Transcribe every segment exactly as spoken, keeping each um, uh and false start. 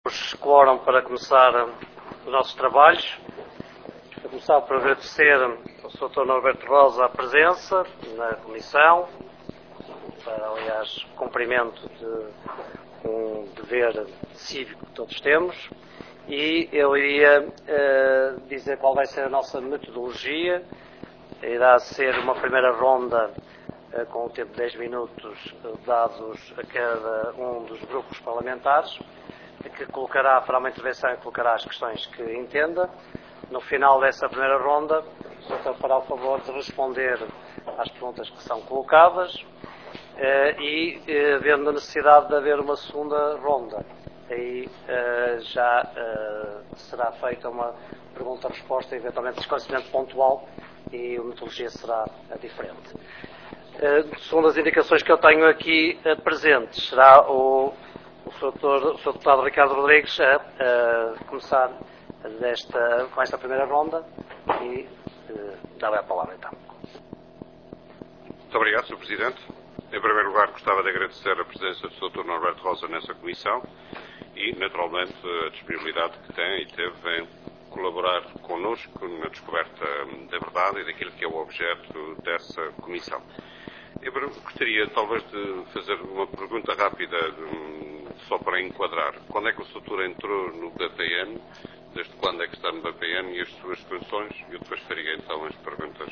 Os quórum para começar os nossos trabalhos. A começar por agradecer ao senhor doutor Norberto Rosa a presença na Comissão, para, aliás, cumprimento de um dever cívico que todos temos, e eu iria uh, dizer qual vai ser a nossa metodologia. Irá ser uma primeira ronda uh, com o tempo de dez minutos uh, dados a cada um dos grupos parlamentares, que colocará, fará uma intervenção e colocará as questões que entenda. No final dessa primeira ronda, o senhor fará o favor de responder às perguntas que são colocadas uh, e, uh, havendo a necessidade de haver uma segunda ronda, aí uh, já uh, será feita uma pergunta-resposta, eventualmente de esclarecimento pontual, e a metodologia será uh, diferente. Uh, segundo as indicações que eu tenho aqui uh, presentes, será o o senhor Deputado Ricardo Rodrigues a, a começar desta, com esta primeira ronda e uh, dá-lhe a palavra então. Muito obrigado, senhor Presidente. Em primeiro lugar, gostava de agradecer a presença do doutor Norberto Rosa nessa comissão e, naturalmente, a disponibilidade que tem e teve em colaborar connosco na descoberta da verdade e daquilo que é o objeto dessa comissão. Eu gostaria, talvez, de fazer uma pergunta rápida, só para enquadrar. Quando é que o doutor entrou no B P N? Desde quando é que está no B P N e as suas funções? Eu depois faria, então, as perguntas.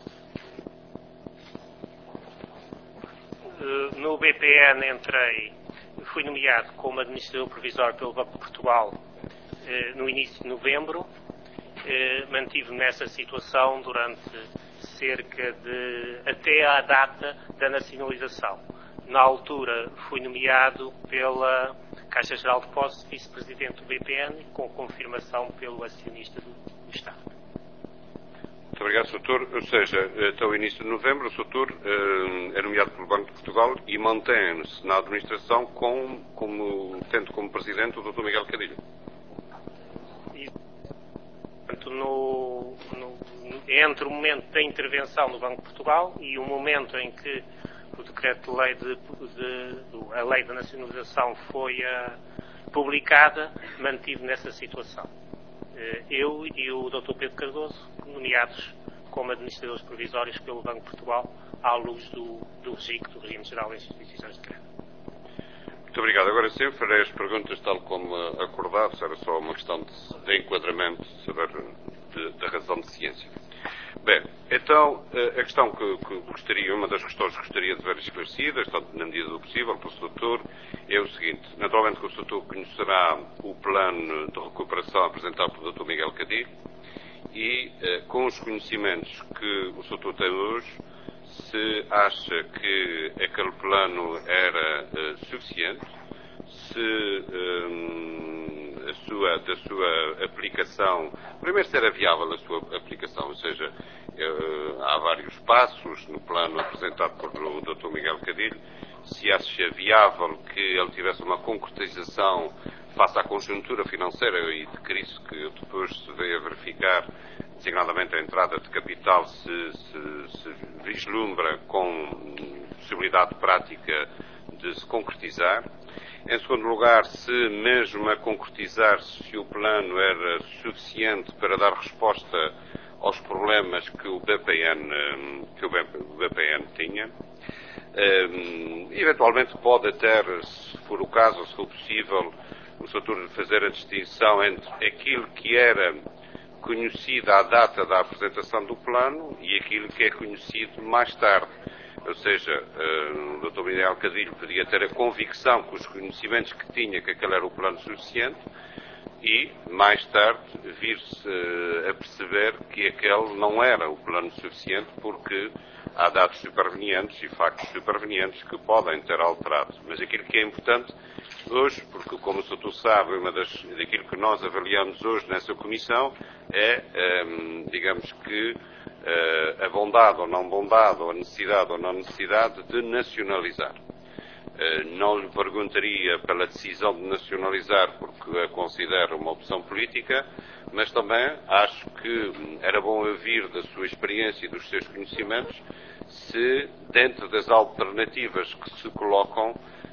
No B P N entrei, fui nomeado como administrador provisório pelo Banco de Portugal no início de novembro. Mantive-me nessa situação durante cerca de, até à data da nacionalização. Na altura fui nomeado pela Caixa Geral de Depósitos vice-presidente do B P N, com confirmação pelo acionista do, do Estado. Muito obrigado, doutor. Ou seja, até o início de novembro, o doutor é nomeado pelo Banco de Portugal e mantém-se na administração com, como, tendo como presidente o doutor Miguel Cadilho. No, no, entre o momento da intervenção do Banco de Portugal e o momento em que o decreto-lei de, de, a lei da nacionalização foi uh, publicada, mantive nessa situação. Uh, eu e o doutor Pedro Cardoso, nomeados como administradores provisórios pelo Banco de Portugal, à luz do, do RGIC, do Regime Geral das Instituições de Crédito. Muito obrigado. Agora sim, farei as perguntas tal como acordado, era só uma questão de, de enquadramento, de saber da razão de ciência. Bem, então, a questão que, que gostaria, uma das questões que gostaria de ver esclarecidas, tanto na medida do possível, pelo doutor, é o seguinte. Naturalmente que o doutor conhecerá o plano de recuperação apresentado pelo doutor Miguel Cadilho e, com os conhecimentos que o doutor tem hoje, se acha que aquele plano era uh, suficiente, se um, a sua, da sua aplicação, primeiro se era viável a sua aplicação, ou seja, uh, há vários passos no plano apresentado pelo doutor Miguel Cadilho, se acha viável que ele tivesse uma concretização face à conjuntura financeira e de crise que depois se veio a verificar, designadamente a entrada de capital se, se, se vislumbra com possibilidade prática de se concretizar. Em segundo lugar, se mesmo a concretizar-se, se o plano era suficiente para dar resposta aos problemas que o B P N, que o B P N tinha. Um, eventualmente pode até, se for o caso, se for possível, o doutor fazer a distinção entre aquilo que era conhecido à data da apresentação do plano e aquilo que é conhecido mais tarde. Ou seja, o doutor Miguel Cadilho podia ter a convicção com os conhecimentos que tinha que aquele era o plano suficiente e, mais tarde, vir-se a perceber que aquele não era o plano suficiente porque há dados supervenientes e factos supervenientes que podem ter alterado. Mas aquilo que é importante hoje, porque como o doutor sabe, uma das, daquilo que nós avaliamos hoje nessa comissão é, um, digamos que, uh, a bondade ou não bondade, ou a necessidade ou não necessidade de nacionalizar. Uh, não lhe perguntaria pela decisão de nacionalizar, porque a considero uma opção política, mas também acho que era bom ouvir da sua experiência e dos seus conhecimentos se, dentro das alternativas que se colocam,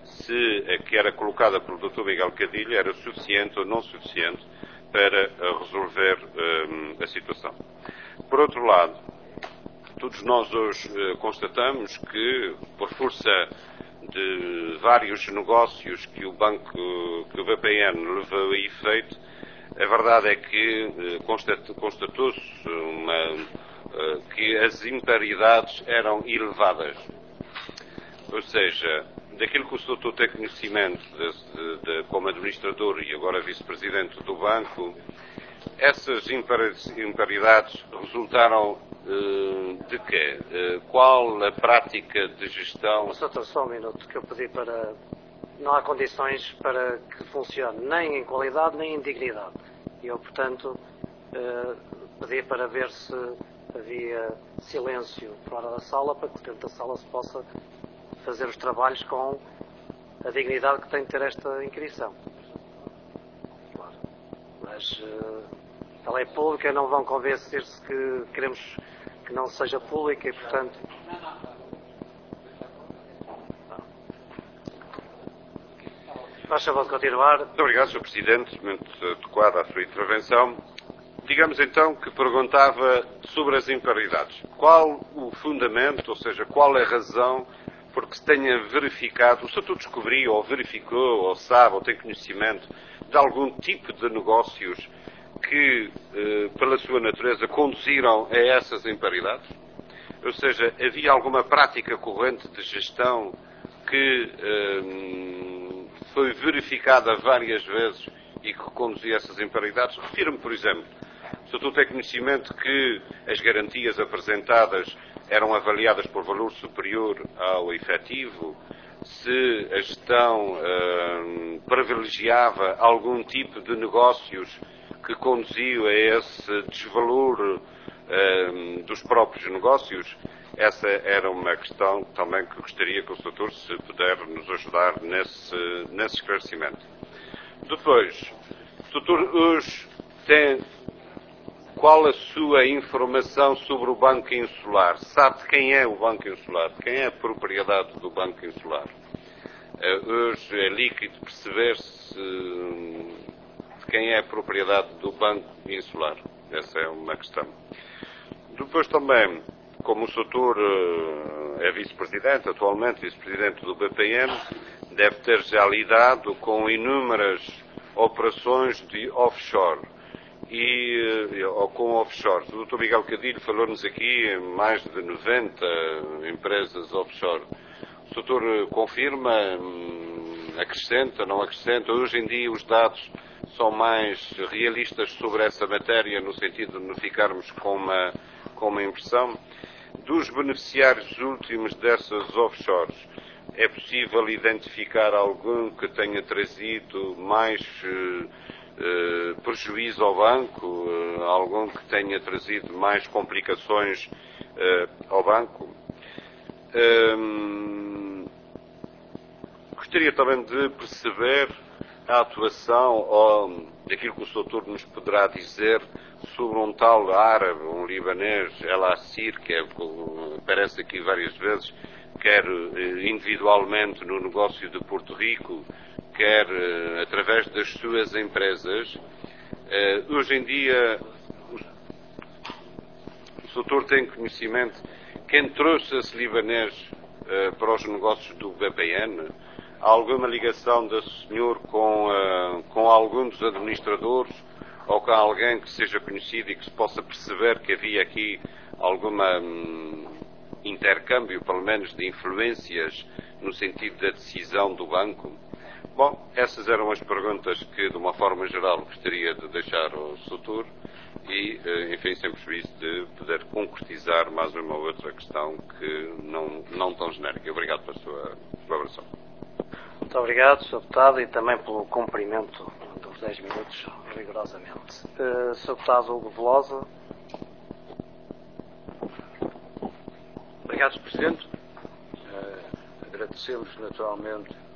se a que era colocada pelo doutor Miguel Cadilho era suficiente ou não suficiente para resolver um, a situação. Por outro lado, todos nós hoje uh, constatamos que, por força de vários negócios que o banco, que o B P N levou a efeito, a verdade é que uh, constat, constatou-se uma, uh, que as imparidades eram elevadas. Ou seja, daquilo que o doutor tem conhecimento de, de, de, como administrador e agora vice-presidente do banco, essas imparidades resultaram uh, de quê? Uh, qual a prática de gestão? Doutor, só um minuto, que eu pedi para... Não há condições para que funcione, nem em qualidade, nem em dignidade. E eu, portanto, uh, pedi para ver se havia silêncio fora da sala, para que dentro da sala se possa fazer os trabalhos com a dignidade que tem de ter esta inquirição. Claro. Mas uh, ela é pública, não vão convencer-se que queremos que não seja pública e, portanto... Faz favor de continuar. Muito obrigado, senhor Presidente. Muito adequada a sua intervenção. Digamos então que perguntava sobre as imparidades. Qual o fundamento, ou seja, qual a razão por que se tenha verificado, se tu descobriu, ou verificou, ou sabe, ou tem conhecimento de algum tipo de negócios que, eh, pela sua natureza, conduziram a essas imparidades? Ou seja, havia alguma prática corrente de gestão que eh, foi verificada várias vezes e que conduzia a essas imparidades? Refira-me, por exemplo, se tu tem conhecimento que as garantias apresentadas eram avaliadas por valor superior ao efetivo, se a gestão uh, privilegiava algum tipo de negócios que conduziu a esse desvalor uh, dos próprios negócios, essa era uma questão também que gostaria que o doutor, se puder, nos ajudar nesse, nesse esclarecimento. Depois, o doutor hoje tem... Qual a sua informação sobre o Banco Insular? Sabe de quem é o Banco Insular? De quem é a propriedade do Banco Insular? Uh, hoje é líquido perceber-se de quem é a propriedade do Banco Insular. Essa é uma questão. Depois também, como o doutor uh, é vice-presidente, atualmente vice-presidente do B P N, deve ter já lidado com inúmeras operações de offshore. E, ou com offshore. O doutor Miguel Cadilho falou-nos aqui em mais de noventa empresas offshore. O doutor confirma, acrescenta, não acrescenta? Hoje em dia os dados são mais realistas sobre essa matéria, no sentido de não ficarmos com uma, com uma impressão. Dos beneficiários últimos dessas offshores, é possível identificar algum que tenha trazido mais Uh, prejuízo ao banco, uh, algum que tenha trazido mais complicações uh, ao banco? Um, gostaria também de perceber a atuação ou daquilo que o doutor nos poderá dizer sobre um tal árabe, um libanês, El Assir, que é, aparece aqui várias vezes, quer uh, individualmente no negócio de Porto Rico, quer uh, através das suas empresas. Uh, hoje em dia, o, o doutor tem conhecimento, quem trouxe esse libanês uh, para os negócios do B P N, há alguma ligação desse senhor com, uh, com algum dos administradores, ou com alguém que seja conhecido e que se possa perceber que havia aqui alguma um, intercâmbio, pelo menos, de influências no sentido da decisão do banco? Bom, essas eram as perguntas que, de uma forma geral, gostaria de deixar ao doutor e, enfim, sempre feliz de poder concretizar mais uma outra questão que não, não tão genérica. Obrigado pela sua colaboração. Muito obrigado, senhor Deputado, e também pelo cumprimento dos dez minutos, rigorosamente. Uh, senhor Deputado Hugo Velosa. Obrigado, senhor Presidente. Uh, agradecemos, naturalmente,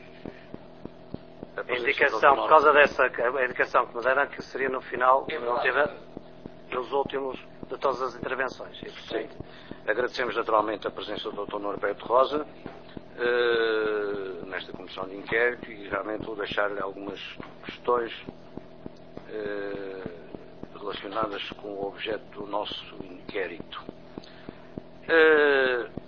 a indicação, por causa dessa a indicação que me deram, que seria no final, não teve, nos últimos de todas as intervenções. E, portanto, sim. Agradecemos naturalmente a presença do doutor Norberto Rosa, uh, nesta comissão de inquérito, e realmente vou deixar-lhe algumas questões uh, relacionadas com o objeto do nosso inquérito. Uh,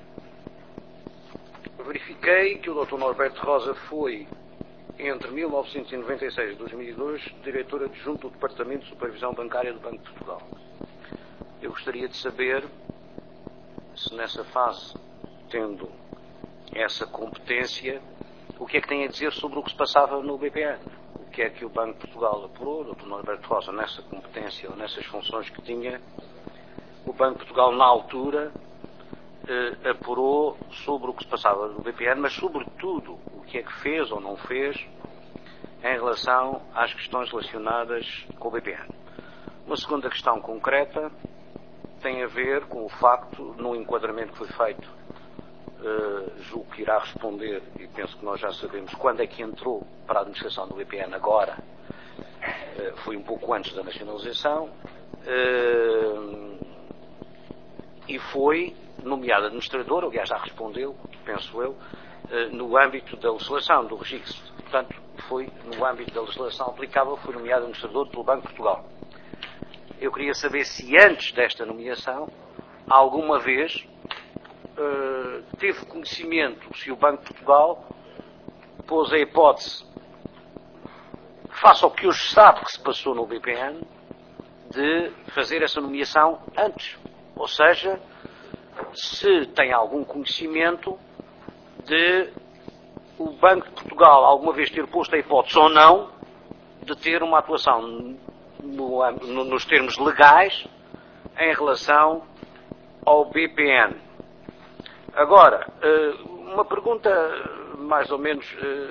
verifiquei que o doutor Norberto Rosa foi, entre mil novecentos e noventa e seis e dois mil e dois, diretor adjunto do Departamento de Supervisão Bancária do Banco de Portugal. Eu gostaria de saber se nessa fase, tendo essa competência, o que é que tem a dizer sobre o que se passava no B P N? O que é que o Banco de Portugal apurou, o doutor Norberto Rosa, nessa competência ou nessas funções que tinha, o Banco de Portugal, na altura, eh, apurou sobre o que se passava no B P N, mas, sobretudo, o que é que fez ou não fez em relação às questões relacionadas com o B P N. Uma segunda questão concreta tem a ver com o facto, no enquadramento que foi feito, uh, julgo que irá responder, e penso que nós já sabemos quando é que entrou para a administração do B P N agora, uh, foi um pouco antes da nacionalização, uh, e foi nomeado administrador, aliás já respondeu, penso eu, uh, no âmbito da legislação, do registro. Portanto, foi no âmbito da legislação aplicável, foi nomeado administrador pelo Banco de Portugal. Eu queria saber se antes desta nomeação, alguma vez, uh, teve conhecimento, se o Banco de Portugal pôs a hipótese, face ao que hoje sabe que se passou no B P N, de fazer essa nomeação antes. Ou seja, se tem algum conhecimento de o Banco de Portugal alguma vez ter posto a hipótese ou não de ter uma atuação No, no, nos termos legais em relação ao B P N. Agora, uma pergunta mais ou menos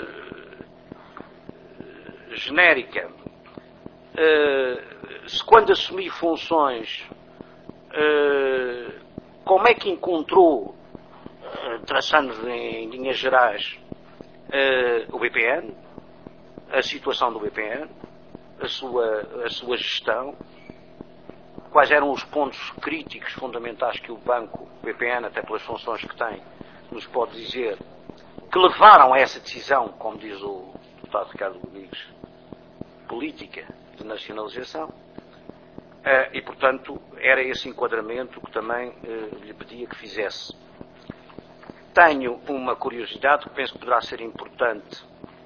genérica. Se quando assumi funções, como é que encontrou, traçando em linhas gerais, o B P N, a situação do B P N, A sua, a sua gestão, quais eram os pontos críticos fundamentais que o Banco B P N, até pelas funções que tem, nos pode dizer, que levaram a essa decisão, como diz o deputado Ricardo Domingos, política de nacionalização, e, portanto, era esse enquadramento que também lhe pedia que fizesse. Tenho uma curiosidade que penso que poderá ser importante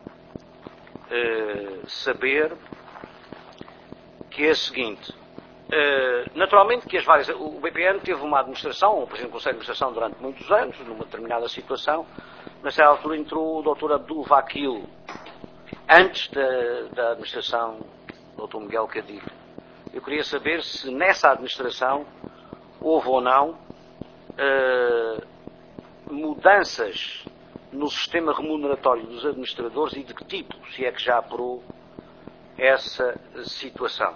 saber, que é a seguinte. Uh, naturalmente que as várias, o B P N teve uma administração, o Presidente do Conselho de Administração durante muitos anos, numa determinada situação. Nessa altura entrou o doutor Abdul Vakil, antes da, da administração do doutor Miguel Cadilho. Eu queria saber se nessa administração houve ou não uh, mudanças no sistema remuneratório dos administradores e de que tipo, se é que já apurou essa situação.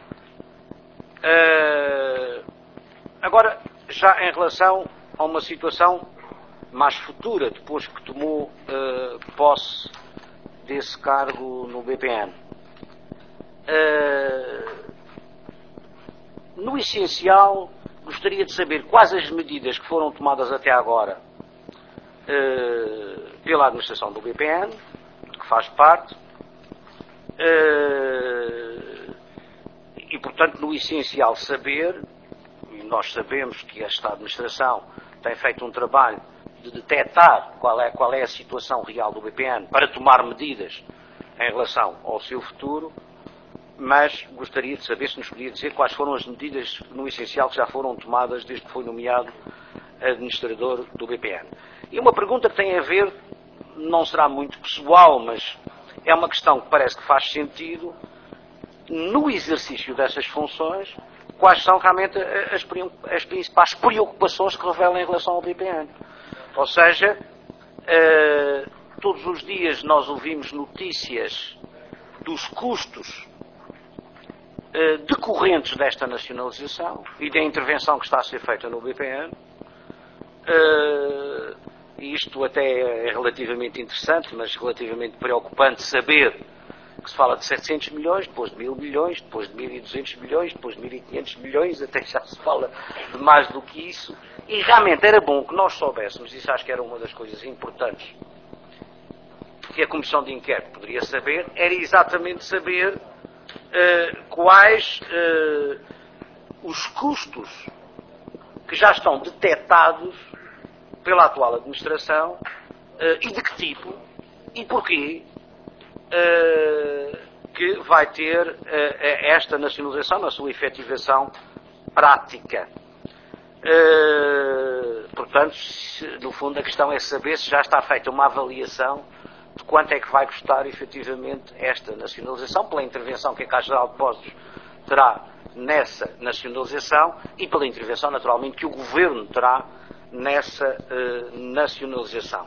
Uh, agora, já em relação a uma situação mais futura, depois que tomou uh, posse desse cargo no B P N. Uh, no essencial, gostaria de saber quais as medidas que foram tomadas até agora uh, pela administração do B P N, que faz parte, Uh, e, portanto, no essencial saber, e nós sabemos que esta administração tem feito um trabalho de detectar qual é, qual é a situação real do B P N para tomar medidas em relação ao seu futuro, mas gostaria de saber se nos podia dizer quais foram as medidas, no essencial, que já foram tomadas desde que foi nomeado administrador do B P N. E uma pergunta que tem a ver, não será muito pessoal, mas é uma questão que parece que faz sentido. No exercício dessas funções, quais são realmente as, as principais preocupações que revelam em relação ao B P N? Ou seja, uh, todos os dias nós ouvimos notícias dos custos uh, decorrentes desta nacionalização e da intervenção que está a ser feita no B P N. Uh, Isto até é relativamente interessante, mas relativamente preocupante saber que se fala de setecentos milhões, depois de mil milhões, depois de mil e duzentos milhões, depois de mil e quinhentos milhões, até já se fala de mais do que isso, E realmente era bom que nós soubéssemos, isso acho que era uma das coisas importantes que a Comissão de Inquérito poderia saber, era exatamente saber uh, quais uh, os custos que já estão detectados pela atual administração uh, e de que tipo e porquê uh, que vai ter uh, esta nacionalização na sua efetivação prática. Uh, portanto, se, no fundo a questão é saber se já está feita uma avaliação de quanto é que vai custar efetivamente esta nacionalização, pela intervenção que a Caixa Geral de Depósitos terá nessa nacionalização e pela intervenção, naturalmente, que o Governo terá nessa uh, nacionalização.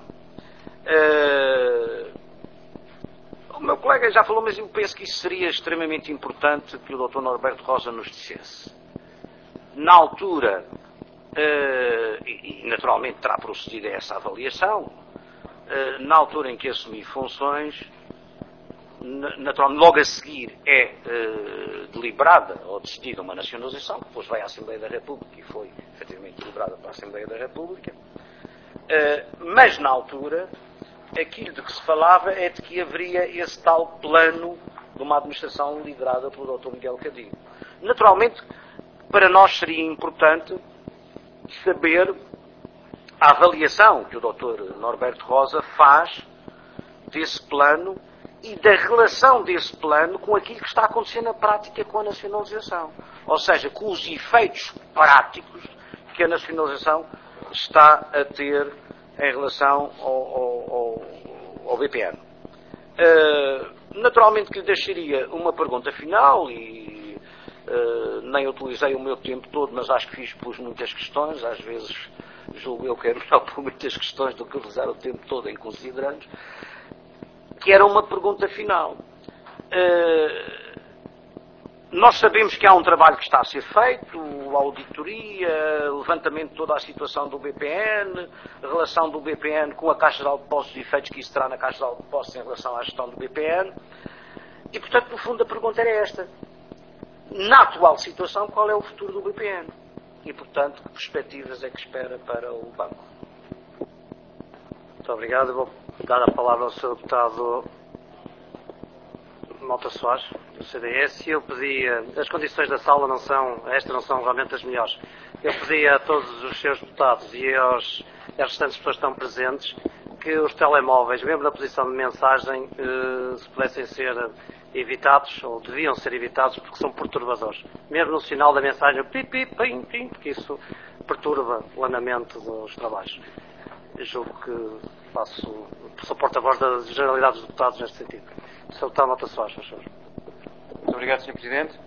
Uh, o meu colega já falou, mas eu penso que isso seria extremamente importante que o doutor Norberto Rosa nos dissesse. Na altura, uh, e, e naturalmente terá procedido a essa avaliação, uh, na altura em que assumi funções, naturalmente logo a seguir é uh, deliberada ou decidida uma nacionalização, que depois vai à Assembleia da República e foi efetivamente deliberada para a Assembleia da República, uh, mas na altura aquilo de que se falava é de que haveria esse tal plano de uma administração liderada pelo doutor Miguel Cadinho. Naturalmente, para nós seria importante saber a avaliação que o doutor Norberto Rosa faz desse plano e da relação desse plano com aquilo que está a acontecer na prática com a nacionalização. Ou seja, com os efeitos práticos que a nacionalização está a ter em relação ao, ao, ao, ao B P N. Uh, naturalmente que lhe deixaria uma pergunta final e uh, nem utilizei o meu tempo todo, mas acho que fiz pus muitas questões, às vezes julgo eu que é melhor por muitas questões do que utilizar o tempo todo em considerandos, que era uma pergunta final. Uh, nós sabemos que há um trabalho que está a ser feito, a auditoria, levantamento de toda a situação do B P N, a relação do B P N com a Caixa Geral de Depósitos e efeitos que isso terá na Caixa Geral de Depósitos em relação à gestão do B P N. E, portanto, no fundo, a pergunta era esta. Na atual situação, qual é o futuro do B P N? E, portanto, que perspectivas é que espera para o banco? Muito obrigado. Vou dar a palavra ao senhor deputado Mota Soares, do C D S. Eu pedi, as condições da sala não são, estas não são realmente as melhores. Eu pedi a todos os seus deputados e aos, às restantes pessoas que estão presentes que os telemóveis, mesmo na posição de mensagem, eh, se pudessem ser evitados, ou deviam ser evitados, porque são perturbadores. Mesmo no sinal da mensagem, pip, pip, pim, pim, porque isso perturba o andamento dos trabalhos. Eu julgo que faço, sou porta-voz da generalidade dos deputados neste sentido. senhor Deputado Mota Soares, por favor. Muito obrigado, senhor Presidente.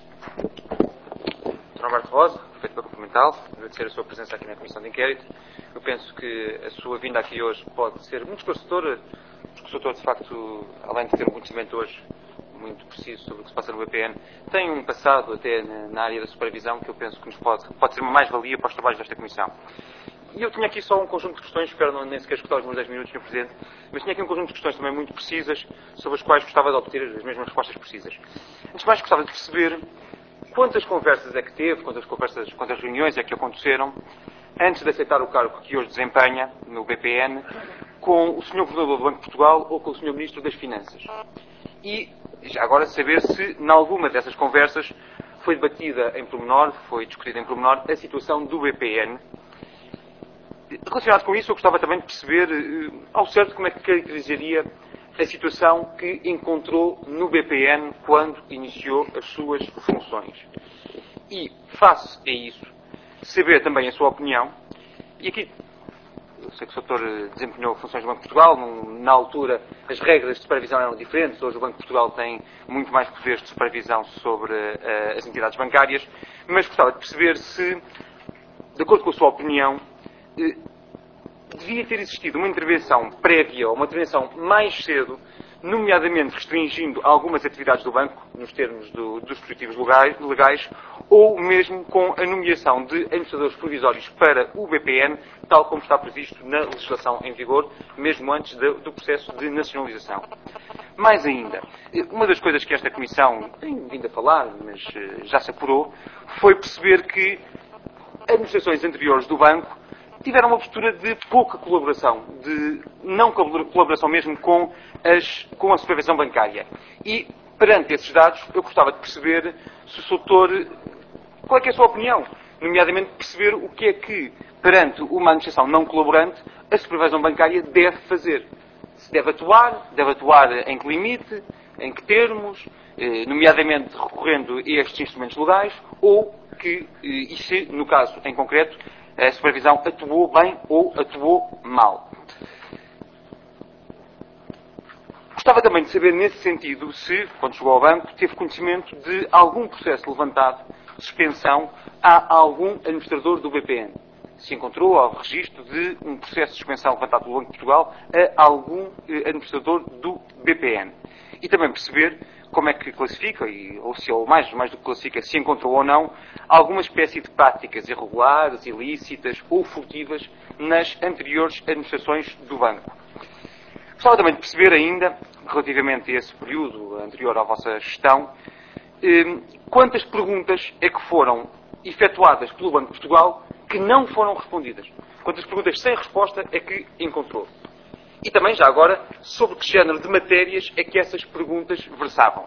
doutor Norberto Rosa, prefeito da Governamental, agradecer a sua presença aqui na Comissão de Inquérito. Eu penso que a sua vinda aqui hoje pode ser muito esclarecedora, porque o doutor, de facto, além de ter um conhecimento hoje muito preciso sobre o que se passa no B P N, tem um passado até na área da supervisão que eu penso que nos pode, pode ser uma mais-valia para os trabalhos desta Comissão. E eu tinha aqui só um conjunto de questões, espero não, nem sequer escutar os meus dez minutos, senhor Presidente, mas tinha aqui um conjunto de questões também muito precisas, sobre as quais gostava de obter as mesmas respostas precisas. Antes de mais, gostava de perceber quantas conversas é que teve, quantas conversas, quantas reuniões é que aconteceram, antes de aceitar o cargo que hoje desempenha no B P N, com o senhor Governador do Banco de Portugal ou com o senhor Ministro das Finanças. E, já agora, saber se, em alguma dessas conversas, foi debatida em pormenor, foi discutida em pormenor, a situação do B P N. Relacionado com isso, eu gostava também de perceber, ao certo, como é que caracterizaria a situação que encontrou no B P N quando iniciou as suas funções. E, face a isso, saber também a sua opinião, e aqui, eu sei que o doutor desempenhou funções do Banco de Portugal, na altura as regras de supervisão eram diferentes, hoje o Banco de Portugal tem muito mais poderes de supervisão sobre uh, as entidades bancárias, mas gostava de perceber se, de acordo com a sua opinião, uh, devia ter existido uma intervenção prévia ou uma intervenção mais cedo, nomeadamente restringindo algumas atividades do banco, nos termos do, dos dispositivos legais, ou mesmo com a nomeação de administradores provisórios para o B P N, tal como está previsto na legislação em vigor, mesmo antes de, do processo de nacionalização. Mais ainda, uma das coisas que esta Comissão tem vindo a falar, mas já se apurou, foi perceber que administrações anteriores do banco tiveram uma postura de pouca colaboração, de não colaboração mesmo com, as, com a supervisão bancária. E, perante esses dados, eu gostava de perceber se o doutor, qual é que é a sua opinião, nomeadamente perceber o que é que, perante uma administração não colaborante, a supervisão bancária deve fazer. Se deve atuar, deve atuar em que limite, em que termos, nomeadamente recorrendo a estes instrumentos legais, ou que, e se, no caso em concreto, a supervisão atuou bem ou atuou mal. Gostava também de saber, nesse sentido, se, quando chegou ao banco, teve conhecimento de algum processo levantado de suspensão a algum administrador do B P N. Se encontrou ao registro de um processo de suspensão levantado pelo Banco de Portugal a algum administrador do B P N. E também perceber como é que classifica, e, ou se ou mais, mais do que classifica, se encontrou ou não, alguma espécie de práticas irregulares, ilícitas ou furtivas nas anteriores administrações do banco. Gostava também de perceber ainda, relativamente a esse período anterior à vossa gestão, quantas perguntas é que foram efetuadas pelo Banco de Portugal que não foram respondidas. Quantas perguntas sem resposta é que encontrou. E também, já agora, sobre que género de matérias é que essas perguntas versavam.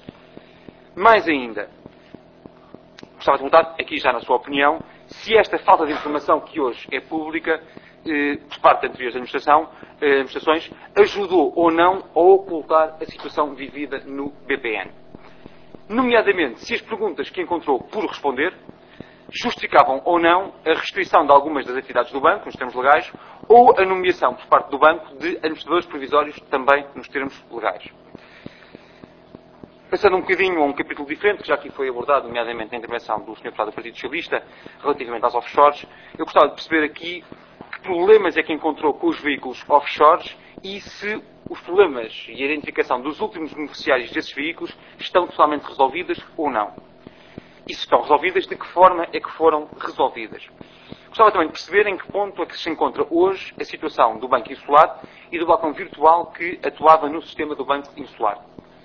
Mais ainda, gostava de perguntar, aqui já na sua opinião, se esta falta de informação que hoje é pública, eh, por parte da anterior administração, eh, administrações, ajudou ou não a ocultar a situação vivida no B P N. Nomeadamente, se as perguntas que encontrou por responder justificavam ou não a restrição de algumas das atividades do banco, nos termos legais, ou a nomeação por parte do banco de administradores provisórios, também nos termos legais. Passando um bocadinho a um capítulo diferente, que já aqui foi abordado, nomeadamente na intervenção do senhor Deputado do Partido Socialista, relativamente aos offshores, eu gostava de perceber aqui que problemas é que encontrou com os veículos offshores e se os problemas e a identificação dos últimos beneficiários desses veículos estão totalmente resolvidas ou não. E se estão resolvidas, de que forma é que foram resolvidas. Gostava também de perceber em que ponto é que se encontra hoje a situação do Banco Insular e do balcão virtual que atuava no sistema do Banco Insular.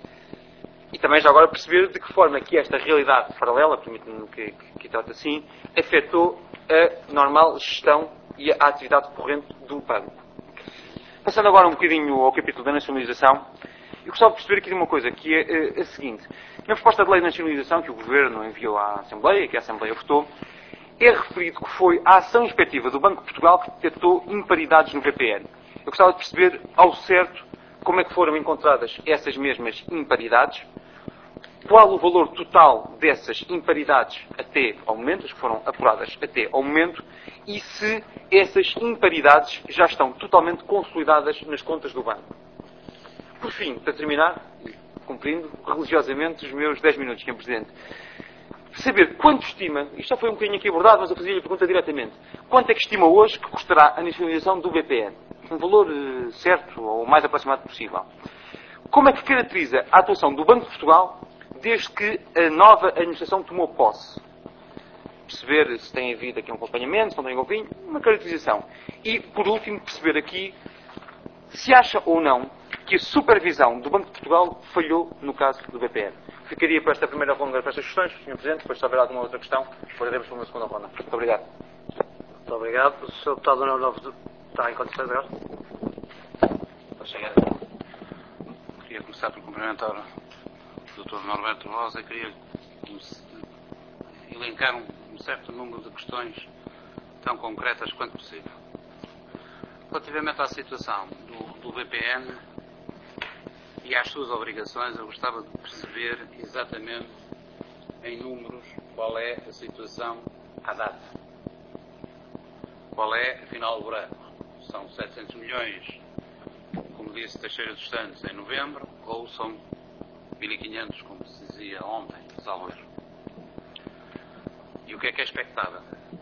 E também já agora perceber de que forma é que esta realidade paralela, permite-me que, que, que trate assim, afetou a normal gestão e a atividade corrente do banco. Passando agora um bocadinho ao capítulo da nacionalização, eu gostava de perceber aqui de uma coisa, que é a seguinte. Na proposta de lei de nacionalização que o Governo enviou à Assembleia, que a Assembleia votou, é referido que foi a ação inspectiva do Banco de Portugal que detectou imparidades no B P N. Eu gostava de perceber ao certo como é que foram encontradas essas mesmas imparidades, qual o valor total dessas imparidades até ao momento, as que foram apuradas até ao momento, e se essas imparidades já estão totalmente consolidadas nas contas do banco. Por fim, para terminar, cumprindo religiosamente os meus dez minutos, senhor Presidente, saber quanto estima, isto já foi um bocadinho aqui abordado, mas eu fazia-lhe a pergunta diretamente, quanto é que estima hoje que custará a nacionalização do B P N? Um valor uh, certo, ou o mais aproximado possível. Como é que caracteriza a atuação do Banco de Portugal desde que a nova administração tomou posse? Perceber se tem havido aqui um acompanhamento, se não tem acompanhamento, uma caracterização. E, por último, perceber aqui se acha ou não que a supervisão do Banco de Portugal falhou no caso do B P N. Ficaria para esta primeira ronda para estas questões, senhor Presidente, depois se houver alguma outra questão, faremos para uma segunda ronda. Muito obrigado. Muito obrigado. O senhor Deputado Nuno Novo está em condições agora? Queria começar por cumprimentar o doutor Norberto Rosa e queria elencar um, um certo número de questões tão concretas quanto possível. Relativamente à situação do, do B P N e às suas obrigações, eu gostava de perceber exatamente em números qual é a situação à data. Qual é, afinal, o buraco? São setecentos milhões, como disse Teixeira dos Santos, em novembro, ou são mil e quinhentos, como se dizia ontem, salvo erro. E o que é que é expectável?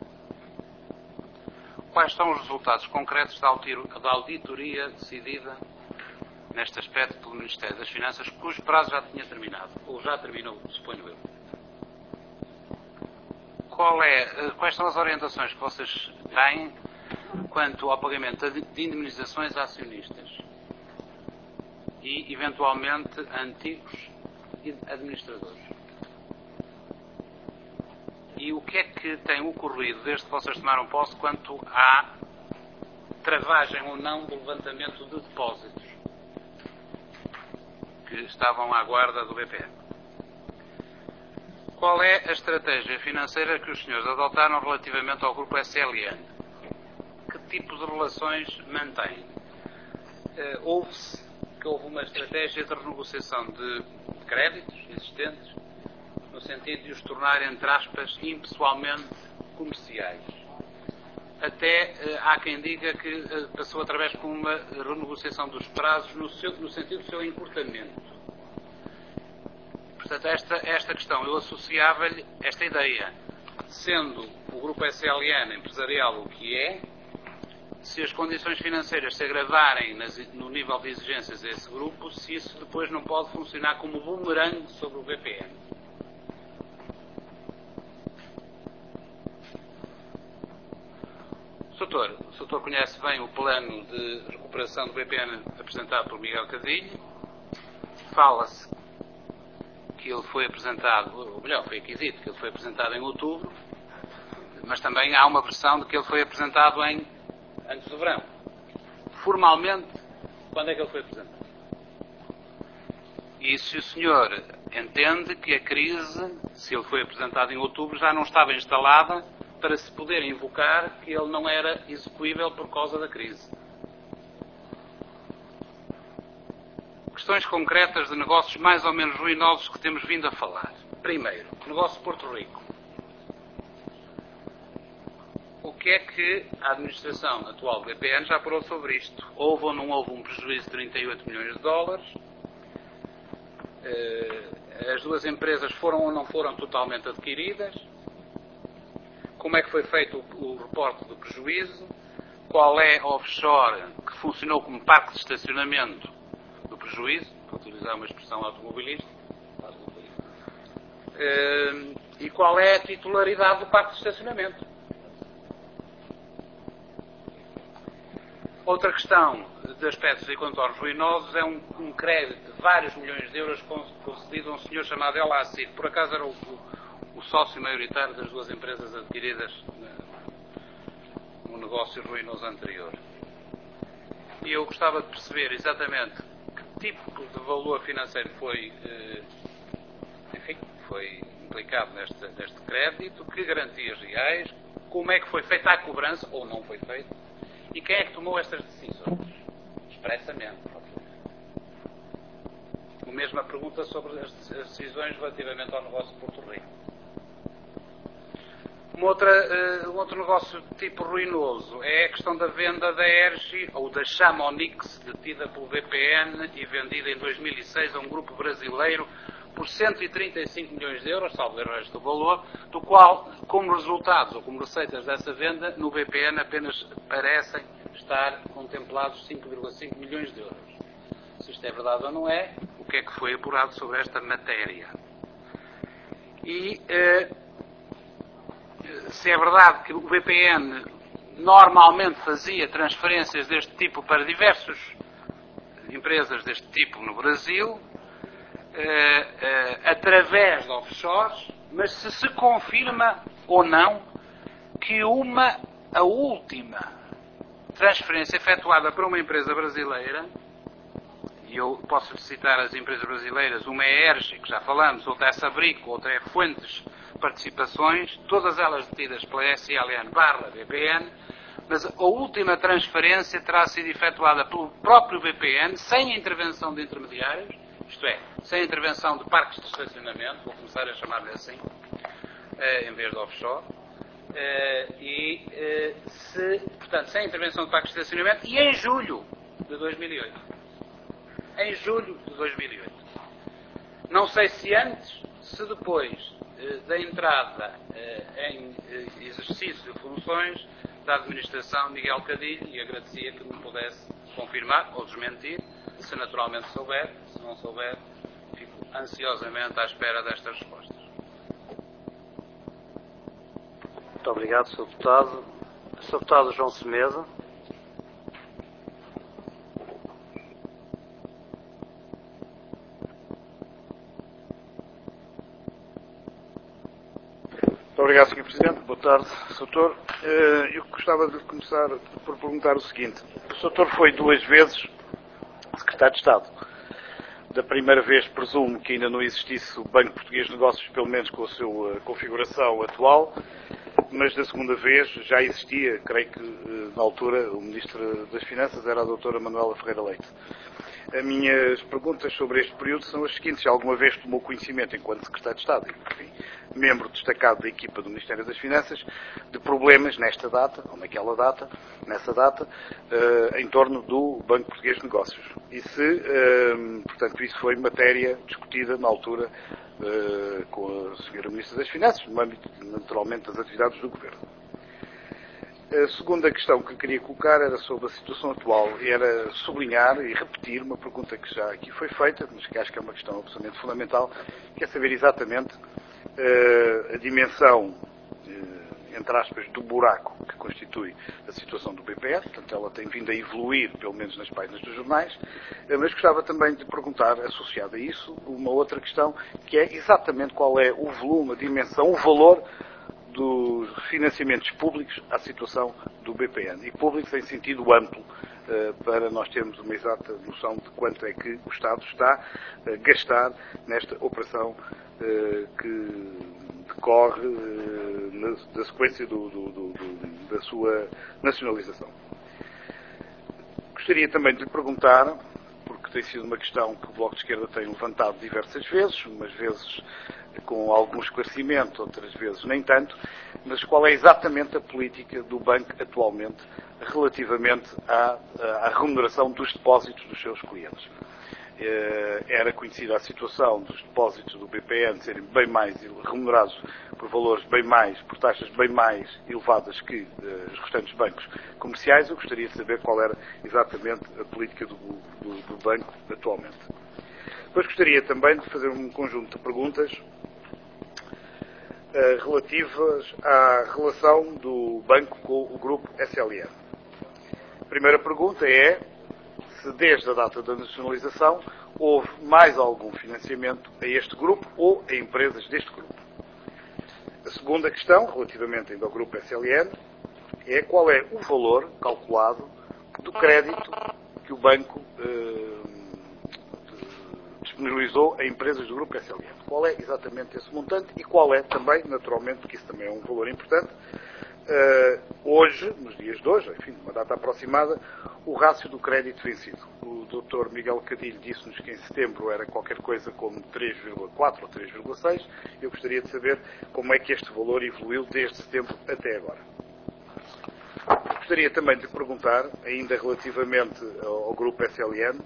Quais são os resultados concretos da auditoria decidida neste aspecto pelo Ministério das Finanças, cujo prazo já tinha terminado, ou já terminou, suponho eu? Qual é, quais são as orientações que vocês têm quanto ao pagamento de indemnizações a acionistas e, eventualmente, a antigos administradores? e o que é que tem ocorrido desde que vocês tomaram posse quanto à travagem ou não do levantamento de depósitos que estavam à guarda do B P N? Qual é a estratégia financeira que os senhores adotaram relativamente ao grupo S L N? Que tipo de relações mantêm? Uh, Houve-se que houve uma estratégia de renegociação de, de créditos existentes, no sentido de os tornar, entre aspas, impessoalmente comerciais. Até uh, há quem diga que uh, passou através de uma renegociação dos prazos no, seu, no sentido do seu encurtamento. Portanto, esta, esta questão, eu associava-lhe esta ideia. Sendo o grupo S L N empresarial o que é, se as condições financeiras se agravarem nas, no nível de exigências a esse grupo, se isso depois não pode funcionar como bumerangue sobre o B P N. O doutor, o doutor conhece bem o plano de recuperação do B P N apresentado por Miguel Cadilho. Fala-se que ele foi apresentado, ou melhor, foi aqui dito que ele foi apresentado em outubro, mas também há uma versão de que ele foi apresentado em antes do verão. Formalmente, quando é que ele foi apresentado? E se o senhor entende que a crise, se ele foi apresentado em outubro, já não estava instalada para se poder invocar que ele não era execuível por causa da crise. Questões concretas de negócios mais ou menos ruinosos que temos vindo a falar. Primeiro, negócio de Porto Rico. O que é que a administração atual do B P N já falou sobre isto? Houve ou não houve um prejuízo de trinta e oito milhões de dólares? As duas empresas foram ou não foram totalmente adquiridas? Como é que foi feito o reporte do prejuízo? Qual é a offshore que funcionou como parque de estacionamento do prejuízo, para utilizar uma expressão automobilística? E qual é a titularidade do parque de estacionamento? Outra questão de aspectos e contornos ruinosos é um, um crédito de vários milhões de euros concedido a um senhor chamado El Acid. Por acaso era o, o, o sócio maioritário das duas empresas adquiridas no negócio ruinoso anterior. E eu gostava de perceber exatamente que tipo de valor financeiro foi, eh, enfim, foi implicado neste, neste crédito, que garantias reais, como é que foi feita a cobrança, ou não foi feita, e quem é que tomou estas decisões? Expressamente. O mesmo a pergunta sobre as decisões relativamente ao negócio de Porto Rico. Uma outra, uh, um outro negócio tipo ruinoso é a questão da venda da Ergi, ou da Chamonix, detida pelo B P N e vendida em dois mil e seis a um grupo brasileiro por cento e trinta e cinco milhões de euros, salvo o resto do valor, do qual, como resultados ou como receitas dessa venda, no B P N apenas parecem estar contemplados cinco vírgula cinco milhões de euros. Se isto é verdade ou não é, o que é que foi apurado sobre esta matéria? E eh, se é verdade que o B P N normalmente fazia transferências deste tipo para diversas empresas deste tipo no Brasil, Uh, uh, através de offshores, mas se se confirma ou não que uma, a última transferência efetuada por uma empresa brasileira, e eu posso citar as empresas brasileiras, uma é Ergi, que já falamos, outra é Sabrico, outra é Fuentes Participações, todas elas detidas pela S L N barra B P N, mas a última transferência terá sido efetuada pelo próprio B P N, sem intervenção de intermediários, isto é, sem intervenção de parques de estacionamento, vou começar a chamar-lhe assim, em vez de offshore, e, se, portanto, sem intervenção de parques de estacionamento, e em julho de dois mil e oito. Em julho de dois mil e oito. Não sei se antes, se depois da entrada em exercício de funções da administração Miguel Cadilho, e agradecia que me pudesse confirmar ou desmentir, se naturalmente souber. Se não souber, fico ansiosamente à espera destas respostas. Muito obrigado, senhor Deputado. senhor Deputado João Semesa. Muito obrigado, senhor Presidente. Boa tarde, doutor Eu gostava de começar por perguntar o seguinte. O doutor foi duas vezes Secretário de Estado. Da primeira vez, presumo que ainda não existisse o Banco Português de Negócios, pelo menos com a sua configuração atual, mas da segunda vez já existia, creio que na altura o Ministro das Finanças era a doutora Manuela Ferreira Leite. As minhas perguntas sobre este período são as seguintes. Se alguma vez tomou conhecimento, enquanto Secretário de Estado, enfim, membro destacado da equipa do Ministério das Finanças, de problemas nesta data, ou naquela data, nessa data, uh, em torno do Banco Português de Negócios. E se, uh, portanto, isso foi matéria discutida na altura uh, com a senhora Ministra das Finanças, no âmbito, naturalmente, das atividades do Governo. A segunda questão que queria colocar era sobre a situação atual e era sublinhar e repetir uma pergunta que já aqui foi feita, mas que acho que é uma questão absolutamente fundamental, que é saber exatamente uh, a dimensão, uh, entre aspas, do buraco que constitui a situação do B P N. Portanto, ela tem vindo a evoluir, pelo menos nas páginas dos jornais, uh, mas gostava também de perguntar, associado a isso, uma outra questão, que é exatamente qual é o volume, a dimensão, o valor dos financiamentos públicos à situação do B P N. E públicos em sentido amplo, para nós termos uma exata noção de quanto é que o Estado está a gastar nesta operação que decorre da sequência do, do, do, da sua nacionalização. Gostaria também de lhe perguntar, porque tem sido uma questão que o Bloco de Esquerda tem levantado diversas vezes, umas vezes com algum esclarecimento, outras vezes nem tanto, mas qual é exatamente a política do banco atualmente relativamente à, à remuneração dos depósitos dos seus clientes. Era conhecida a situação dos depósitos do B P N serem bem mais remunerados por valores bem mais, por taxas bem mais elevadas que os restantes bancos comerciais. Eu gostaria de saber qual era exatamente a política do, do, do banco atualmente. Depois gostaria também de fazer um conjunto de perguntas uh, relativas à relação do banco com o grupo S L N. A primeira pergunta é se desde a data da nacionalização houve mais algum financiamento a este grupo ou a empresas deste grupo. A segunda questão, relativamente ainda ao grupo S L N, é qual é o valor calculado do crédito que o banco uh, disponibilizou a empresas do grupo S L N. Qual é exatamente esse montante e qual é também, naturalmente, porque isso também é um valor importante, uh, hoje, nos dias de hoje, enfim, uma data aproximada, o rácio do crédito vencido. O doutor Miguel Cadilho disse-nos que em setembro era qualquer coisa como três vírgula quatro ou três vírgula seis. Eu gostaria de saber como é que este valor evoluiu desde setembro até agora. Gostaria também de perguntar, ainda relativamente ao, ao grupo S L N,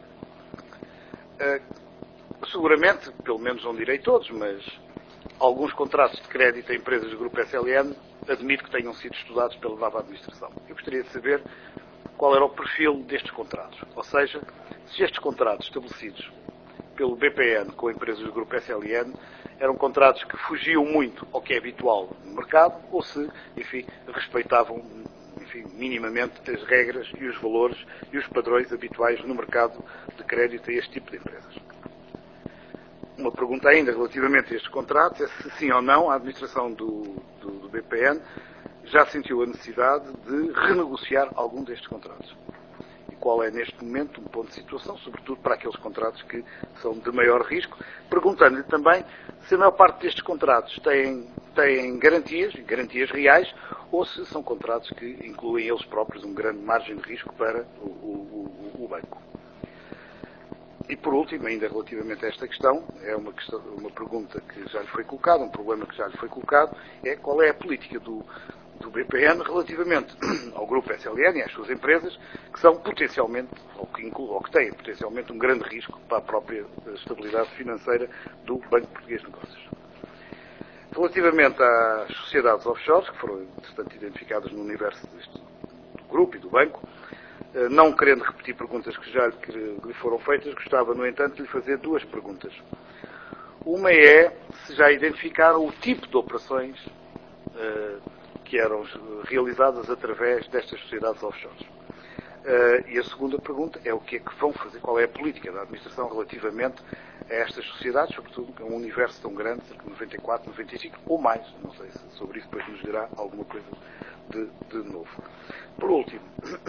uh, seguramente, pelo menos não direi todos, mas alguns contratos de crédito a empresas do grupo S L N admito que tenham sido estudados pela nova administração. Eu gostaria de saber qual era o perfil destes contratos. Ou seja, se estes contratos estabelecidos pelo B P N com empresas do grupo S L N eram contratos que fugiam muito ao que é habitual no mercado ou se, enfim, respeitavam, enfim, minimamente as regras e os valores e os padrões habituais no mercado de crédito a este tipo de empresas. Uma pergunta ainda relativamente a estes contratos é se sim ou não a administração do, do, do B P N já sentiu a necessidade de renegociar algum destes contratos. E qual é neste momento um ponto de situação, sobretudo para aqueles contratos que são de maior risco, perguntando-lhe também se a maior parte destes contratos têm, têm garantias, garantias reais, ou se são contratos que incluem eles próprios um grande margem de risco para o, o, o, o banco. E por último, ainda relativamente a esta questão, é uma, questão, uma pergunta que já lhe foi colocada, um problema que já lhe foi colocado, é qual é a política do, do B P N relativamente ao grupo S L N e às suas empresas, que são potencialmente, ou que, inclu, ou que têm potencialmente um grande risco para a própria estabilidade financeira do Banco Português de Negócios. Relativamente às sociedades offshore, que foram, entretanto, identificadas no universo deste, do grupo e do banco, não querendo repetir perguntas que já lhe foram feitas, gostava, no entanto, de lhe fazer duas perguntas. Uma é se já identificaram o tipo de operações uh, que eram realizadas através destas sociedades offshore. Uh, e a segunda pergunta é o que é que vão fazer, qual é a política da administração relativamente a estas sociedades, sobretudo a um universo tão grande, cerca de noventa e quatro, noventa e cinco ou mais. Não sei se sobre isso depois nos dirá alguma coisa de, de novo. Por último,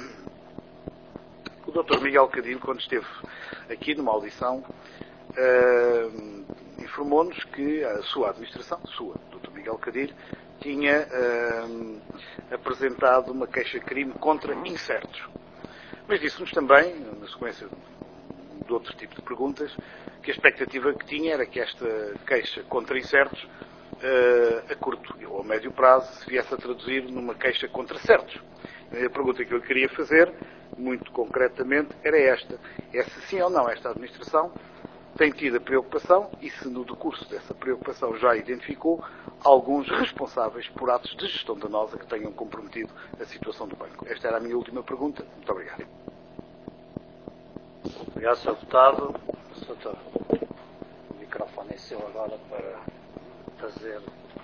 o doutor Miguel Cadilho, quando esteve aqui numa audição, uh, informou-nos que a sua administração, sua, doutor Miguel Cadilho, tinha uh, apresentado uma queixa-crime contra incertos. Mas disse-nos também, na sequência de outro tipo de perguntas, que a expectativa que tinha era que esta queixa contra incertos, uh, a curto ou a médio prazo, se viesse a traduzir numa queixa contra certos. A pergunta que eu queria fazer, muito concretamente, era esta. É se sim ou não esta administração tem tido a preocupação e se no decurso dessa preocupação já identificou alguns responsáveis por atos de gestão danosa que tenham comprometido a situação do banco. Esta era a minha última pergunta. Muito obrigado. Obrigado, senhor Deputado. Doutor, o microfone é seu agora para fazer.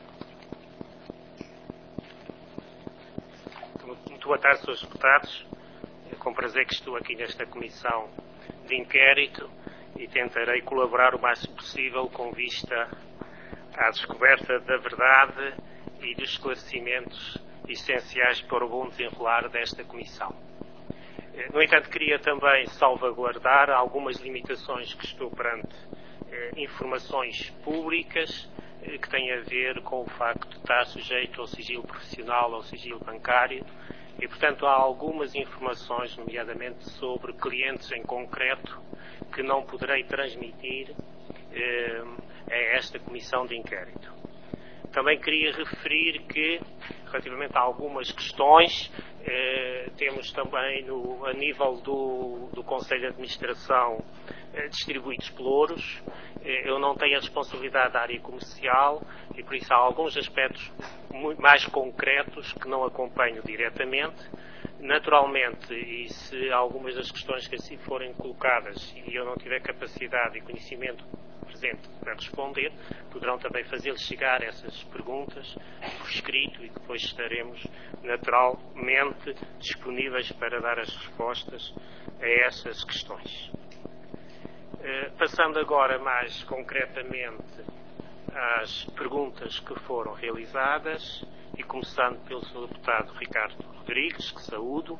Muito boa tarde, senhores Deputados. É com prazer que estou aqui nesta comissão de inquérito e tentarei colaborar o máximo possível com vista à descoberta da verdade e dos esclarecimentos essenciais para o bom desenrolar desta comissão. No entanto, queria também salvaguardar algumas limitações que estou perante eh, informações públicas eh, que têm a ver com o facto de estar sujeito ao sigilo profissional, ao sigilo bancário, e, portanto, há algumas informações, nomeadamente sobre clientes em concreto, que não poderei transmitir eh, a esta comissão de inquérito. Também queria referir que, relativamente a algumas questões, eh, temos também no, a nível do, do Conselho de Administração eh, distribuídos pelouros. Eh, eu não tenho a responsabilidade da área comercial e por isso há alguns aspectos muito mais concretos que não acompanho diretamente. Naturalmente, e se algumas das questões que assim forem colocadas e eu não tiver capacidade e conhecimento presente para responder, poderão também fazer-lhes chegar essas perguntas por escrito e depois estaremos naturalmente disponíveis para dar as respostas a essas questões. Uh, passando agora mais concretamente às perguntas que foram realizadas e começando pelo senhor Deputado Ricardo Rodrigues, que saúdo,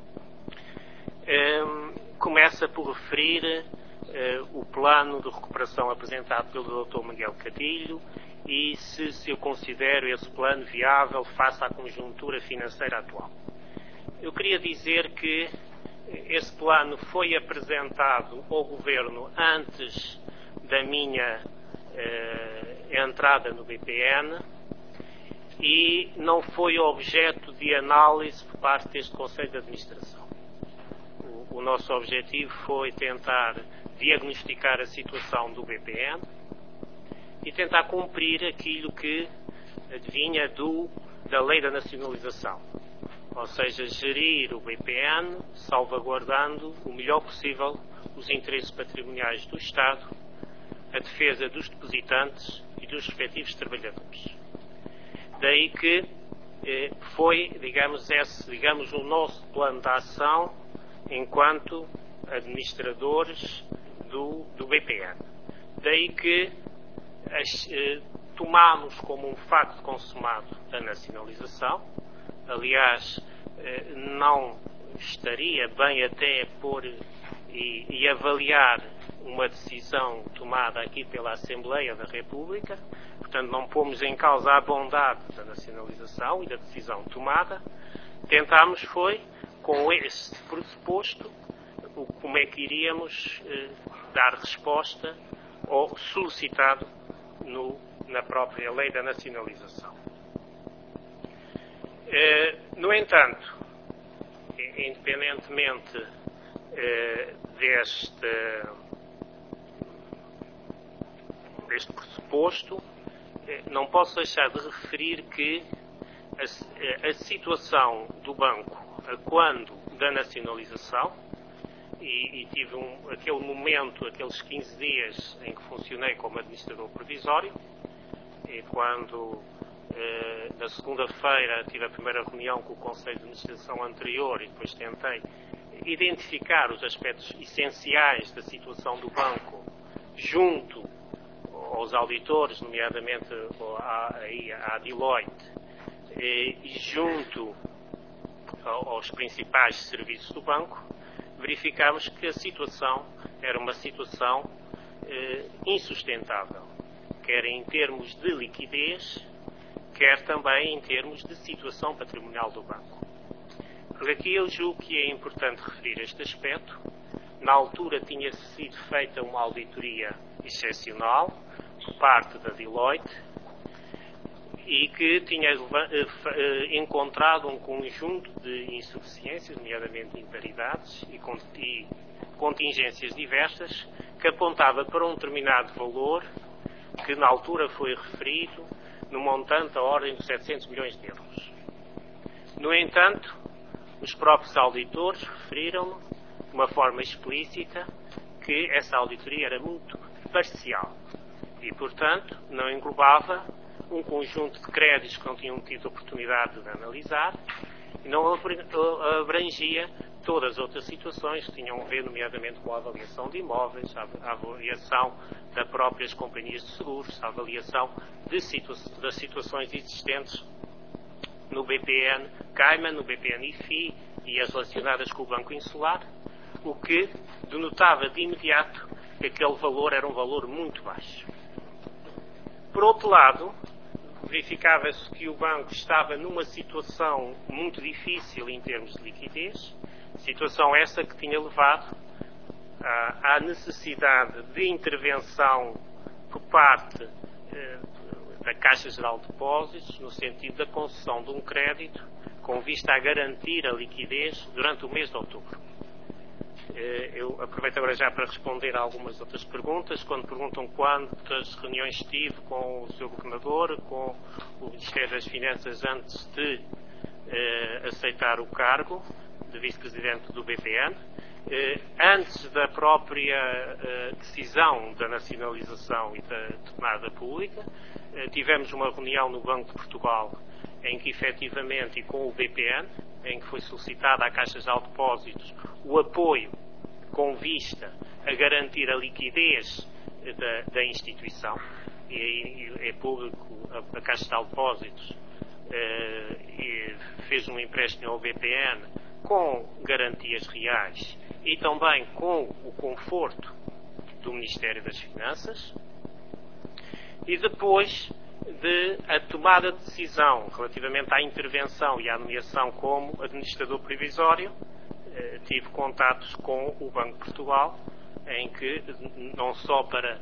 um, começa por referir uh, o plano de recuperação apresentado pelo doutor Miguel Cadilho e se, se eu considero esse plano viável face à conjuntura financeira atual. Eu queria dizer que esse plano foi apresentado ao Governo antes da minha uh, entrada no B P N e não foi objeto de análise por parte deste Conselho de Administração. O, o nosso objetivo foi tentar diagnosticar a situação do B P N e tentar cumprir aquilo que vinha do, da Lei da Nacionalização, ou seja, gerir o B P N salvaguardando o melhor possível os interesses patrimoniais do Estado, a defesa dos depositantes e dos respectivos trabalhadores. Daí que eh, foi, digamos, esse, digamos, o nosso plano de ação enquanto administradores do, do B P N. Daí que as, eh, tomámos como um facto consumado a nacionalização. Aliás, eh, não estaria bem até pôr e, e avaliar uma decisão tomada aqui pela Assembleia da República. Portanto, não pomos em causa a bondade da nacionalização e da decisão tomada. Tentámos foi, com esse pressuposto, como é que iríamos eh, dar resposta ao solicitado no, na própria Lei da Nacionalização. Eh, no entanto, independentemente eh, deste, deste pressuposto, não posso deixar de referir que a, a situação do banco, a quando da nacionalização, e, e tive um, aquele momento, aqueles quinze dias em que funcionei como administrador provisório, e quando eh, na segunda-feira tive a primeira reunião com o Conselho de Administração anterior e depois tentei identificar os aspectos essenciais da situação do banco junto aos auditores, nomeadamente à, à Deloitte, e junto aos principais serviços do banco, verificámos que a situação era uma situação eh, insustentável, quer em termos de liquidez, quer também em termos de situação patrimonial do banco. Porque aqui eu julgo que é importante referir este aspecto. Na altura tinha sido feita uma auditoria excepcional por parte da Deloitte e que tinha encontrado um conjunto de insuficiências, nomeadamente imparidades e contingências diversas, que apontava para um determinado valor que na altura foi referido no montante da ordem de setecentos milhões de euros. No entanto, os próprios auditores referiram de uma forma explícita que essa auditoria era muito parcial e, portanto, não englobava um conjunto de créditos que não tinham tido oportunidade de analisar e não abrangia todas as outras situações que tinham a ver, nomeadamente, com a avaliação de imóveis, a avaliação das próprias companhias de seguros, a avaliação de situa das situações existentes no B P N Cayman, no B P N I F I e as relacionadas com o Banco Insular, o que denotava de imediato que aquele valor era um valor muito baixo. Por outro lado, verificava-se que o banco estava numa situação muito difícil em termos de liquidez, situação essa que tinha levado à, à necessidade de intervenção por parte eh, da Caixa Geral de Depósitos, no sentido da concessão de um crédito com vista a garantir a liquidez durante o mês de outubro. Eu aproveito agora já para responder a algumas outras perguntas. Quando perguntam quantas reuniões tive com o senhor Governador, com o Ministério das Finanças antes de eh, aceitar o cargo de Vice-Presidente do B P N, eh, antes da própria eh, decisão da nacionalização e da tomada pública, eh, tivemos uma reunião no Banco de Portugal em que efetivamente, e com o B P N, em que foi solicitada à Caixa Geral de Depósitos o apoio com vista a garantir a liquidez da, da instituição. E é público, a, a Caixa Geral de Depósitos eh, fez um empréstimo ao B P N com garantias reais e também com o conforto do Ministério das Finanças. E depois de a tomada de decisão relativamente à intervenção e à nomeação como administrador provisório, eh, tive contatos com o Banco de Portugal, em que, não só para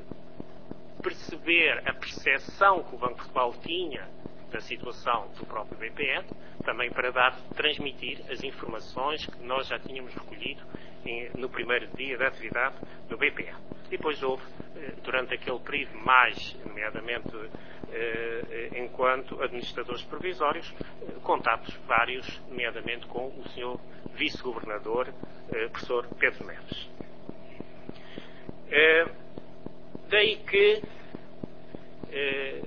perceber a percepção que o Banco de Portugal tinha da situação do próprio B P N, também para dar, transmitir as informações que nós já tínhamos recolhido em, no primeiro dia da atividade do B P N. E depois houve, durante aquele período, mais, nomeadamente eh, enquanto administradores provisórios, eh, contatos vários, nomeadamente com o senhor Vice-Governador, eh, professor Pedro Neves. Eh, daí que eh,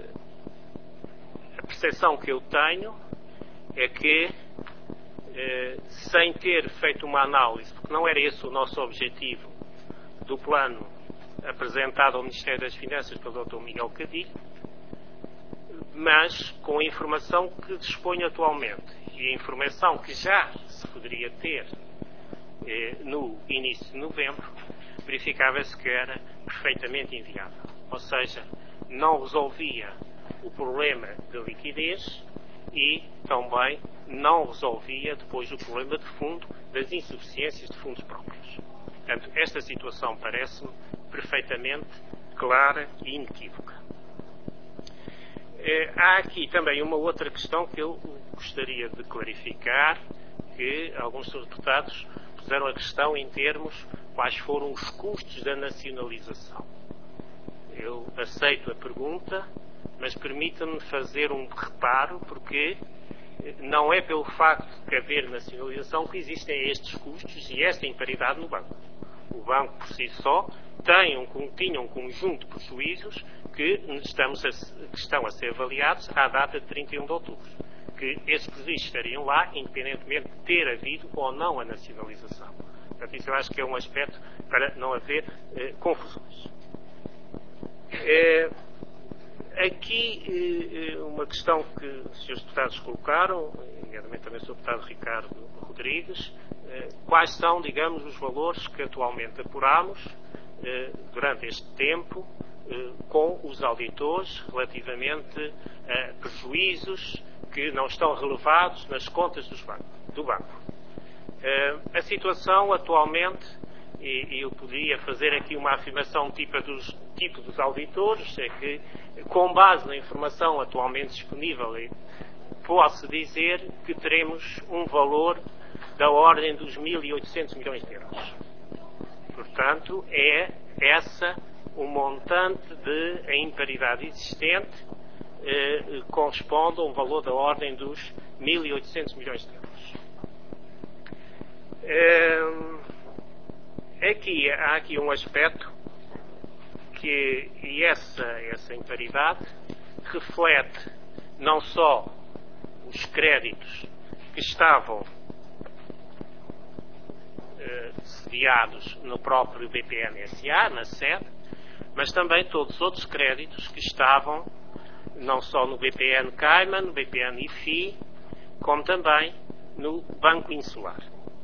a percepção que eu tenho é que, eh, sem ter feito uma análise, porque não era esse o nosso objetivo do plano apresentado ao Ministério das Finanças pelo doutor Miguel Cadilho, mas com a informação que disponho atualmente e a informação que já se poderia ter eh, no início de novembro, verificava-se que era perfeitamente inviável. Ou seja, não resolvia o problema de liquidez e também não resolvia depois o problema de fundo das insuficiências de fundos próprios. Portanto, esta situação parece-me perfeitamente clara e inequívoca. Eh, há aqui também uma outra questão que eu gostaria de clarificar, que alguns senhores deputados puseram a questão em termos quais foram os custos da nacionalização. Eu aceito a pergunta, mas permita-me fazer um reparo, porque não é pelo facto de haver nacionalização que existem estes custos e esta imparidade no banco. O banco, por si só, tem um, tinha um conjunto de prejuízos que, estamos a, que estão a ser avaliados à data de trinta e um de outubro. Que esses prejuízos estariam lá, independentemente de ter havido ou não a nacionalização. Portanto, isso eu acho que é um aspecto para não haver eh, confusões. Eh, aqui, eh, uma questão que os senhores deputados colocaram, nomeadamente também o senhor deputado Ricardo Rodrigues, eh, quais são, digamos, os valores que atualmente apuramos eh, durante este tempo eh, com os auditores relativamente a prejuízos que não estão relevados nas contas dos banco, do banco. Uh, a situação atualmente, e, e eu podia fazer aqui uma afirmação tipo dos, tipo dos auditores, é que, com base na informação atualmente disponível, posso dizer que teremos um valor da ordem dos mil e oitocentos milhões de euros. Portanto, é essa o montante de a imparidade existente eh, corresponde a um valor da ordem dos mil e oitocentos milhões de euros. Aqui, há aqui um aspecto que e essa, essa imparidade reflete não só os créditos que estavam eh, sediados no próprio B P N S A, na sede, mas também todos os outros créditos que estavam não só no B P N Cayman, no B P N I F I, como também no Banco Insular.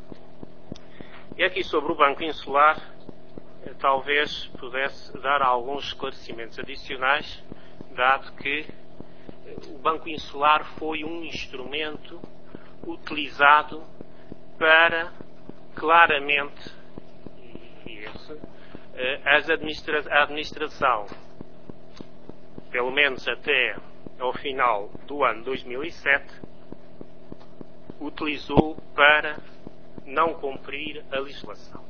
E aqui sobre o Banco Insular, talvez pudesse dar alguns esclarecimentos adicionais, dado que o Banco Insular foi um instrumento utilizado para claramente e esse, as administra a administração, pelo menos até ao final do ano dois mil e sete, utilizou para não cumprir a legislação.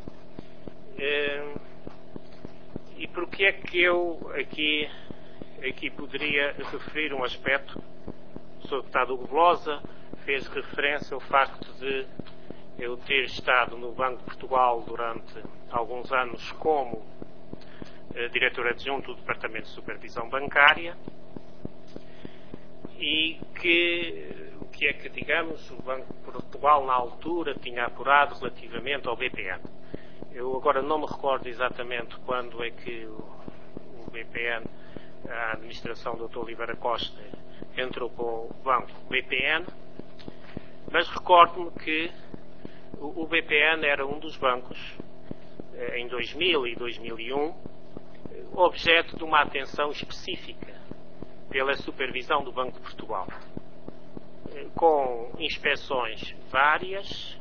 E por que é que eu aqui, aqui poderia referir um aspecto? O senhor deputado Hugo Velosa fez referência ao facto de eu ter estado no Banco de Portugal durante alguns anos como eh, diretor adjunto do Departamento de Supervisão Bancária e que o que é que, digamos, o Banco de Portugal na altura tinha apurado relativamente ao B P N. Eu agora não me recordo exatamente quando é que o, o B P N, a administração do doutor Oliveira Costa, entrou com o banco B P N, mas recordo-me que o, o B P N era um dos bancos, em dois mil e dois mil e um, objeto de uma atenção específica pela supervisão do Banco de Portugal, com inspeções várias.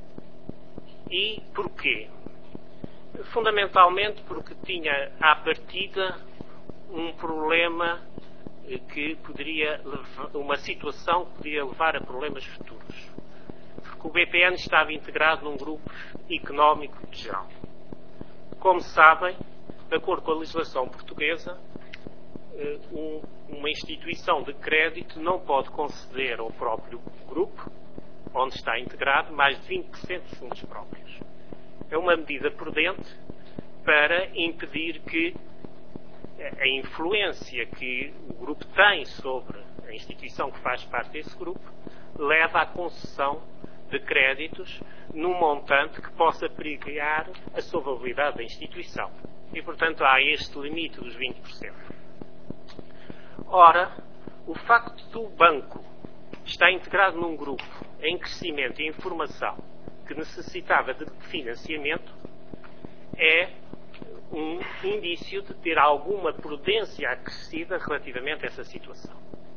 E porquê? Fundamentalmente porque tinha à partida um problema que poderia levar, uma situação que poderia levar a problemas futuros. Porque o B P N estava integrado num grupo económico geral. Como sabem, de acordo com a legislação portuguesa, um, uma instituição de crédito não pode conceder ao próprio grupo, onde está integrado, mais de vinte por cento dos fundos próprios. É uma medida prudente para impedir que a influência que o grupo tem sobre a instituição que faz parte desse grupo leve à concessão de créditos num montante que possa perigar a solvabilidade da instituição. E, portanto, há este limite dos vinte por cento. Ora, o facto do banco estar integrado num grupo em crescimento e em formação que necessitava de financiamento é um indício de ter alguma prudência acrescida relativamente a essa situação.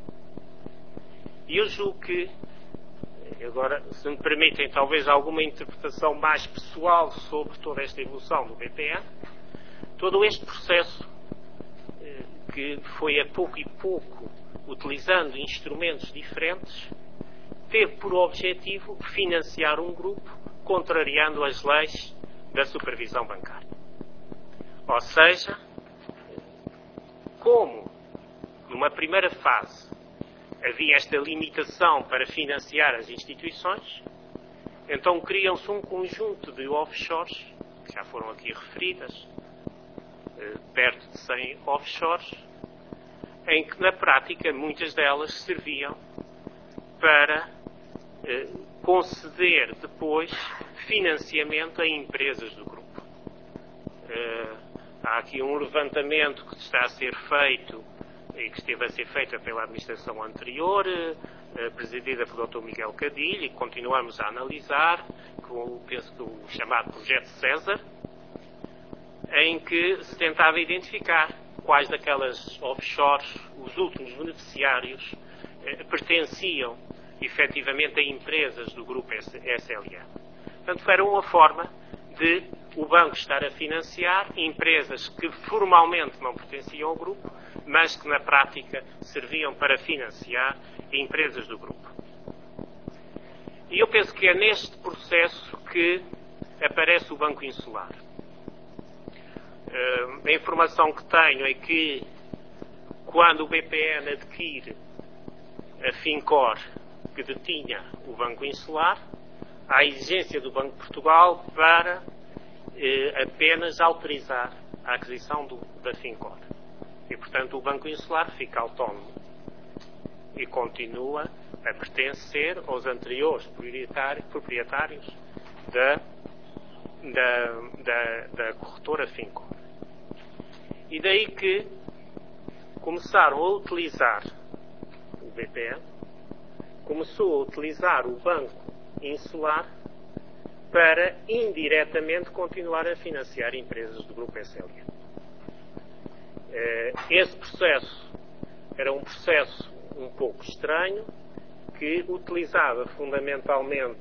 E eu julgo que, agora, se me permitem talvez alguma interpretação mais pessoal sobre toda esta evolução do B P N, todo este processo que foi a pouco e pouco utilizando instrumentos diferentes, teve por objetivo financiar um grupo contrariando as leis da supervisão bancária. Ou seja, como numa primeira fase havia esta limitação para financiar as instituições, então criam-se um conjunto de offshores, que já foram aqui referidas, perto de cem offshores, em que na prática muitas delas serviam para eh, conceder depois financiamento a empresas do grupo. Uh, há aqui um levantamento que está a ser feito e que esteve a ser feito pela administração anterior, uh, presidida pelo doutor Miguel Cadilho, e continuamos a analisar, com, penso que o chamado Projeto César, em que se tentava identificar quais daquelas offshores, os últimos beneficiários, eh, pertenciam efetivamente a empresas do grupo S L A. Portanto, era uma forma de o banco estar a financiar empresas que formalmente não pertenciam ao grupo, mas que na prática serviam para financiar empresas do grupo. E eu penso que é neste processo que aparece o Banco Insular. A informação que tenho é que quando o B P N adquire a Fincor, que detinha o Banco Insular, há a exigência do Banco de Portugal para eh, apenas autorizar a aquisição do, da Fincor. E, portanto, o Banco Insular fica autónomo e continua a pertencer aos anteriores proprietários da, da, da, da corretora Fincor. E daí que começaram a utilizar o B P N, começou a utilizar o Banco Insular para indiretamente continuar a financiar empresas do grupo S L A. Esse processo era um processo um pouco estranho, que utilizava fundamentalmente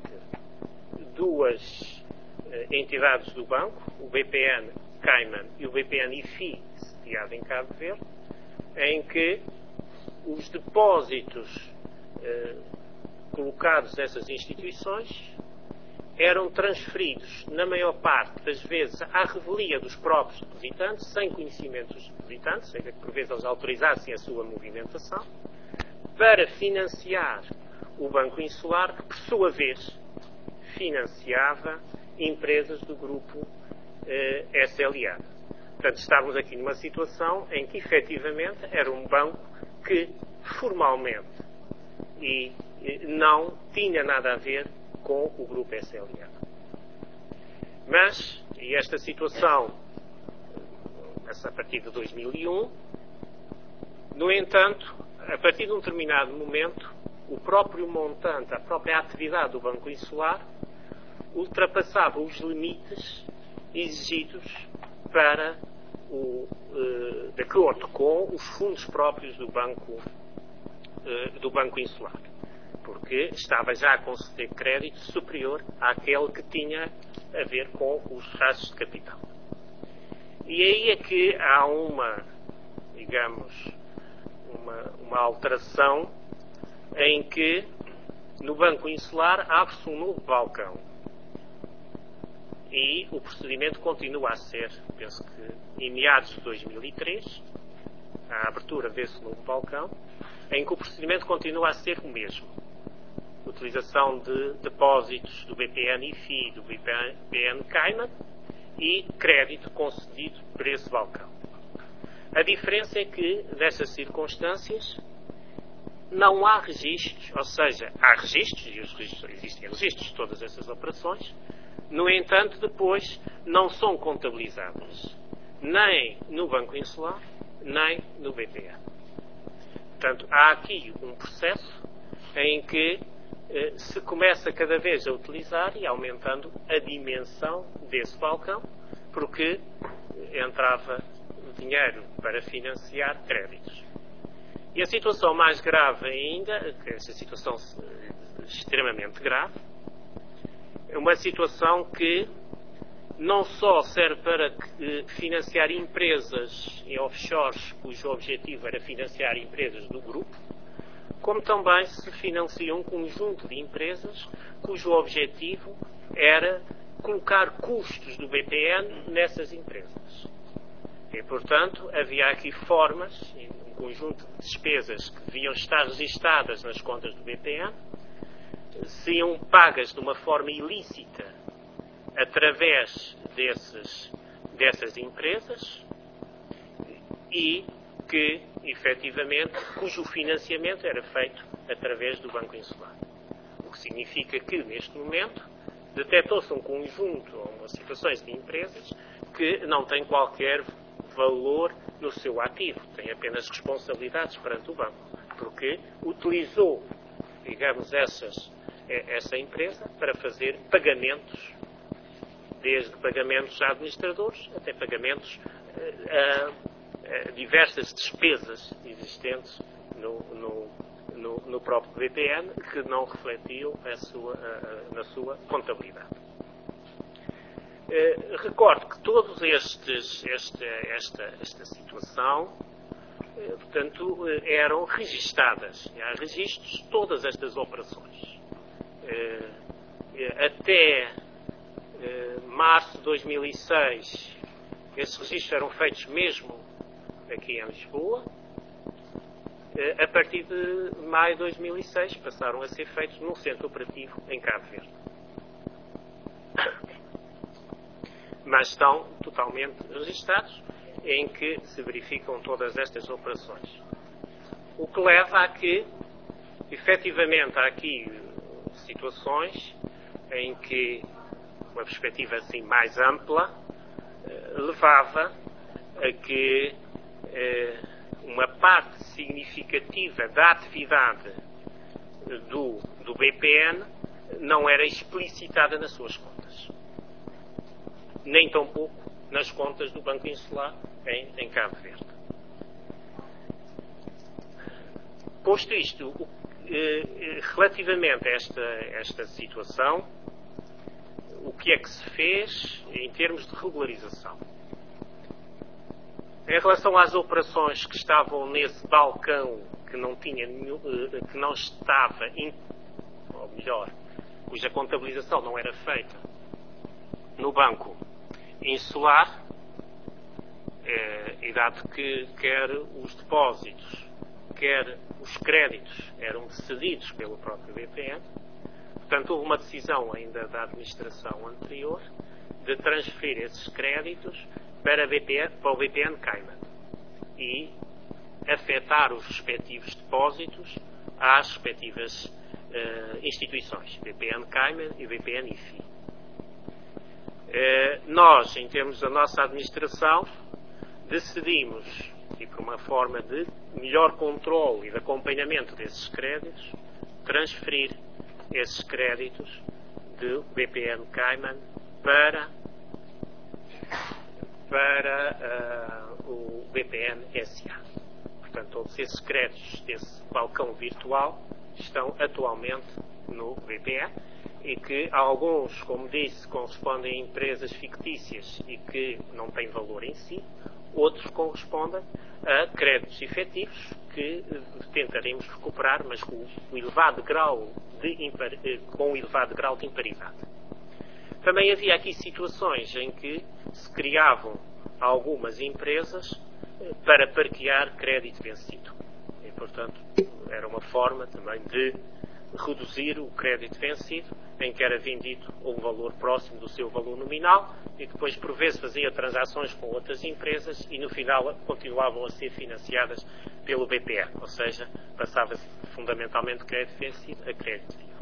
duas entidades do banco, o B P N Cayman e o B P N I F I, sediado em Cabo Verde, em que os depósitos eh, colocados nessas instituições eram transferidos, na maior parte das vezes, à revelia dos próprios depositantes, sem conhecimento dos depositantes, seja que por vezes eles autorizassem a sua movimentação, para financiar o Banco Insular, que por sua vez financiava empresas do grupo eh, S L A. Portanto, estávamos aqui numa situação em que efetivamente era um banco que formalmente e, e não tinha nada a ver com o grupo S L A. Mas, e esta situação, a partir de dois mil e um, no entanto, a partir de um determinado momento, o próprio montante, a própria atividade do Banco Insular, ultrapassava os limites exigidos para o, eh, de acordo com os fundos próprios do Banco, eh, do Banco Insular, porque estava já a conceder crédito superior àquele que tinha a ver com os rastros de capital. E aí é que há uma, digamos, uma, uma alteração em que no Banco Insular abre-se um novo balcão. E o procedimento continua a ser, penso que em meados de dois mil e três, a abertura desse novo balcão, em que o procedimento continua a ser o mesmo. Utilização de depósitos do B P N I F I e do B P N Cayman e crédito concedido por esse balcão. A diferença é que, nessas circunstâncias, não há registros, ou seja, há registros, e os registros, existem registros de todas essas operações. No entanto, depois não são contabilizadas nem no Banco Insular, nem no B P N. Portanto, há aqui um processo em que eh, se começa cada vez a utilizar e aumentando a dimensão desse balcão, porque entrava dinheiro para financiar créditos. E a situação mais grave ainda, que é essa situação extremamente grave, é uma situação que não só serve para financiar empresas em offshores cujo objetivo era financiar empresas do grupo, como também se financia um conjunto de empresas cujo objetivo era colocar custos do B P N nessas empresas. E, portanto, havia aqui formas, um conjunto de despesas que deviam estar registadas nas contas do B P N, seriam pagas de uma forma ilícita através desses, dessas empresas e que, efetivamente, cujo financiamento era feito através do Banco Insular. O que significa que, neste momento, detectou-se um conjunto, ou umas situações de empresas que não têm qualquer valor no seu ativo, têm apenas responsabilidades perante o banco, porque utilizou, digamos, essas, essa empresa para fazer pagamentos, desde pagamentos a administradores até pagamentos a, a diversas despesas existentes no, no, no, no próprio B P N que não refletiam a sua, a, na sua contabilidade. Uh, recordo que todos estes, esta, esta, esta situação, uh, portanto, uh, eram registadas. Há registros de todas estas operações. Uh, uh, até uh, março de dois mil e seis, esses registros eram feitos mesmo aqui em Lisboa. Uh, a partir de maio de dois mil e seis, passaram a ser feitos num centro operativo em Cabo Verde. Mas estão totalmente registados, em que se verificam todas estas operações. O que leva a que, efetivamente, há aqui situações em que uma perspectiva assim mais ampla eh, levava a que eh, uma parte significativa da atividade do, do B P N não era explicitada nas suas contas. Nem tão pouco nas contas do Banco Insular em, em Cabo Verde. Posto isto, o, eh, relativamente a esta, esta situação, o que é que se fez em termos de regularização? Em relação às operações que estavam nesse balcão que não tinha, que não estava, ou melhor, cuja contabilização não era feita no Banco Insular, eh, e dado que quer os depósitos, quer os créditos eram cedidos pelo próprio B P N, portanto houve uma decisão ainda da administração anterior de transferir esses créditos para, B P N, para o B P N Cayman e afetar os respectivos depósitos às respectivas eh, instituições, B P N Cayman e B P N I F I. Eh, nós, em termos da nossa administração, decidimos, e por uma forma de melhor controle e de acompanhamento desses créditos, transferir esses créditos do B P N Cayman para, para uh, o B P N S A. Portanto, todos esses créditos desse balcão virtual estão atualmente no B P N e que alguns, como disse, correspondem a empresas fictícias e que não têm valor em si, outros correspondem a créditos efetivos que tentaremos recuperar, mas com o elevado grau de impar... com o elevado grau de imparidade. Também havia aqui situações em que se criavam algumas empresas para parquear crédito vencido. E, portanto, era uma forma também de reduzir o crédito vencido, em que era vendido a um valor próximo do seu valor nominal e depois, por vezes, fazia transações com outras empresas e, no final, continuavam a ser financiadas pelo B P N, ou seja, passava-se fundamentalmente crédito vencido a crédito vivo.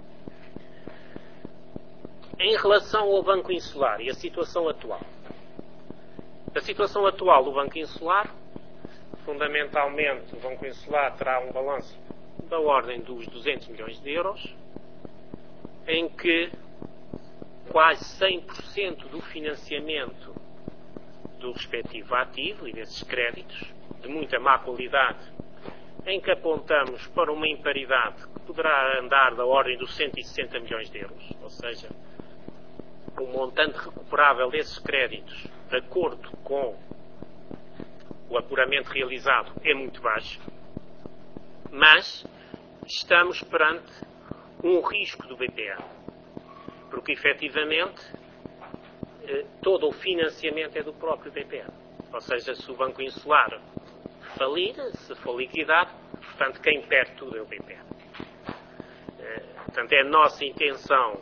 Em relação ao Banco Insular e a situação atual. A situação atual do Banco Insular, fundamentalmente, o Banco Insular terá um balanço da ordem dos duzentos milhões de euros, em que quase cem por cento do financiamento do respectivo ativo e desses créditos, de muita má qualidade, em que apontamos para uma imparidade que poderá andar da ordem dos cento e sessenta milhões de euros, ou seja, o montante recuperável desses créditos, de acordo com o apuramento realizado, é muito baixo, mas estamos perante um risco do B P N, porque efetivamente todo o financiamento é do próprio B P N, ou seja, se o Banco Insular falir, se for liquidado, portanto quem perde tudo é o B P N. Portanto, é a nossa intenção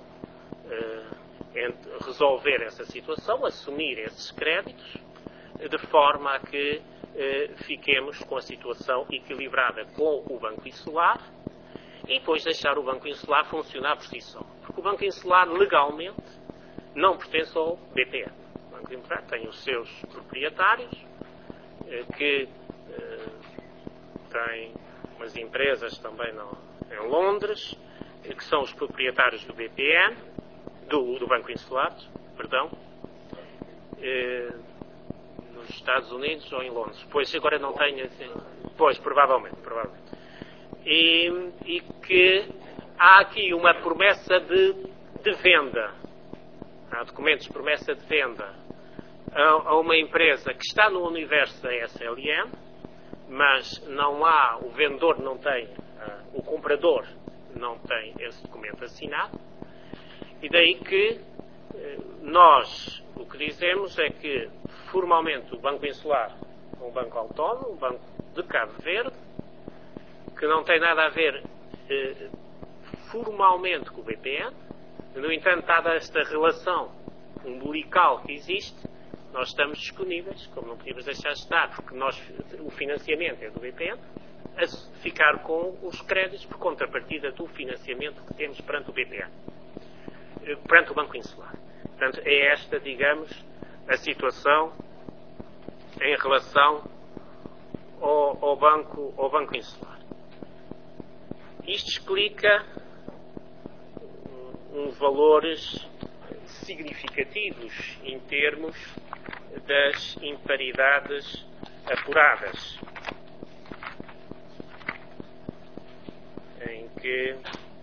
resolver essa situação, assumir esses créditos, de forma a que fiquemos com a situação equilibrada com o Banco Insular, e depois deixar o Banco Insular funcionar por si só. Porque o Banco Insular, legalmente, não pertence ao B P N. O Banco de Inglaterra tem os seus proprietários, que têm umas empresas também no, em Londres, que são os proprietários do B P N, do, do Banco Insular, perdão, nos Estados Unidos ou em Londres. Pois agora não tenho assim. Pois, provavelmente, provavelmente. E, e que há aqui uma promessa de, de venda. Há documentos de promessa de venda a, a uma empresa que está no universo da S L M, mas não há, o vendedor não tem, uh, o comprador não tem esse documento assinado. E daí que uh, nós o que dizemos é que formalmente o Banco Insular é um banco autónomo, um banco de Cabo Verde, que não tem nada a ver eh, formalmente com o B P N. No entanto, dada esta relação umbilical que existe, nós estamos disponíveis, como não podíamos deixar de estar, porque nós, o financiamento é do B P N, a ficar com os créditos por contrapartida do financiamento que temos perante o B P N, eh, perante o Banco Insular. Portanto, é esta, digamos, a situação em relação ao, ao, banco, ao Banco Insular. Isto explica uns valores significativos em termos das imparidades apuradas, em que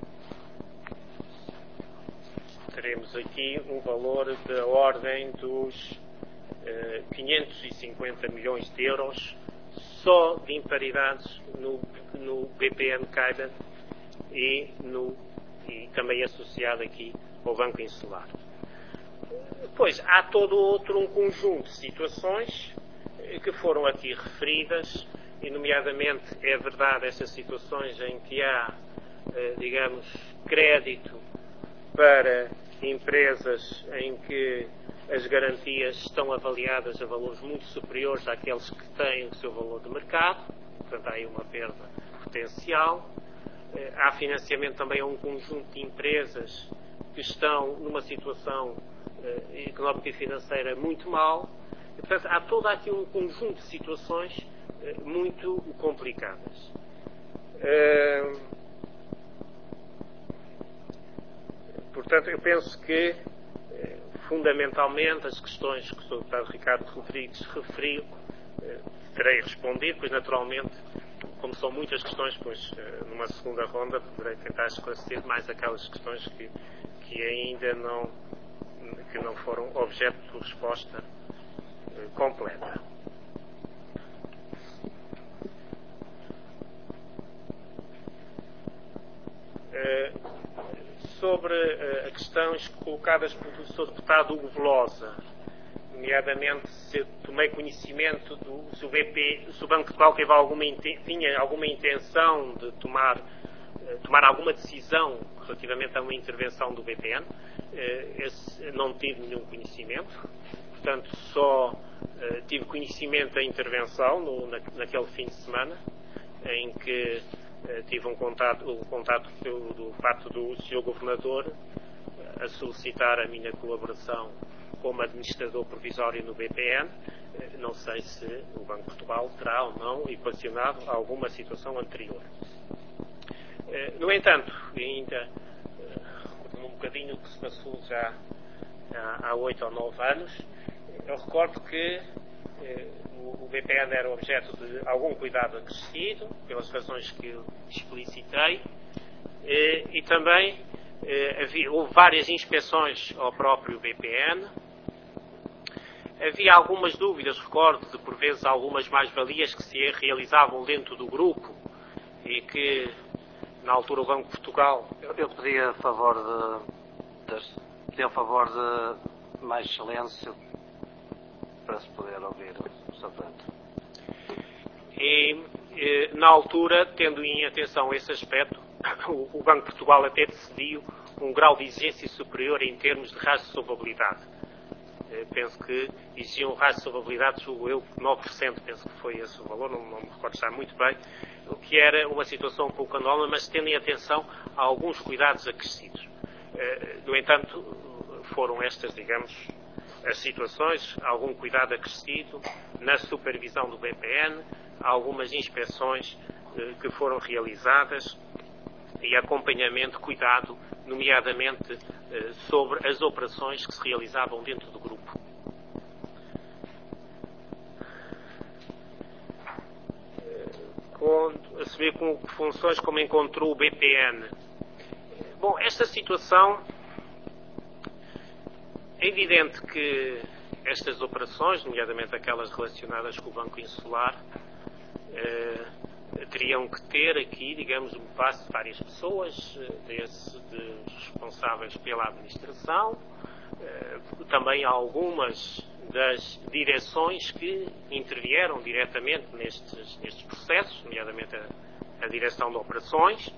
teremos aqui um valor da ordem dos uh, quinhentos e cinquenta milhões de euros só de imparidades no, no B P N Caixa e, no, e também associado aqui ao Banco Insular. Depois, há todo outro um conjunto de situações que foram aqui referidas, e nomeadamente é verdade essas situações em que há, digamos, crédito para empresas em que as garantias estão avaliadas a valores muito superiores àqueles que têm o seu valor de mercado, portanto há aí uma perda potencial. Há financiamento também a um conjunto de empresas que estão numa situação eh, económica e financeira muito mal. E, portanto, há todo aqui um conjunto de situações eh, muito complicadas. Eh, portanto, eu penso que, eh, fundamentalmente, as questões que o senhor Deputado Ricardo Rodrigues referiu, eh, terei respondido, pois naturalmente, como são muitas questões, pois numa segunda ronda poderei tentar esclarecer mais aquelas questões que, que ainda não, que não foram objeto de resposta eh, completa. Eh, sobre eh, questões colocadas pelo senhor Deputado Hugo Velosa, nomeadamente se tomei conhecimento do se o, B P, se o Banco de Portugal teve alguma, tinha alguma intenção de tomar, tomar alguma decisão relativamente a uma intervenção do B P N. Esse, não tive nenhum conhecimento, portanto só uh, tive conhecimento da intervenção no, na, naquele fim de semana, em que uh, tive um contato, um contato do, do facto do senhor Governador uh, a solicitar a minha colaboração como administrador provisório no B P N. Não sei se o Banco de Portugal terá ou não equacionado alguma situação anterior. No entanto, ainda um bocadinho que se passou já há oito ou nove anos, eu recordo que o B P N era objeto de algum cuidado acrescido, pelas razões que eu explicitei, e também havia, houve várias inspeções ao próprio B P N. Havia algumas dúvidas, recordo, de por vezes algumas mais-valias que se realizavam dentro do grupo e que, na altura, o Banco de Portugal... Eu, eu pedi a favor de, de, pedi a favor de mais silêncio para se poder ouvir o seu ponto. E, e, na altura, tendo em atenção esse aspecto, o, o Banco de Portugal até decidiu um grau de exigência superior em termos de rastro de solvabilidade. Penso que exigiam um rastro de solvabilidade, julgo eu, nove por cento, penso que foi esse o valor, não, não me recordo estar muito bem, o que era uma situação um pouco anómala, mas tendo em atenção a alguns cuidados acrescidos. No entanto, foram estas, digamos, as situações, algum cuidado acrescido na supervisão do B P N, algumas inspeções eh, que foram realizadas e acompanhamento, cuidado, nomeadamente eh, sobre as operações que se realizavam dentro do grupo. Com, assumir com funções como encontrou o B P N. Bom, esta situação, é evidente que estas operações, nomeadamente aquelas relacionadas com o Banco Insular, eh, teriam que ter aqui, digamos, um passo de várias pessoas, desse, de responsáveis pela administração, eh, também algumas das direções que intervieram diretamente nestes, nestes processos, nomeadamente a, a direção de operações.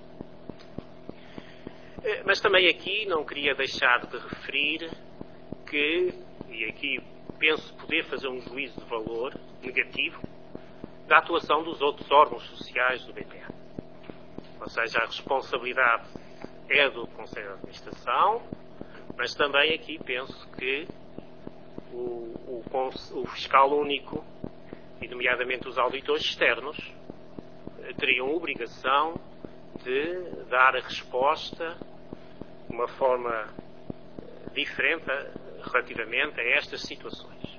Eh, mas também aqui não queria deixar de referir que, e aqui penso poder fazer um juízo de valor negativo, da atuação dos outros órgãos sociais do B P N. Ou seja, a responsabilidade é do Conselho de Administração, mas também aqui penso que o, o, o fiscal único, e nomeadamente os auditores externos, teriam obrigação de dar a resposta de uma forma diferente relativamente a estas situações.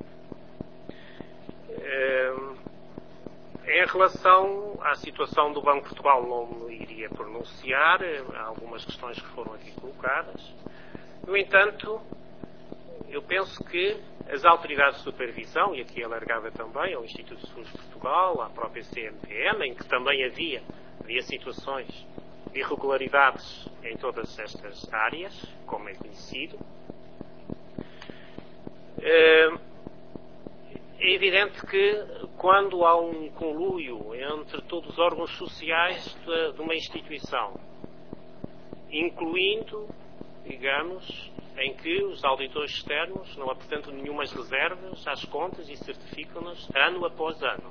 Em relação à situação do Banco de Portugal, não me iria pronunciar, há algumas questões que foram aqui colocadas. No entanto, eu penso que as autoridades de supervisão, e aqui alargada também ao Instituto de Seguros de Portugal, à própria C M P M, em que também havia, havia situações de irregularidades em todas estas áreas, como é conhecido, é evidente que quando há um conluio entre todos os órgãos sociais de, de uma instituição, incluindo, digamos, em que os auditores externos não apresentam nenhumas reservas às contas e certificam-nas ano após ano.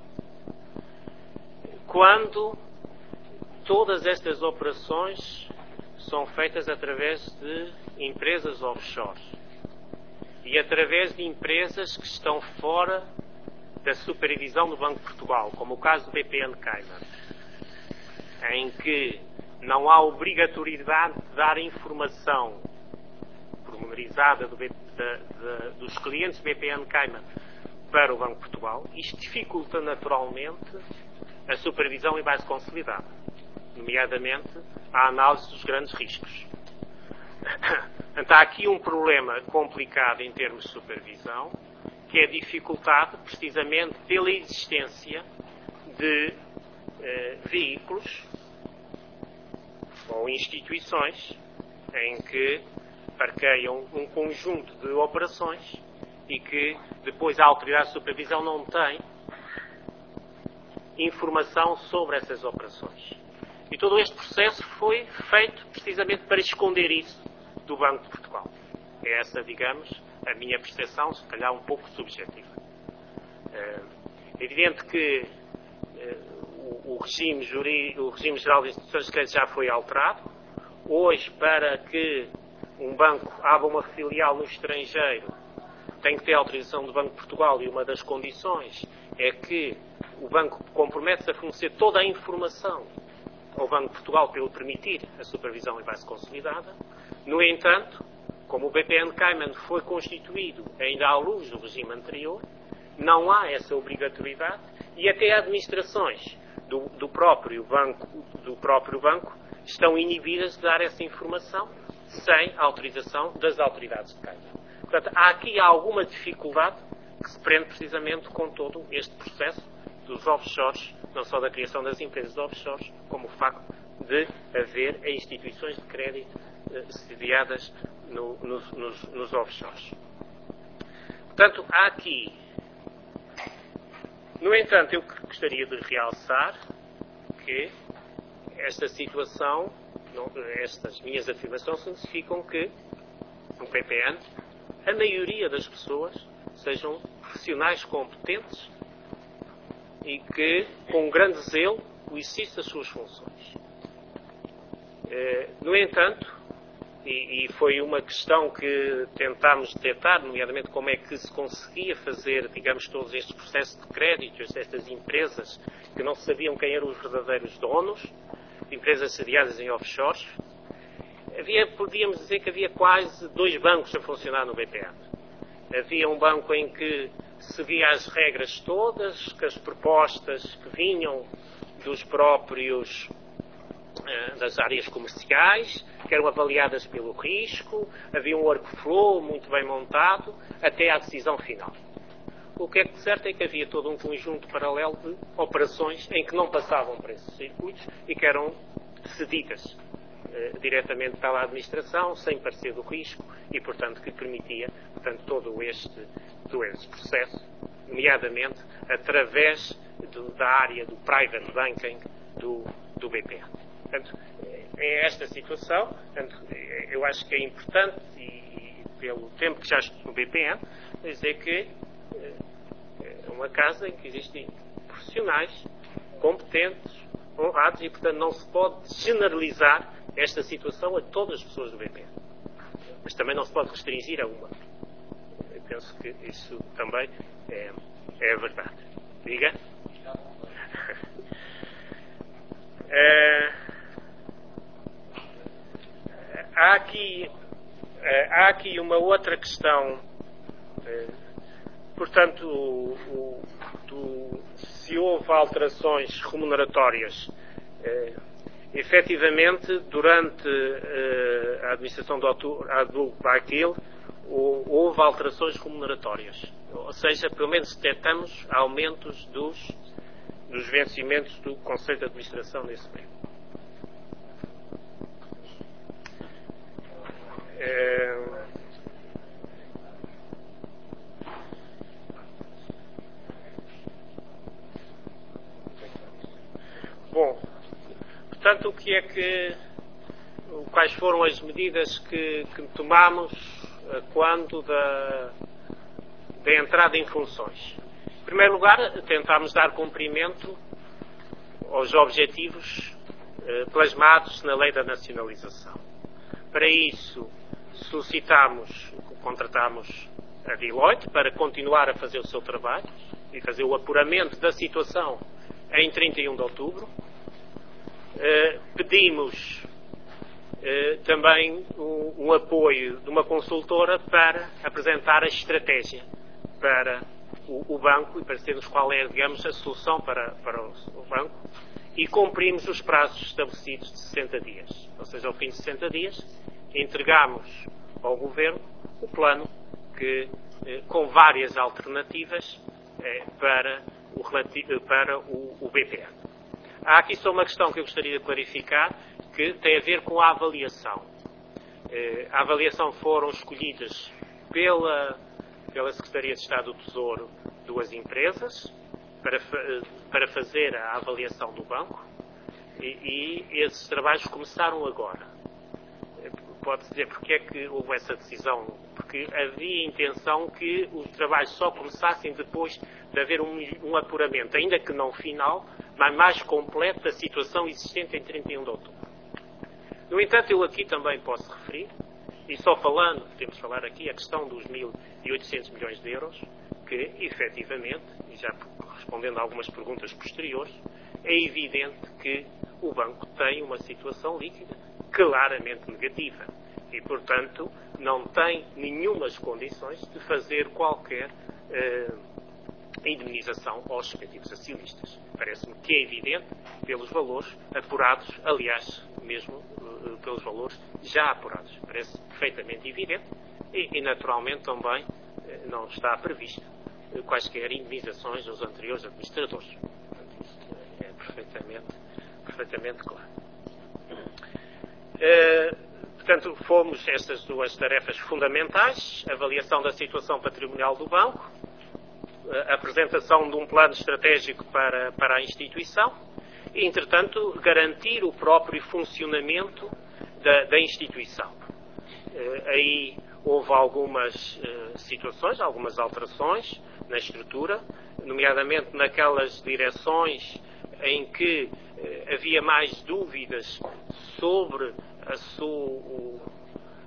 Quando todas estas operações são feitas através de empresas offshore e através de empresas que estão fora da supervisão do Banco de Portugal, como o caso do B P N Cayman, em que não há obrigatoriedade de dar informação pormenorizada do B, da, da, dos clientes do B P N Cayman para o Banco de Portugal, isto dificulta naturalmente a supervisão em base consolidada, nomeadamente a análise dos grandes riscos. Portanto, há aqui um problema complicado em termos de supervisão, que é dificultado precisamente pela existência de eh, veículos ou instituições em que parqueiam um conjunto de operações e que depois a autoridade de supervisão não tem informação sobre essas operações. E todo este processo foi feito precisamente para esconder isso do Banco de Portugal. É essa, digamos, a minha percepção, se calhar um pouco subjetiva. É evidente que o, o, regime juri, o regime geral de instituições de crédito já foi alterado. Hoje, para que um banco abra uma filial no estrangeiro, tem que ter autorização do Banco de Portugal, e uma das condições é que o banco compromete-se a fornecer toda a informação ao Banco de Portugal para ele permitir a supervisão em base consolidada. No entanto, como o B P N Cayman foi constituído ainda à luz do regime anterior, não há essa obrigatoriedade e até administrações do, do, próprio banco, do próprio banco estão inibidas de dar essa informação sem autorização das autoridades de Cayman. Portanto, há aqui alguma dificuldade que se prende precisamente com todo este processo dos offshores, não só da criação das empresas offshores, como o facto de haver instituições de crédito eh, sediadas no, nos, nos, nos offshores. Portanto, há aqui... No entanto, eu gostaria de realçar que esta situação, estas minhas afirmações significam que no P P N a maioria das pessoas sejam profissionais competentes e que, com grande zelo, o exercício das suas funções. No entanto, e, e foi uma questão que tentámos detectar, nomeadamente como é que se conseguia fazer, digamos, todos estes processos de créditos, estas empresas que não sabiam quem eram os verdadeiros donos, empresas sediadas em offshores. Havia, podíamos dizer que havia quase dois bancos a funcionar no B P N. Havia um banco em que seguia as regras todas, que as propostas que vinham dos próprios, das áreas comerciais, que eram avaliadas pelo risco, havia um workflow muito bem montado, até à decisão final. O que é que certo é que havia todo um conjunto paralelo de operações em que não passavam por esses circuitos e que eram cedidas eh, diretamente pela administração, sem parecer do risco, e, portanto, que permitia, portanto, todo este, todo este processo, nomeadamente através do, da área do private banking do, do B P N. Portanto, é esta situação, portanto, eu acho que é importante, e, e pelo tempo que já estou no B P N, dizer que é uma casa em que existem profissionais competentes, honrados, e, portanto, não se pode generalizar esta situação a todas as pessoas do B P N. Mas também não se pode restringir a uma. Eu penso que isso também é, é a verdade. Diga? É, há, aqui, há aqui uma outra questão. É, portanto, o, o, do, se houve alterações remuneratórias, é, efetivamente, durante uh, a administração do Abdul Bakil, houve alterações remuneratórias. Ou seja, pelo menos detectamos aumentos dos, dos vencimentos do Conselho de Administração nesse período. Uh, bom, portanto, o que é que, quais foram as medidas que, que tomamos quando da, da entrada em funções? Em primeiro lugar, tentámos dar cumprimento aos objetivos eh, plasmados na lei da nacionalização. Para isso, solicitámos, contratámos a Deloitte para continuar a fazer o seu trabalho e fazer o apuramento da situação em trinta e um de outubro. Uh, pedimos uh, também um, um apoio de uma consultora para apresentar a estratégia para o, o banco e para termos qual é, digamos, a solução para, para o, o banco, e cumprimos os prazos estabelecidos de sessenta dias. Ou seja, ao fim de sessenta dias, entregamos ao Governo o plano que, uh, com várias alternativas uh, para, o, para o, o B P N. Há aqui só uma questão que eu gostaria de clarificar, que tem a ver com a avaliação. A avaliação foram escolhidas pela, pela Secretaria de Estado do Tesouro duas empresas para, para fazer a avaliação do banco, e, e esses trabalhos começaram agora. Pode dizer porque é que houve essa decisão? Porque havia intenção que os trabalhos só começassem depois de haver um, um apuramento, ainda que não final, mas mais completo da situação existente em trinta e um de outubro. No entanto, eu aqui também posso referir, e só falando, temos de falar aqui, a questão dos mil e oitocentos milhões de euros, que, efetivamente, e já respondendo a algumas perguntas posteriores, é evidente que o banco tem uma situação líquida claramente negativa e, portanto, não tem nenhumas condições de fazer qualquer eh, indemnização aos respectivos acionistas. Parece-me que é evidente pelos valores apurados, aliás, mesmo uh, pelos valores já apurados. Parece perfeitamente evidente e, e naturalmente, também uh, não está previsto uh, quaisquer indemnizações aos anteriores administradores. Portanto, isto é perfeitamente, perfeitamente claro. Uh, portanto, fomos estas duas tarefas fundamentais: avaliação da situação patrimonial do banco, a apresentação de um plano estratégico para, para a instituição e, entretanto, garantir o próprio funcionamento da, da instituição. Uh, aí houve algumas uh, situações, algumas alterações na estrutura, nomeadamente naquelas direções em que uh, havia mais dúvidas sobre a sua, o,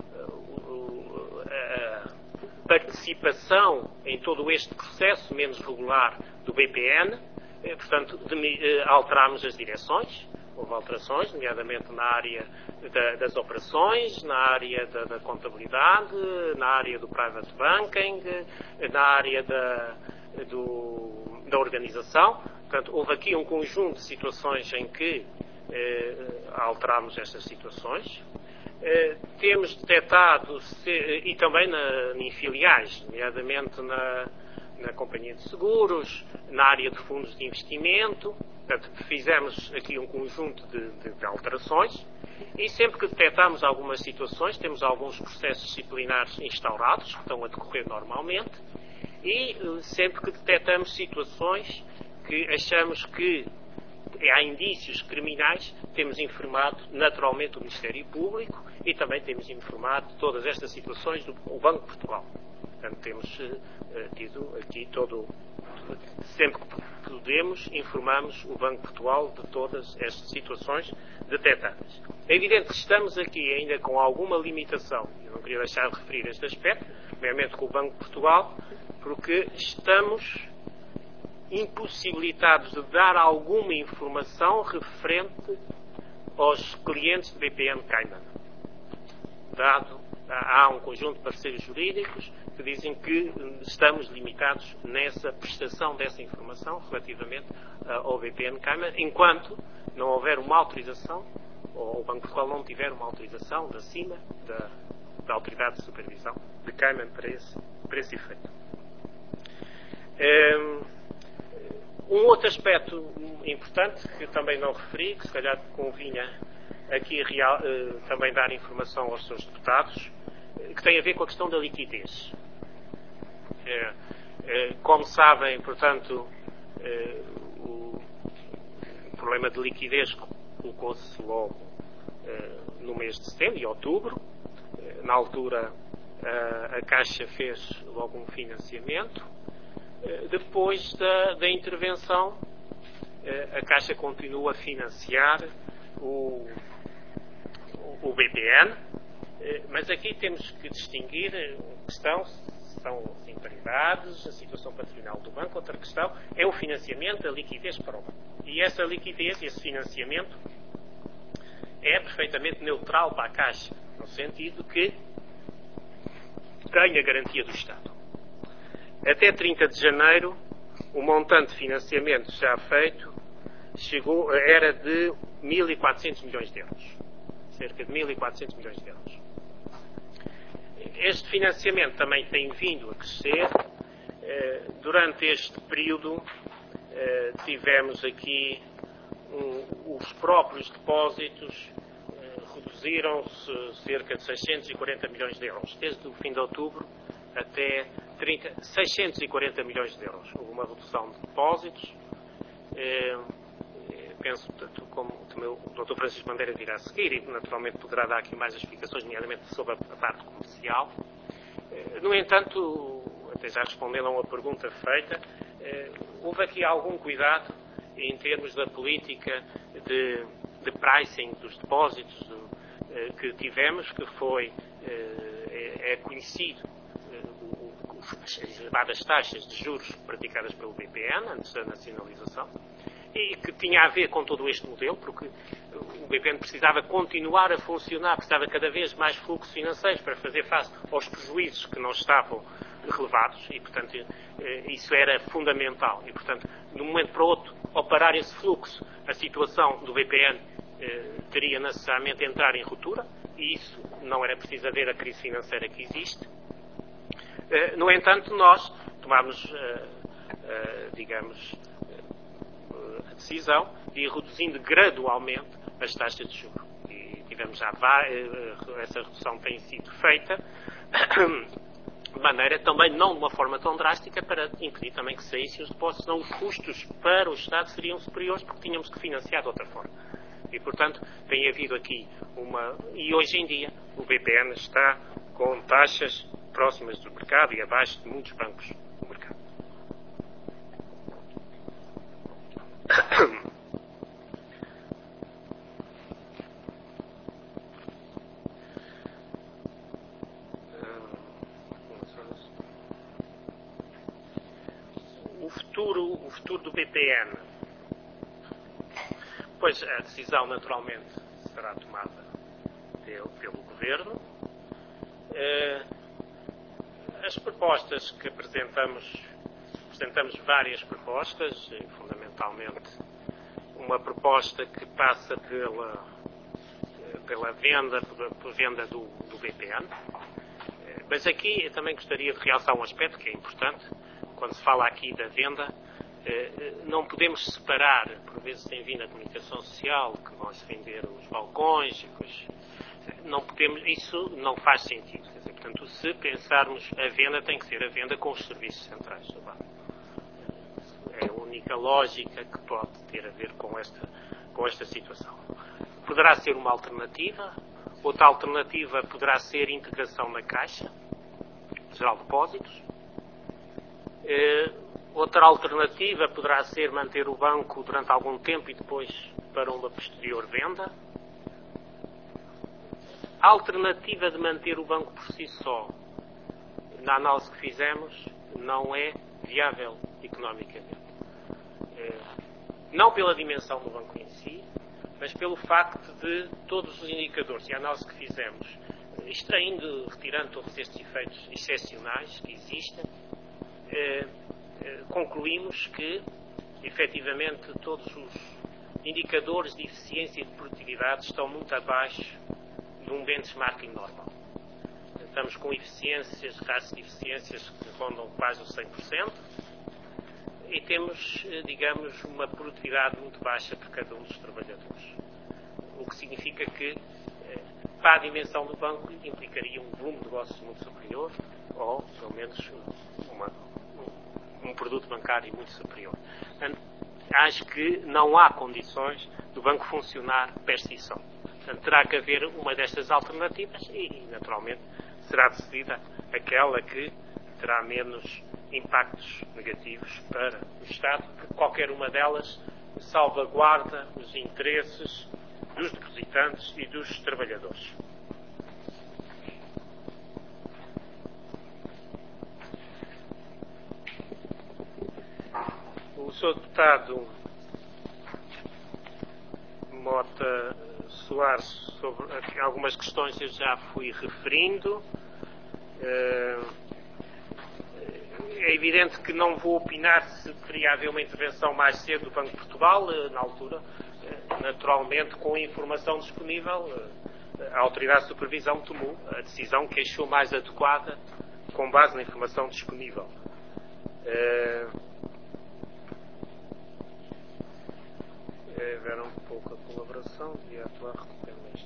participação em todo este processo menos regular do B P N, portanto, de, alterámos as direções. Houve alterações, nomeadamente na área da, das operações, na área da, da contabilidade, na área do private banking, na área da, do, da organização. Portanto, houve aqui um conjunto de situações em que eh, alterámos estas situações. Eh, temos detectado, se, e também na, em filiais, nomeadamente na, na companhia de seguros, na área de fundos de investimento. Portanto, fizemos aqui um conjunto de, de, de alterações e sempre que detectamos algumas situações, temos alguns processos disciplinares instaurados, que estão a decorrer normalmente, e sempre que detectamos situações que achamos que há indícios criminais, temos informado naturalmente o Ministério Público e também temos informado todas estas situações do Banco de Portugal. Portanto, temos uh, tido aqui todo, sempre que podemos, informamos o Banco de Portugal de todas estas situações detectadas. É evidente que estamos aqui ainda com alguma limitação, eu não queria deixar de referir este aspecto, obviamente com o Banco de Portugal, porque estamos impossibilitados de dar alguma informação referente aos clientes de B P N Cayman. Dado, há um conjunto de parceiros jurídicos que dizem que estamos limitados nessa prestação dessa informação relativamente ao B P N Cayman, enquanto não houver uma autorização, ou o Banco de Portugal não tiver uma autorização de acima da, da Autoridade de Supervisão de Cayman para esse, para esse efeito. Um outro aspecto importante, que também não referi, que se calhar convinha aqui real, também dar informação aos seus deputados, que tem a ver com a questão da liquidez. Como sabem, portanto, o problema de liquidez colocou-se logo no mês de setembro e outubro. Na altura, a Caixa fez logo um financiamento. Depois da, da intervenção, a Caixa continua a financiar o, o B P N, mas aqui temos que distinguir uma questão, são as imparidades, a situação patrimonial do banco. Outra questão é o financiamento, a liquidez para o banco. E essa liquidez, esse financiamento, é perfeitamente neutral para a Caixa, no sentido que tem a garantia do Estado. Até trinta de janeiro, o montante de financiamento já feito chegou, era de mil e quatrocentos milhões de euros. Cerca de mil e quatrocentos milhões de euros. Este financiamento também tem vindo a crescer. Durante este período, tivemos aqui um, os próprios depósitos reduziram-se cerca de seiscentos e quarenta milhões de euros. Desde o fim de outubro até trinta, seiscentos e quarenta milhões de euros. Houve uma redução de depósitos. Eh, penso, portanto, como o doutor Francisco Bandeira virá a seguir e naturalmente poderá dar aqui mais explicações, nomeadamente sobre a, a parte comercial. Eh, no entanto, até já respondendo a uma pergunta feita, eh, houve aqui algum cuidado em termos da política de, de pricing dos depósitos eh, que tivemos, que foi, eh, é, é conhecido as elevadas taxas de juros praticadas pelo B P N antes da nacionalização e que tinha a ver com todo este modelo, porque o B P N precisava continuar a funcionar, precisava cada vez mais fluxos financeiros para fazer face aos prejuízos que não estavam relevados e, portanto, isso era fundamental. E, portanto, de um momento para o outro, ao parar esse fluxo, a situação do B P N eh, teria necessariamente entrar em ruptura e isso não era preciso haver a crise financeira que existe. No entanto, nós tomámos, digamos, a decisão de ir reduzindo gradualmente as taxas de juros. E tivemos já, essa redução tem sido feita de maneira também, não de uma forma tão drástica, para impedir também que saíssem os depósitos, senão os custos para o Estado seriam superiores porque tínhamos que financiar de outra forma. E, portanto, tem havido aqui uma... E hoje em dia o B P N está com taxas próximas do mercado e abaixo de muitos bancos do mercado. futuro, o futuro do B P N. Pois a decisão, naturalmente, será tomada pelo, pelo Governo. As propostas que apresentamos, apresentamos várias propostas, fundamentalmente uma proposta que passa pela, pela venda, pela venda do, do B P N. Mas aqui eu também gostaria de realçar um aspecto que é importante. Quando se fala aqui da venda, não podemos separar, por vezes tem vindo a comunicação social, que vão-se vender os balcões, pois, não podemos, isso não faz sentido. Quer dizer, portanto, se pensarmos a venda, tem que ser a venda com os serviços centrais do banco. É a única lógica que pode ter a ver com esta, com esta situação. Poderá ser uma alternativa. Outra alternativa poderá ser integração na Caixa Geral de Depósitos. Outra alternativa poderá ser manter o banco durante algum tempo e depois para uma posterior venda. A alternativa de manter o banco por si só, na análise que fizemos, não é viável economicamente. Não pela dimensão do banco em si, mas pelo facto de todos os indicadores e a análise que fizemos, extraindo, retirando todos estes efeitos excepcionais que existem, eh, eh, concluímos que, efetivamente, todos os indicadores de eficiência e de produtividade estão muito abaixo de um benchmarking normal. Estamos com eficiências, taxas de eficiências que rondam quase os cem por cento e temos, digamos, uma produtividade muito baixa por cada um dos trabalhadores. O que significa que, para a dimensão do banco, implicaria um volume de negócios muito superior ou, pelo menos, uma, um produto bancário muito superior. Portanto, acho que não há condições do banco funcionar per si só. Portanto, terá que haver uma destas alternativas e, naturalmente, será decidida aquela que terá menos impactos negativos para o Estado, porque qualquer uma delas salvaguarda os interesses dos depositantes e dos trabalhadores. O senhor Deputado Mota Soares, sobre algumas questões eu já fui referindo. É evidente que não vou opinar se deveria haver uma intervenção mais cedo do Banco de Portugal, na altura. Naturalmente, com a informação disponível, a Autoridade de Supervisão tomou a decisão que achou mais adequada com base na informação disponível. Era um pouco a colaboração, devia atuar rapidamente.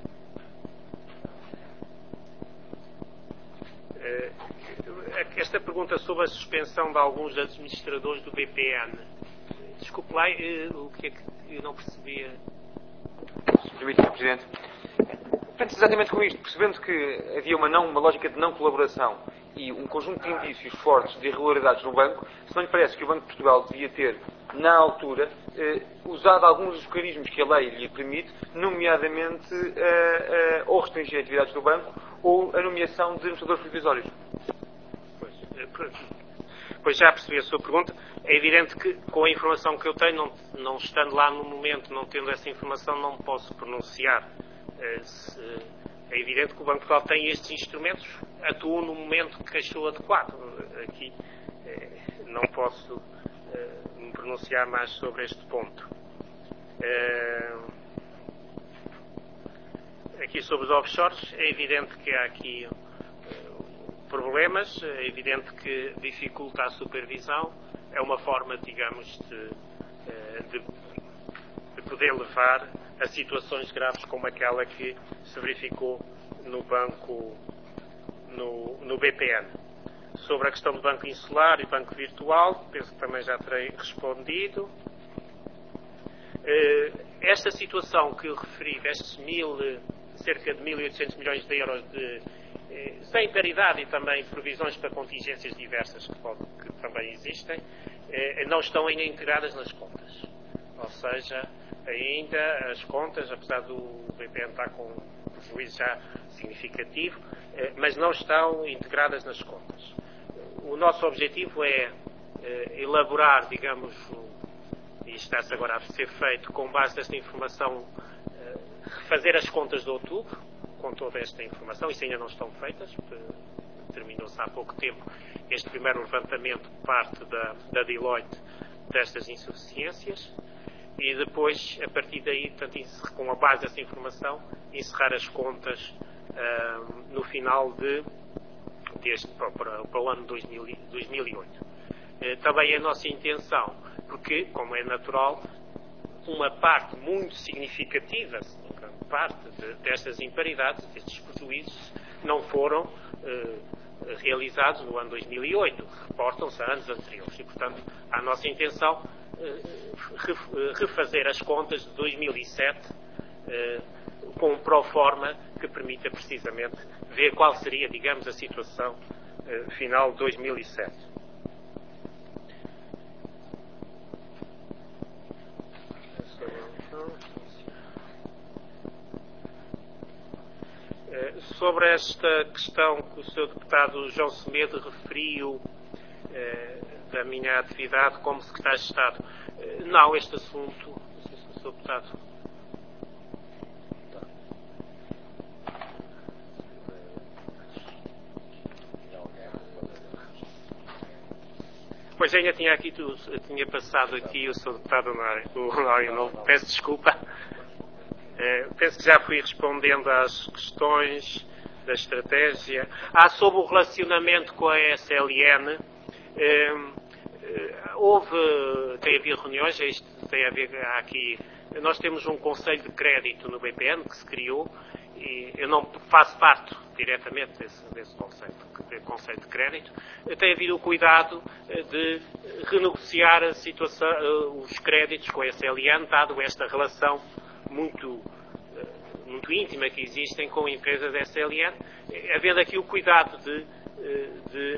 Esta pergunta sobre a suspensão de alguns administradores do B P N. Desculpe lá, o que é que eu não percebia? Se permite, senhor Presidente. Portanto, exatamente com isto, percebendo que havia uma, não, uma lógica de não colaboração e um conjunto de indícios fortes de irregularidades no banco, se não lhe parece que o Banco de Portugal devia ter, na altura, eh, usado alguns dos mecanismos que a lei lhe permite, nomeadamente eh, eh, ou restringir atividades do banco ou a nomeação de administradores provisórios. Pois, pois já percebi a sua pergunta. É evidente que, com a informação que eu tenho, não, não estando lá no momento, não tendo essa informação, não me posso pronunciar. Eh, se, É evidente que o Banco de Portugal tem estes instrumentos, atuou no momento que achou adequado. Aqui eh, não posso eh, me pronunciar mais sobre este ponto. Eh, aqui sobre os offshores, é evidente que há aqui eh, problemas, é evidente que dificulta a supervisão, é uma forma, digamos, de, eh, de, de poder levar a situações graves como aquela que se verificou no banco, no, no B P N. Sobre a questão do banco insular e banco virtual, penso que também já terei respondido. Esta situação que eu referi, destes mil, cerca de mil e oitocentos milhões de euros de, sem paridade e também provisões para contingências diversas que, pode, que também existem, não estão ainda integradas nas contas. Ou seja, ainda as contas, apesar do B P N estar com um prejuízo já significativo, mas não estão integradas nas contas. O nosso objetivo é elaborar, digamos, e está-se agora a ser feito, com base nesta informação, refazer as contas de outubro, com toda esta informação. Isso ainda não estão feitas, terminou-se há pouco tempo este primeiro levantamento por parte da, da Deloitte destas insuficiências, e depois, a partir daí, portanto, com a base dessa informação, encerrar as contas uh, no final de, deste, para, para o ano dois mil e oito. Uh, também é a nossa intenção, porque, como é natural, uma parte muito significativa, uma grande parte de, destas imparidades, destes prejuízos, não foram uh, realizados no ano dois mil e oito, reportam-se a anos anteriores. E, portanto, a nossa intenção uh, refazer as contas de dois mil e sete uh, com um pró-forma que permita precisamente ver qual seria, digamos, a situação uh, final de dois mil e sete. Sobre esta questão que o senhor deputado João Semedo referiu eh, da minha atividade como secretário de Estado, eh, não, este assunto, não sei se o senhor deputado. Pois ainda tinha aqui, tinha passado aqui o senhor deputado Honorário Novo, peço desculpa. Uh, penso que já fui respondendo às questões da estratégia. Ah, sobre o relacionamento com a S L N, uh, uh, houve, tem havido reuniões, isto tem a ver aqui, nós temos um conselho de crédito no B P N que se criou, e eu não faço parte diretamente desse, desse conselho, de, conselho de crédito. Tem havido o cuidado de renegociar a situação, uh, os créditos com a S L N, dado esta relação muito, muito íntima que existem com empresas da S L N, havendo aqui o cuidado de, de,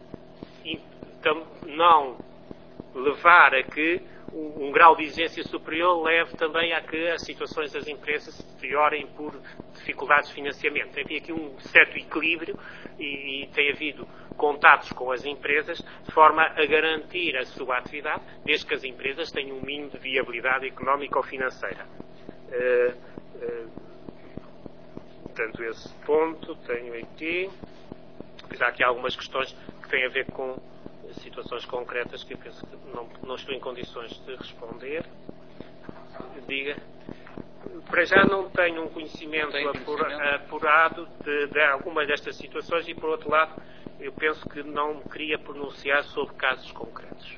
de não levar a que um, um grau de exigência superior leve também a que as situações das empresas se deteriorem por dificuldades de financiamento. Tem havido aqui um certo equilíbrio e, e tem havido contatos com as empresas de forma a garantir a sua atividade, desde que as empresas tenham um mínimo de viabilidade económica ou financeira. Uh, uh, portanto, esse ponto tenho aqui. Pois há aqui algumas questões que têm a ver com situações concretas que eu penso que não, não estou em condições de responder. Diga. Para já não tenho um conhecimento, conhecimento? apurado de, de alguma destas situações e, por outro lado, eu penso que não me queria pronunciar sobre casos concretos.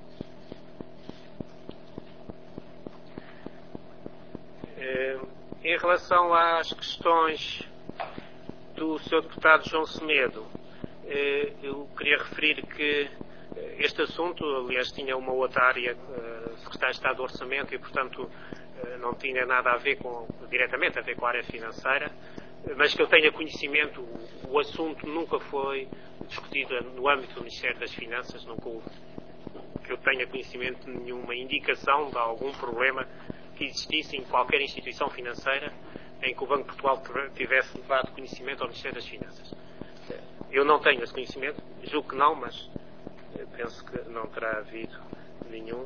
Em relação às questões do senhor deputado João Semedo, eu queria referir que este assunto, aliás, tinha uma outra área, secretário de Estado do Orçamento, e, portanto, não tinha nada a ver com, diretamente a ver com a área financeira, mas que eu tenha conhecimento, o assunto nunca foi discutido no âmbito do Ministério das Finanças, nunca houve, que eu tenha conhecimento de nenhuma indicação de algum problema que existisse em qualquer instituição financeira em que o Banco de Portugal tivesse levado conhecimento ao Ministério das Finanças. Eu não tenho esse conhecimento, julgo que não, mas penso que não terá havido nenhum.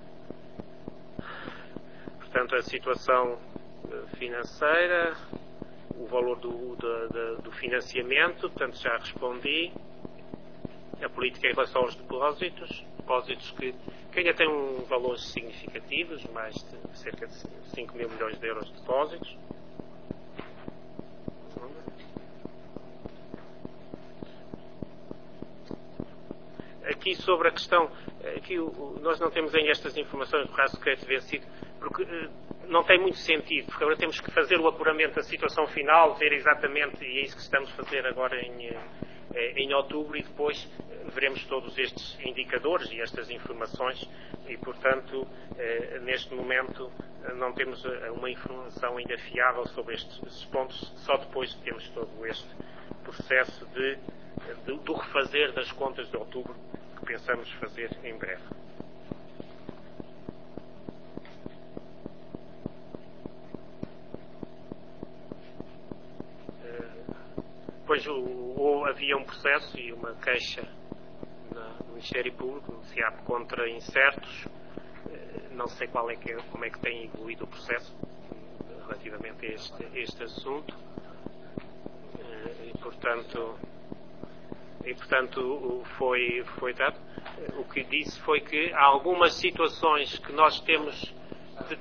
Portanto, a situação financeira, o valor do, do, do, do financiamento, portanto, já respondi. A política em relação aos depósitos, depósitos que, que ainda têm um valores significativos, mais de cerca de cinco mil milhões de euros de depósitos. Aqui sobre a questão, aqui nós não temos ainda estas informações do caso de crédito vencido, porque não tem muito sentido, porque agora temos que fazer o apuramento da situação final, ver exatamente, e é isso que estamos a fazer agora em, em outubro, e depois veremos todos estes indicadores e estas informações, e, portanto, neste momento não temos uma informação ainda fiável sobre estes pontos, só depois de termos todo este processo de, de, do refazer das contas de outubro, que pensamos fazer em breve. Pois o, o, havia um processo e uma queixa na, no Ministério Público, no C I A P contra incertos. Não sei qual é que é, como é que tem evoluído o processo relativamente a este, este assunto. E, portanto, e, portanto foi, foi dado. O que disse foi que há algumas situações que nós temos de,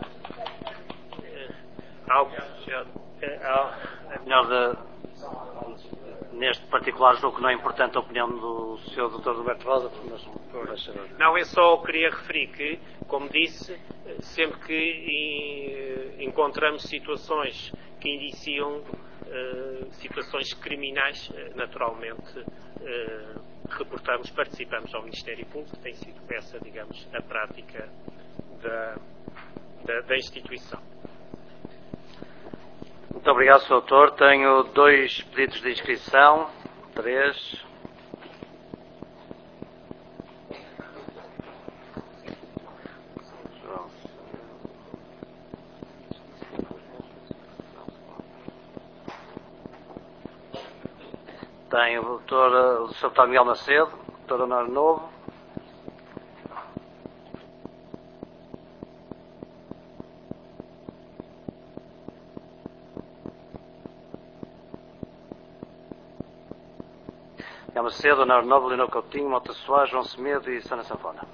é melhor de, neste particular jogo que não é importante a opinião do senhor doutor Roberto Rosa, mas não, eu só queria referir que, como disse, sempre que encontramos situações que indiciam uh, situações criminais, uh, naturalmente uh, reportamos, participamos ao Ministério Público. Tem sido essa, digamos, a prática da, da, da instituição. Muito obrigado, senhor Doutor. Tenho dois pedidos de inscrição. Três. Tenho o doutor, o senhor Miguel Macedo, o doutor Honório Novo. Miguel Macedo, Honório Novo, Leonor Coutinho, Mota Soares, João Semedo e Sana Sanfona.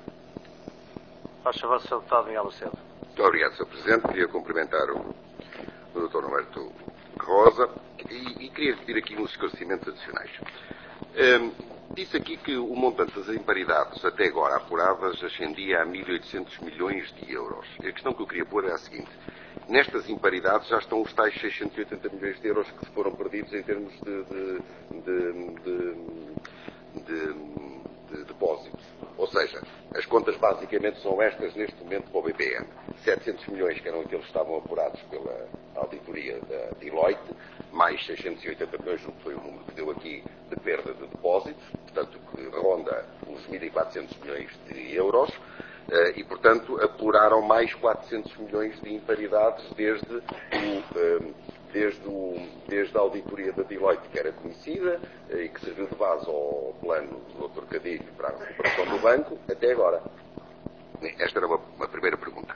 Faz favor, senhor Deputado Miguel Macedo. Muito obrigado, senhor Presidente. Queria cumprimentar o, o doutor Roberto Rosa e, e queria pedir aqui uns esclarecimentos adicionais. Um, disse aqui que o montante das imparidades até agora apuradas ascendia a mil e oitocentos milhões de euros. E a questão que eu queria pôr é a seguinte. Nestas imparidades já estão os tais seiscentos e oitenta milhões de euros que se foram perdidos em termos de, de, de, de, de, de depósitos. Ou seja, as contas basicamente são estas neste momento para o B P N. setecentos milhões que eram aqueles que estavam apurados pela auditoria da Deloitte, mais seiscentos e oitenta milhões, o que foi o número que deu aqui de perda de depósitos, portanto que ronda os mil e quatrocentos milhões de euros. Uh, e, portanto, apuraram mais quatrocentos milhões de imparidades desde, o, uh, desde, o, desde a auditoria da Deloitte, que era conhecida uh, e que serviu de base ao plano do doutor Cadilho para a recuperação do banco, até agora. Esta era uma, uma primeira pergunta.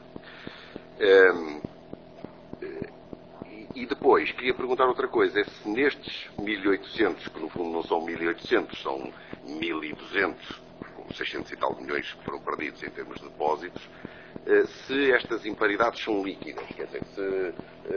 Um, uh, e, e depois, queria perguntar outra coisa, é se nestes mil e oitocentos, que no fundo não são mil e oitocentos, são mil e duzentos, seiscentos e tal milhões que foram perdidos em termos de depósitos, se estas imparidades são líquidas, quer dizer, se,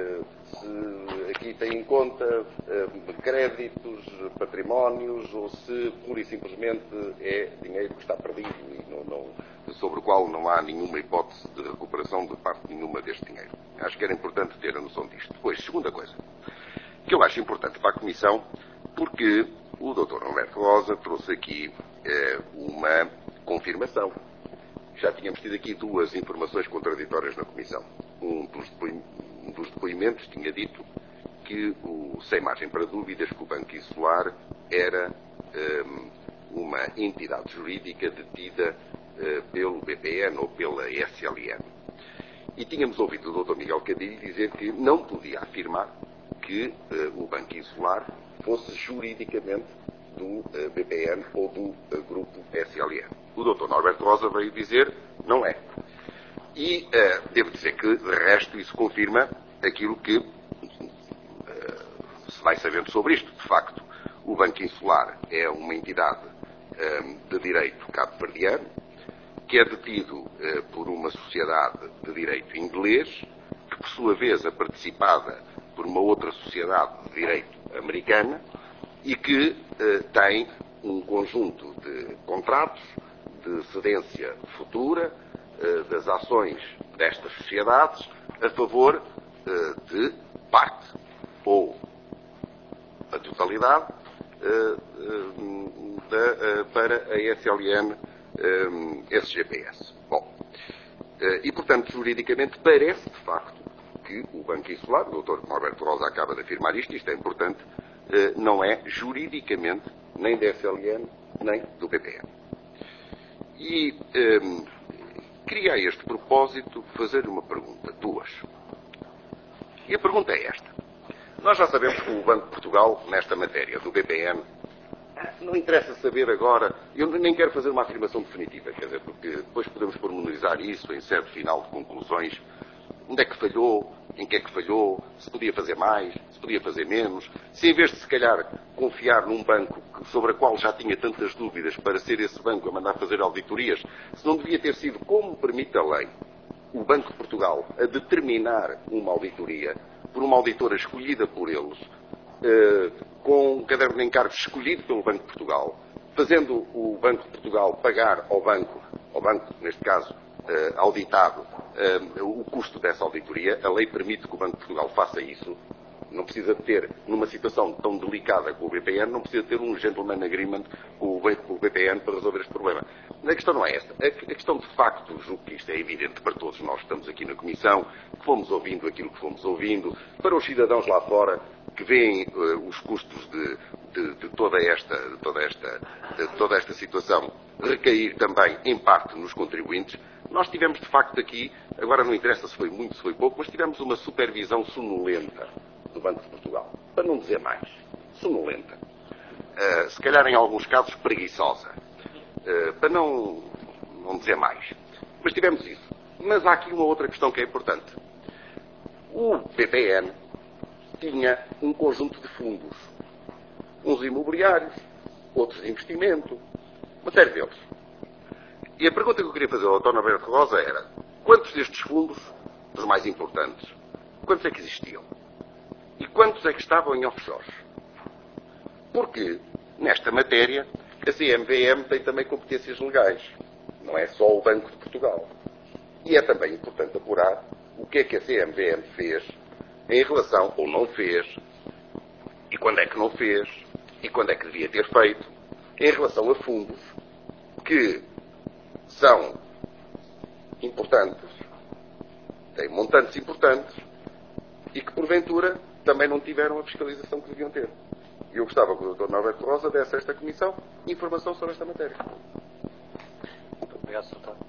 se aqui tem em conta créditos, patrimónios, ou se pura e simplesmente é dinheiro que está perdido e não, não, sobre o qual não há nenhuma hipótese de recuperação de parte nenhuma deste dinheiro. Acho que era importante ter a noção disto. Depois, segunda coisa, que eu acho importante para a Comissão, porque o doutor Roberto Rosa trouxe aqui eh, uma confirmação. Já tínhamos tido aqui duas informações contraditórias na Comissão. Um dos, depoim um dos depoimentos tinha dito que, o, sem margem para dúvidas, que o Banco Insular era eh, uma entidade jurídica detida eh, pelo B P N ou pela S L N. E tínhamos ouvido o doutor Miguel Cadilho dizer que não podia afirmar que eh, o Banco Insular fosse juridicamente do uh, B P N ou do uh, grupo S L N. O doutor Norberto Rosa veio dizer não é. E uh, devo dizer que, de resto, isso confirma aquilo que uh, se vai sabendo sobre isto. De facto, o Banco Insular é uma entidade um, de direito cabo-verdiano, que é detido uh, por uma sociedade de direito inglês, que, por sua vez, é participada por uma outra sociedade de direito americana, e que eh, tem um conjunto de contratos de cedência futura eh, das ações destas sociedades a favor eh, de parte ou a totalidade eh, eh, da, eh, para a S L N eh, S G P S. Bom, eh, e portanto, juridicamente, parece de facto que o Banco Insular, o doutor Norberto Rosa acaba de afirmar isto, isto é importante, não é juridicamente nem da S L N nem do B P N. E um, queria a este propósito fazer uma pergunta, duas. E a pergunta é esta. Nós já sabemos que o Banco de Portugal, nesta matéria do B P N, não interessa saber agora Eu nem quero fazer uma afirmação definitiva, quer dizer, porque depois podemos pormenorizar isso em certo final de conclusões. Onde é que falhou? Em que é que falhou? Se podia fazer mais? Se podia fazer menos? Se em vez de, se calhar, confiar num banco sobre o qual já tinha tantas dúvidas para ser esse banco a mandar fazer auditorias, se não devia ter sido, como permite a lei, o Banco de Portugal a determinar uma auditoria por uma auditora escolhida por eles, eh, com um caderno de encargos escolhido pelo Banco de Portugal, fazendo o Banco de Portugal pagar ao banco, ao banco, neste caso, eh, auditado, eh, o custo dessa auditoria. A lei permite que o Banco de Portugal faça isso. Não precisa de ter, numa situação tão delicada com o B P N, não precisa de ter um gentleman agreement com o, com o B P N para resolver este problema. A questão não é esta. A questão, de facto, julgo que isto é evidente para todos nós que estamos aqui na Comissão, que fomos ouvindo aquilo que fomos ouvindo, para os cidadãos lá fora que veem uh, os custos de, de, de, toda esta, de, toda esta, de toda esta situação recair também, em parte, nos contribuintes. Nós tivemos, de facto, aqui, agora não interessa se foi muito, se foi pouco, mas tivemos uma supervisão sonolenta do Banco de Portugal, para não dizer mais, sonolenta. Uh, se calhar, em alguns casos, preguiçosa, uh, para não, não dizer mais. Mas tivemos isso. Mas há aqui uma outra questão que é importante. O B P N tinha um conjunto de fundos, uns imobiliários, outros de investimento, uma série deles. E a pergunta que eu queria fazer ao doutor Norberto Rosa era: quantos destes fundos, dos mais importantes, quantos é que existiam? E quantos é que estavam em offshores? Porque, nesta matéria, a C M V M tem também competências legais. Não é só o Banco de Portugal. E é também importante apurar o que é que a C M V M fez em relação, ou não fez, e quando é que não fez, e quando é que devia ter feito, em relação a fundos que são importantes, têm montantes importantes, e que, porventura, também não tiveram a fiscalização que deviam ter. E eu gostava que o doutor Norberto Rosa desse a esta Comissão informação sobre esta matéria. Muito obrigado, senhor Deputado.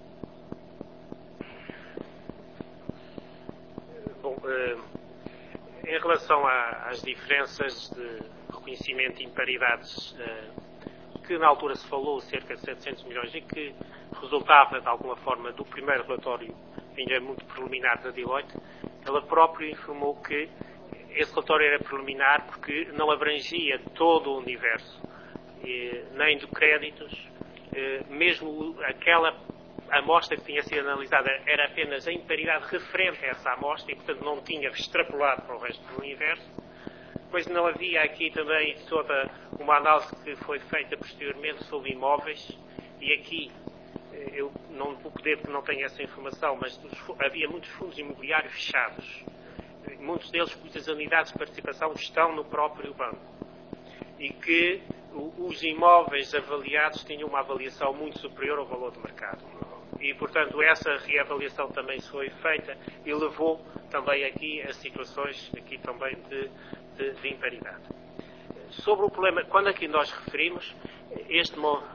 Bom, eh, em relação a, às diferenças de reconhecimento de imparidades, eh, que na altura se falou cerca de setecentos milhões e que resultava de alguma forma do primeiro relatório, ainda muito preliminar da Deloitte, ela própria informou que esse relatório era preliminar porque não abrangia todo o universo, eh, nem de créditos, eh, mesmo aquela amostra que tinha sido analisada era apenas a imparidade referente a essa amostra e, portanto, não tinha extrapolado para o resto do universo. Pois não havia aqui também toda uma análise que foi feita posteriormente sobre imóveis, e aqui eu não vou poder porque não tenho essa informação, mas havia muitos fundos imobiliários fechados. Muitos deles, cujas unidades de participação estão no próprio banco, e que os imóveis avaliados tinham uma avaliação muito superior ao valor de mercado. E, portanto, essa reavaliação também foi feita e levou também aqui a situações aqui também de, de, de imparidade. Sobre o problema, quando aqui nós referimos, este modo...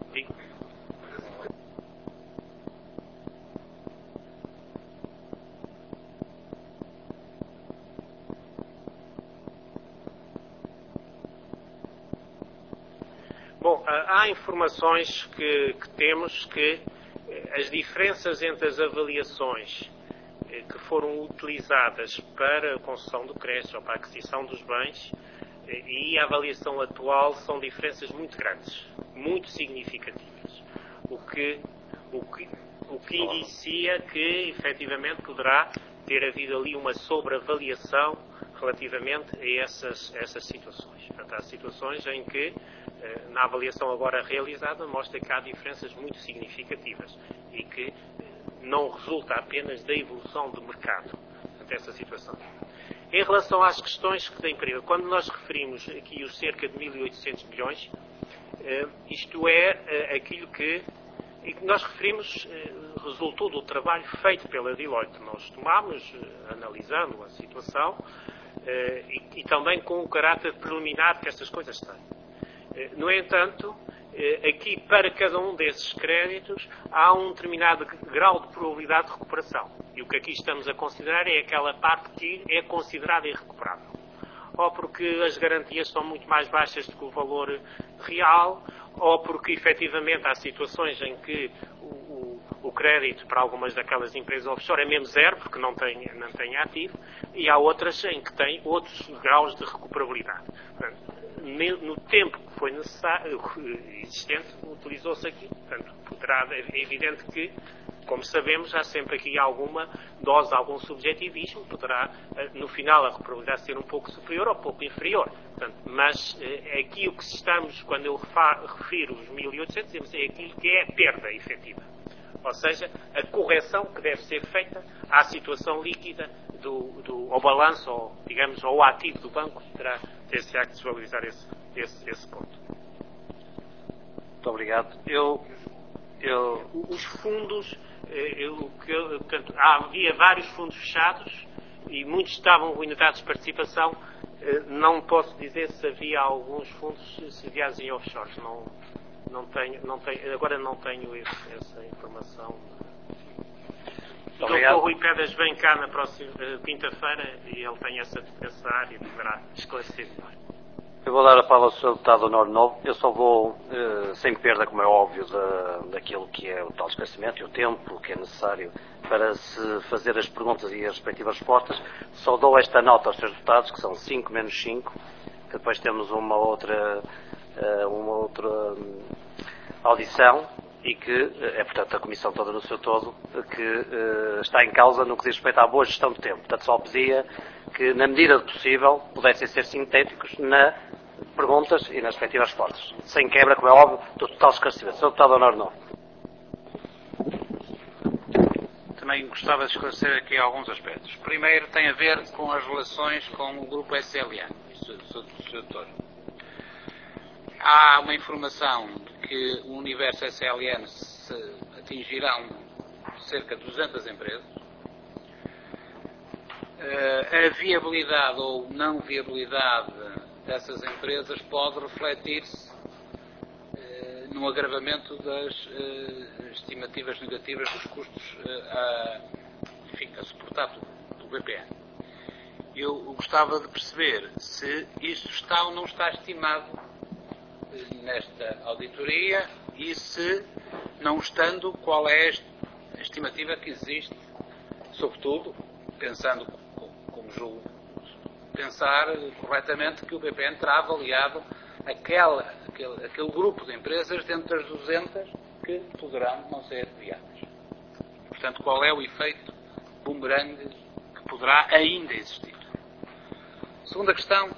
Bom, há informações que, que temos que as diferenças entre as avaliações que foram utilizadas para a concessão do crédito ou para a aquisição dos bens e a avaliação atual são diferenças muito grandes, muito significativas, o que, o que, o que indicia que efetivamente poderá ter havido ali uma sobreavaliação relativamente a essas, essas situações. Portanto, há situações em que, na avaliação agora realizada, mostra que há diferenças muito significativas e que não resulta apenas da evolução do mercado dessa situação. Em relação às questões que têm período, quando nós referimos aqui os cerca de mil e oitocentos milhões, isto é aquilo que, que nós referimos resultou do trabalho feito pela Deloitte. Nós tomámos, analisando a situação, e, e também com o caráter preliminar que estas coisas têm. No entanto, aqui para cada um desses créditos há um determinado grau de probabilidade de recuperação. E o que aqui estamos a considerar é aquela parte que é considerada irrecuperável. Ou porque as garantias são muito mais baixas do que o valor real, ou porque efetivamente há situações em que o, o, o crédito para algumas daquelas empresas offshore é mesmo zero, porque não tem, não tem ativo, e há outras em que tem outros graus de recuperabilidade. Portanto, no tempo que foi necessário, existente, utilizou-se aqui. Portanto, poderá, é evidente que, como sabemos, há sempre aqui alguma dose, algum subjetivismo, poderá, no final, a recuperabilidade ser um pouco superior ou um pouco inferior. Portanto, mas é aqui o que estamos, quando eu refiro os mil e oitocentos, dizemos é aquilo que é a perda efetiva. Ou seja, a correção que deve ser feita à situação líquida do, do, ao balanço, ou, digamos, ao ativo do banco, terá ter-se a desvalorizar esse, esse, esse ponto. Muito obrigado. Eu, eu... Os fundos, eu, eu, portanto, havia vários fundos fechados e muitos estavam com unidades de participação. Não posso dizer se havia alguns fundos sediados em offshores. Não, não tenho, não tenho, agora não tenho esse, essa informação. O doutor Rui Pedras vem cá na próxima quinta-feira e ele tem essa, essa área e poderá esclarecer melhor. Eu vou dar a palavra ao senhor Deputado Honor Novo. Eu só vou, eh, sem perda, como é óbvio, da, daquilo que é o tal esclarecimento e o tempo que é necessário para se fazer as perguntas e as respectivas respostas, só dou esta nota aos senhores deputados, que são cinco menos cinco, que depois temos uma outra, eh, uma outra um, audição, e que é, portanto, a Comissão toda no seu todo, que uh, está em causa no que diz respeito à boa gestão do tempo. Portanto, só pedia que, na medida do possível, pudessem ser sintéticos nas perguntas e nas respectivas respostas, sem quebra, como é óbvio, do total esclarecimento. senhor Deputado Honor Novo. Também gostava de esclarecer aqui alguns aspectos. Primeiro, tem a ver com as relações com o grupo S L N. Doutor. Há uma informação de que o universo S L N se atingirão cerca de duzentas empresas. A viabilidade ou não viabilidade dessas empresas pode refletir-se no agravamento das estimativas negativas dos custos a, enfim, a suportar do B P N. Eu gostava de perceber se isso está ou não está estimado nesta auditoria e, se não estando, qual é a estimativa que existe, sobretudo pensando, como julgo pensar corretamente, que o B P N terá avaliado aquela, aquele, aquele grupo de empresas dentro das duzentas que poderão não ser viáveis. Portanto, qual é o efeito bumerangue que poderá ainda existir? Segunda questão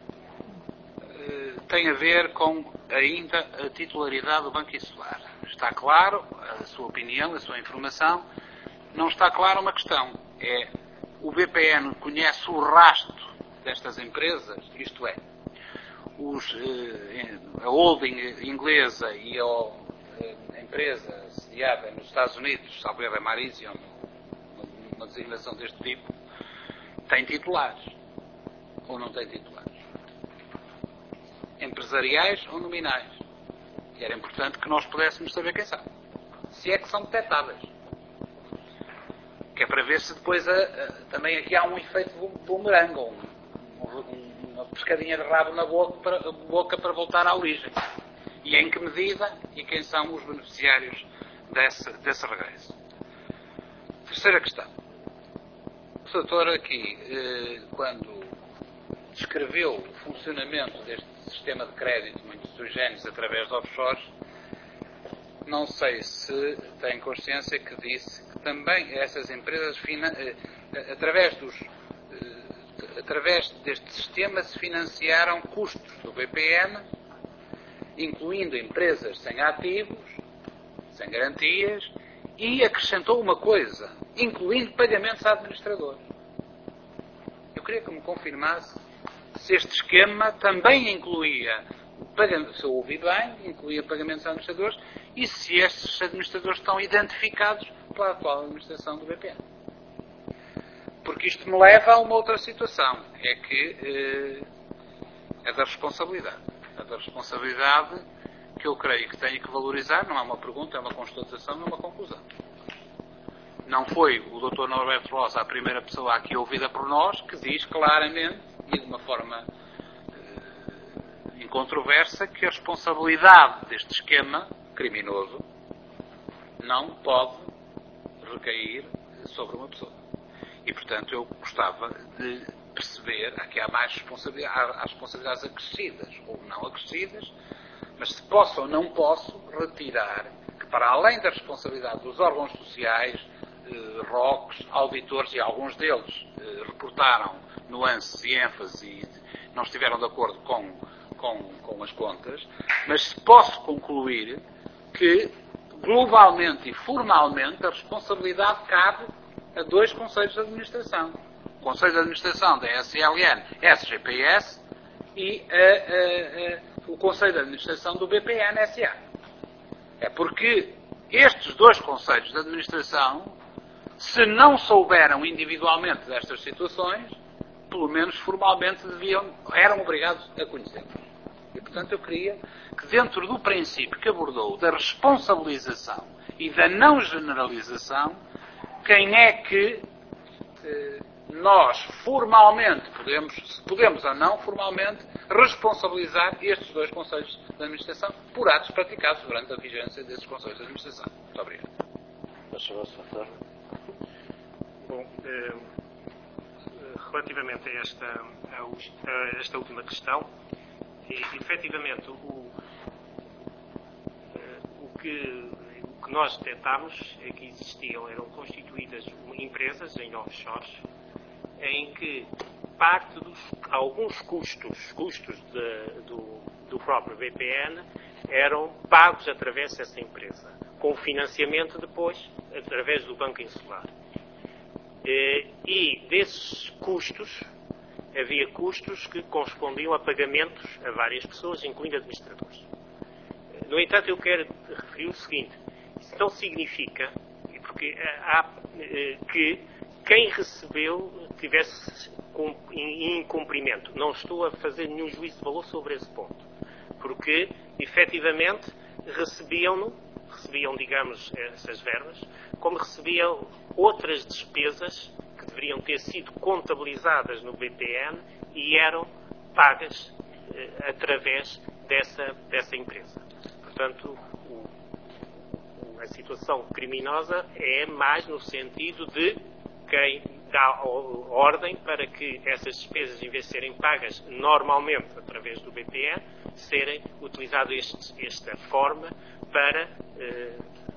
tem a ver com ainda a titularidade do Banco Insular. Está claro a sua opinião, a sua informação. Não está clara uma questão. É, o B P N conhece o rastro destas empresas, isto é, os, a holding inglesa e a empresa sediada nos Estados Unidos, salvo erro, é Marizion, uma designação deste tipo, tem titulares ou não tem titulares? Empresariais ou nominais. E era importante que nós pudéssemos saber quem são. Se é que são detectáveis. Que é para ver se depois a, a, também aqui há um efeito bumerangue, um, um, uma pescadinha de rabo na boca para, boca para voltar à origem. E em que medida e quem são os beneficiários desse, desse regresso. Terceira questão. O doutor aqui, eh, quando descreveu o funcionamento deste sistema de crédito muito sui generis através de offshores, não sei se tem consciência que disse que também essas empresas, através, dos, através deste sistema, se financiaram custos do B P N, incluindo empresas sem ativos, sem garantias, e acrescentou uma coisa, incluindo pagamentos a administradores. Eu queria que me confirmasse se este esquema também incluía, se eu ouvi bem, incluía pagamentos a administradores, e se estes administradores estão identificados pela atual administração do B P N. Porque isto me leva a uma outra situação, é que eh, é da responsabilidade. É da responsabilidade que eu creio que tenho que valorizar, não é uma pergunta, é uma constatação, não é uma conclusão. Não foi o doutor Norberto Rosa a primeira pessoa aqui ouvida por nós que diz claramente, e de uma forma uh, incontrovérsia que a responsabilidade deste esquema criminoso não pode recair sobre uma pessoa. E, portanto, eu gostava de perceber, aqui há mais responsabilidades, há, há responsabilidades acrescidas ou não acrescidas, mas se posso ou não posso retirar que, para além da responsabilidade dos órgãos sociais, eh, R O Cs, auditores, e alguns deles eh, reportaram nuances e ênfase e não estiveram de acordo com, com, com as contas, mas se posso concluir que, globalmente e formalmente, a responsabilidade cabe a dois conselhos de administração. O Conselho de Administração da S L N, S G P S, e a, a, a, o Conselho de Administração do B P N S A. É porque estes dois conselhos de administração, se não souberam individualmente destas situações, pelo menos formalmente deviam, eram obrigados a conhecer. E, portanto, eu queria que, dentro do princípio que abordou da responsabilização e da não generalização, quem é que eh, nós formalmente podemos, se podemos ou não formalmente, responsabilizar estes dois conselhos de administração por atos praticados durante a vigência desses conselhos de administração. Muito obrigado. Bom, eh, relativamente a esta, a, a esta última questão, e, efetivamente o, o, que, o que nós detectámos é que existiam, eram constituídas empresas em offshores em que parte dos alguns custos, custos de, do, do próprio B P N eram pagos através dessa empresa, com financiamento depois através do Banco Insular. E desses custos, havia custos que correspondiam a pagamentos a várias pessoas, incluindo administradores. No entanto, eu quero referir o seguinte: isso não significa porque há, que quem recebeu tivesse em incumprimento. Não estou a fazer nenhum juízo de valor sobre esse ponto, porque, efetivamente, recebiam-no, recebiam, digamos, essas verbas, como recebiam outras despesas que deveriam ter sido contabilizadas no B P N e eram pagas eh, através dessa, dessa empresa. Portanto, o, o, a situação criminosa é mais no sentido de quem dá ordem para que essas despesas, em vez de serem pagas normalmente através do B P N, serem utilizadas este, esta forma para eh,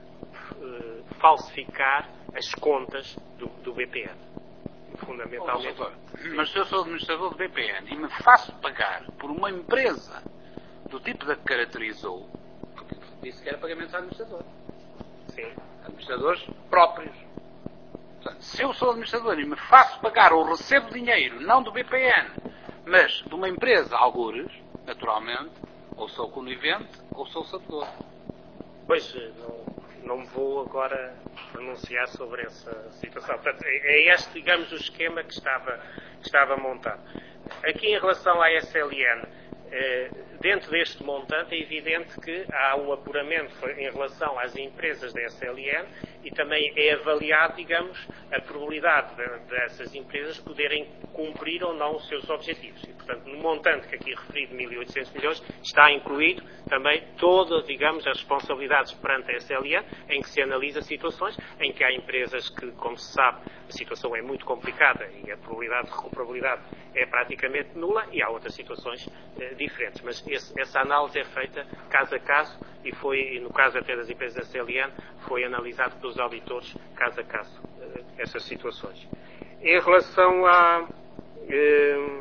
eh, falsificar as contas do, do B P N. Fundamentalmente. Oh, mas se eu sou administrador do B P N e me faço pagar por uma empresa do tipo da que caracterizou, porque disse que era pagamentos a administrador. Sim. Administradores próprios. Portanto, se eu sou administrador e me faço pagar ou recebo dinheiro, não do B P N, mas de uma empresa, algures, naturalmente, ou sou conivente ou sou sabedor. Pois, não, não vou agora pronunciar sobre essa situação. Portanto, é este, digamos, o esquema que estava, que estava montado. Aqui, em relação à S L N, eh, dentro deste montante, é evidente que há um apuramento em relação às empresas da S L N e também é avaliado, digamos, a probabilidade de, dessas empresas poderem cumprir ou não os seus objetivos. E, portanto, no montante que aqui referi de mil e oitocentos milhões, está incluído também todas, digamos, as responsabilidades perante a S L N, em que se analisa situações em que há empresas que, como se sabe, a situação é muito complicada e a probabilidade de recuperabilidade é praticamente nula, e há outras situações eh, diferentes. Mas esse, essa análise é feita caso a caso e foi, no caso até das empresas da S L N, foi analisado pelos auditores caso a caso eh, essas situações. Em relação à, eh,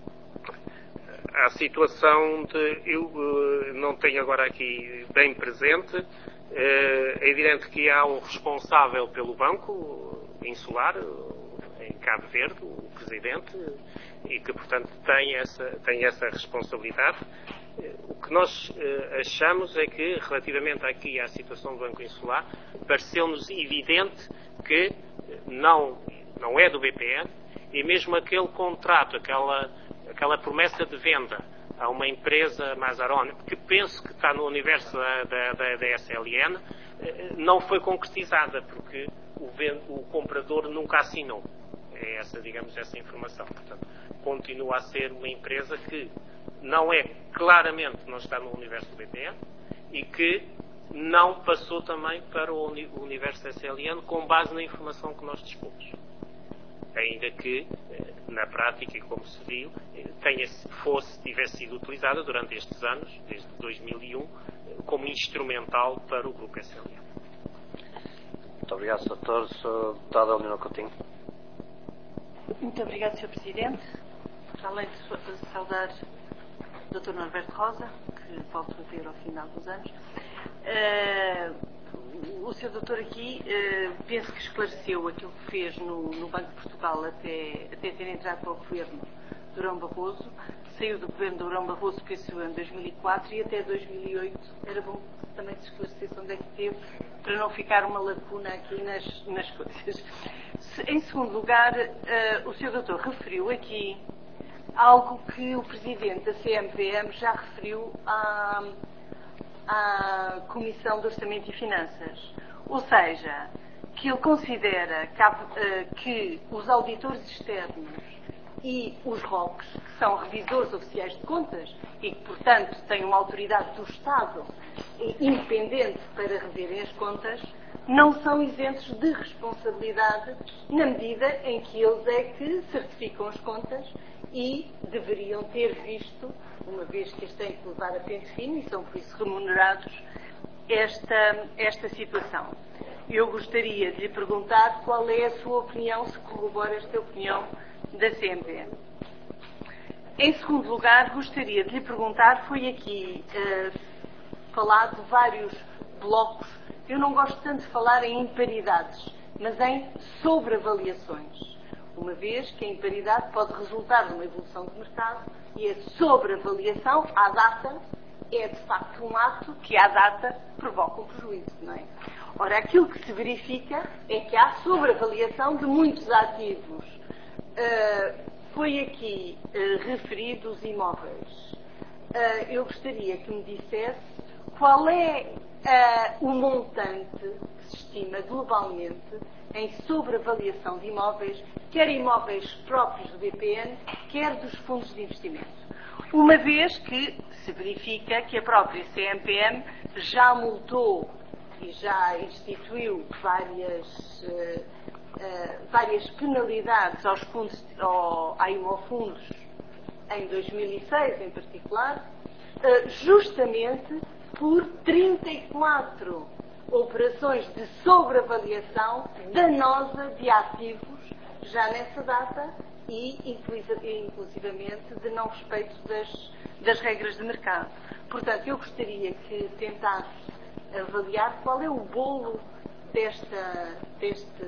à situação de, eu eh, não tenho agora aqui bem presente, eh, é evidente que há um responsável pelo Banco Insular, em Cabo Verde, o Presidente, e que, portanto, tem essa, tem essa responsabilidade. O que nós eh, achamos é que, relativamente aqui à situação do Banco Insular, pareceu-nos evidente que não, não é do B P N, e mesmo aquele contrato, aquela, aquela promessa de venda a uma empresa Mazarone, que penso que está no universo da, da, da, da S L N, eh, não foi concretizada, porque o, vend, o comprador nunca assinou. É essa, digamos, essa informação. Portanto, continua a ser uma empresa que não é claramente, não está no universo do B P N e que não passou também para o universo S L N com base na informação que nós dispomos. Ainda que, na prática, e como se viu, tenha, fosse, tivesse sido utilizada durante estes anos, desde dois mil e um, como instrumental para o Grupo S L N. Muito obrigado, doutor. Sr. Deputado Elinor Coutinho. Muito obrigado, senhor Presidente. Além de saudar o doutor Norberto Rosa, que volto a ver ao final dos anos, uh, o senhor doutor aqui uh, penso que esclareceu aquilo que fez no, no Banco de Portugal até, até ter entrado para o governo de Durão Barroso. Saiu do governo de Durão Barroso, penso, em dois mil e quatro, e até dois mil e oito era bom também se esclarecesse onde é que teve, para não ficar uma lacuna aqui nas, nas coisas. Se, em segundo lugar, uh, o senhor doutor referiu aqui algo que o Presidente da C M V M já referiu à, à Comissão de Orçamento e Finanças. Ou seja, que ele considera que, há, que os auditores externos e os R O Cs, que são revisores oficiais de contas e que, portanto, têm uma autoridade do Estado independente para reverem as contas, não são isentos de responsabilidade na medida em que eles é que certificam as contas e deveriam ter visto, uma vez que eles têm que levar a pente fino e são por isso remunerados, esta, esta situação. Eu gostaria de lhe perguntar qual é a sua opinião, se corrobora esta opinião da C M V M. Em segundo lugar, gostaria de lhe perguntar, foi aqui uh, falado de vários blocos, eu não gosto tanto de falar em imparidades, mas em sobreavaliações. Uma vez que a imparidade pode resultar numa evolução de mercado e a sobreavaliação, à data, é de facto um ato que, à data, provoca um prejuízo, não é? Ora, aquilo que se verifica é que há sobreavaliação de muitos ativos. Uh, foi aqui uh, referido os imóveis. Uh, eu gostaria que me dissesse qual é uh, o montante que se estima globalmente em sobreavaliação de imóveis, quer imóveis próprios do B P N, quer dos fundos de investimento. Uma vez que se verifica que a própria C M P M já multou e já instituiu várias, uh, uh, várias penalidades aos fundos, ao, a Imofundos em dois mil e seis em particular, uh, justamente por trinta e quatro operações de sobreavaliação danosa de ativos já nessa data e inclusivamente de não respeito das, das regras de mercado. Portanto, eu gostaria que tentasse avaliar qual é o bolo desta, deste,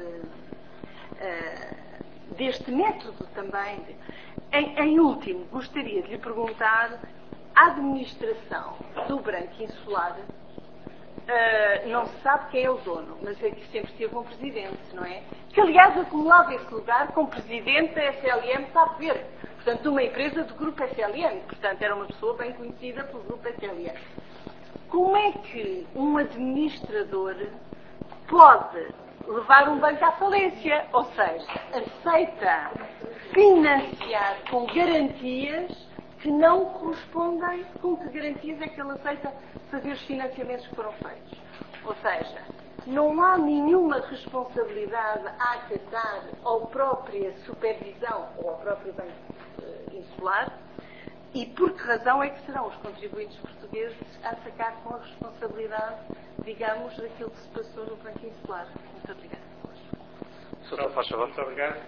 uh, deste método também. Em, em último, gostaria de lhe perguntar, a administração do Branco Insular, uh, não se sabe quem é o dono, mas é que sempre teve um presidente, não é? Que, aliás, acumulava esse lugar como presidente da S L M, sabe ver, portanto, de uma empresa do Grupo S L M, portanto, era uma pessoa bem conhecida pelo Grupo S L M. Como é que um administrador pode levar um banco à falência? Ou seja, aceita financiar com garantias que não correspondem com que garantias é que ele aceita fazer os financiamentos que foram feitos. Ou seja, não há nenhuma responsabilidade a acatar à própria supervisão ou ao próprio Banco Insular. E por que razão é que serão os contribuintes portugueses a sacar com a responsabilidade, digamos, daquilo que se passou no Banco Insular? Muito obrigada. Doutor, faz favor. Muito obrigado.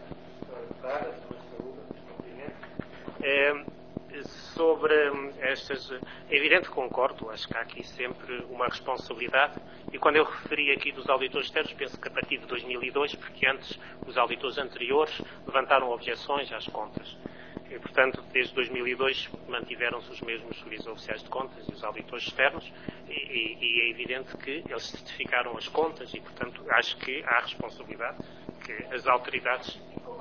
É, sobre estas, é evidente que concordo, acho que há aqui sempre uma responsabilidade, e quando eu referi aqui dos auditores externos, penso que a partir de dois mil e dois, porque antes os auditores anteriores levantaram objeções às contas. E, portanto, desde dois mil e dois mantiveram-se os mesmos serviços oficiais de contas e os auditores externos, e, e, e é evidente que eles certificaram as contas e, portanto, acho que há responsabilidade que as autoridades...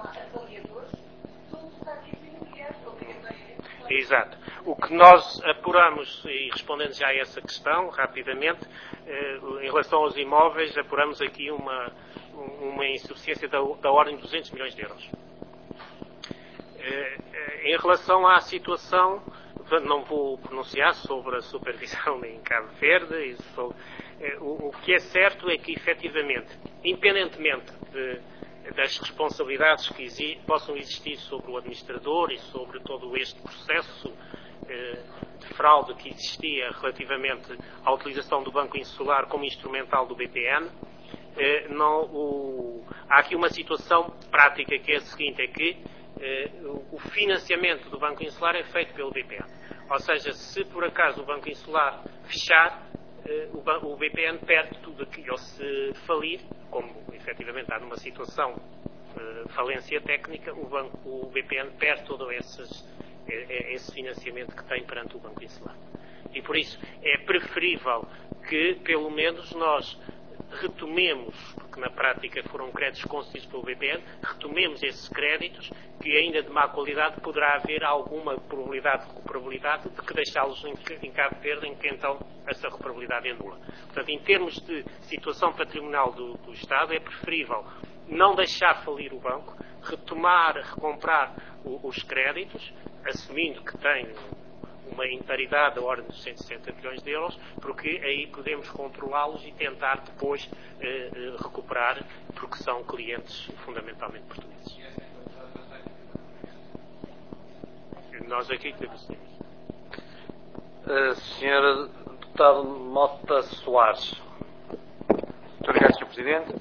Exato. O que nós apuramos, e respondendo já a essa questão, rapidamente, eh, em relação aos imóveis, apuramos aqui uma, uma insuficiência da, da ordem de duzentos milhões de euros. Em relação à situação, portanto, não vou pronunciar sobre a supervisão em Cabo Verde. E sobre, eh, o, o que é certo é que, efetivamente, independentemente de, das responsabilidades que exi possam existir sobre o administrador e sobre todo este processo eh, de fraude que existia relativamente à utilização do Banco Insular como instrumental do B P N, eh, não, o, há aqui uma situação prática que é a seguinte, é que eh, o, o financiamento do Banco Insular é feito pelo B P N. Ou seja, se por acaso o Banco Insular fechar, eh, o, o B P N perde tudo aquilo. Ou se falir, como efetivamente está numa situação de falência técnica, o, banco, o B P N perde todo esses, esse financiamento que tem perante o Banco Insular. E por isso é preferível que, pelo menos, nós retomemos, porque na prática foram créditos concedidos pelo B P N, retomemos esses créditos, que ainda de má qualidade poderá haver alguma probabilidade de recuperabilidade de que deixá-los em, em Cabo Verde, em que então essa recuperabilidade é nula. Portanto, em termos de situação patrimonial do, do Estado, é preferível não deixar falir o banco, retomar, recomprar o, os créditos, assumindo que tem uma imparidade da ordem dos cento e sessenta bilhões de euros, porque aí podemos controlá-los e tentar depois eh, recuperar, porque são clientes fundamentalmente portugueses. Nós aqui temos. Uh, senhora Deputada Mota Soares. Muito obrigado, senhor Presidente.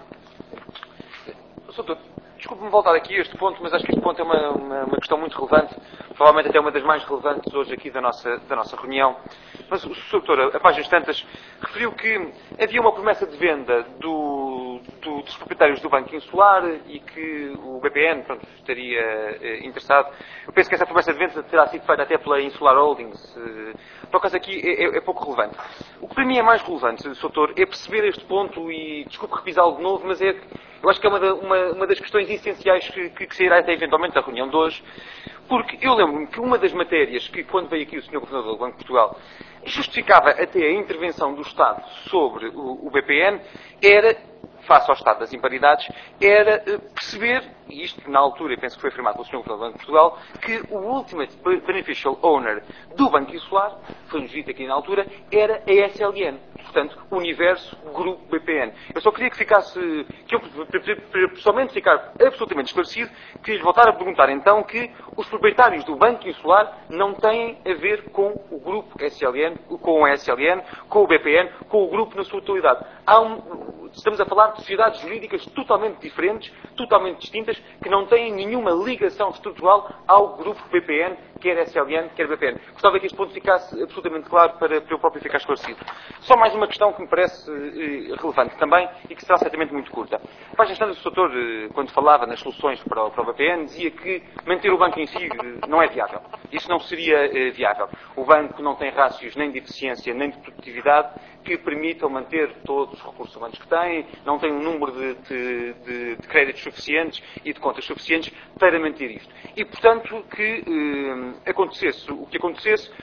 Doutor, desculpe-me voltar aqui a este ponto, mas acho que este ponto é uma, uma, uma questão muito relevante, provavelmente até uma das mais relevantes hoje aqui da nossa, da nossa reunião. Mas o senhor Doutor, a páginas tantas, referiu que havia uma promessa de venda do, do, dos proprietários do Banco Insular e que o B P N pronto, estaria eh, interessado. Eu penso que essa promessa de venda terá sido feita até pela Insular Holdings. Eh, por acaso aqui é, é, é pouco relevante. O que para mim é mais relevante, senhor Doutor, é perceber este ponto e, desculpe repisá-lo de novo, mas é eu acho que é uma, da, uma, uma das questões essenciais que, que, que sairá até eventualmente da reunião de hoje, porque eu lembro-me que uma das matérias que, quando veio aqui o senhor Governador do Banco de Portugal, justificava até a intervenção do Estado sobre o, o B P N, era, face ao estado das imparidades, era perceber, e isto na altura, eu penso que foi afirmado pelo senhor Governador do Banco de Portugal, que o Ultimate Beneficial Owner do Banco Insular, foi-nos dito aqui na altura, era a S L N. Portanto, Universo Grupo B P N. Eu só queria que ficasse, que eu pessoalmente ficar absolutamente esclarecido, que lhes voltar a perguntar então que os proprietários do Banco Insular não têm a ver com o Grupo S L N, com o S L N, com o B P N, com o Grupo na sua totalidade. Há um, estamos a falar de sociedades jurídicas totalmente diferentes, totalmente distintas, que não têm nenhuma ligação estrutural ao Grupo B P N, quer S L N, quer B P N. Gostava que este ponto ficasse absolutamente claro para, para eu próprio ficar esclarecido. Só mais uma questão que me parece eh, relevante também e que será certamente muito curta. A página tantas, o doutor, eh, quando falava nas soluções para o, para o B P N, dizia que manter o banco em si eh, não é viável. Isso não seria eh, viável. O banco não tem rácios nem de eficiência nem de produtividade que permitam manter todos os recursos humanos que tem, não tem um número de, de, de, de créditos suficientes e de contas suficientes para manter isto. E, portanto, que eh, acontecesse o que acontecesse,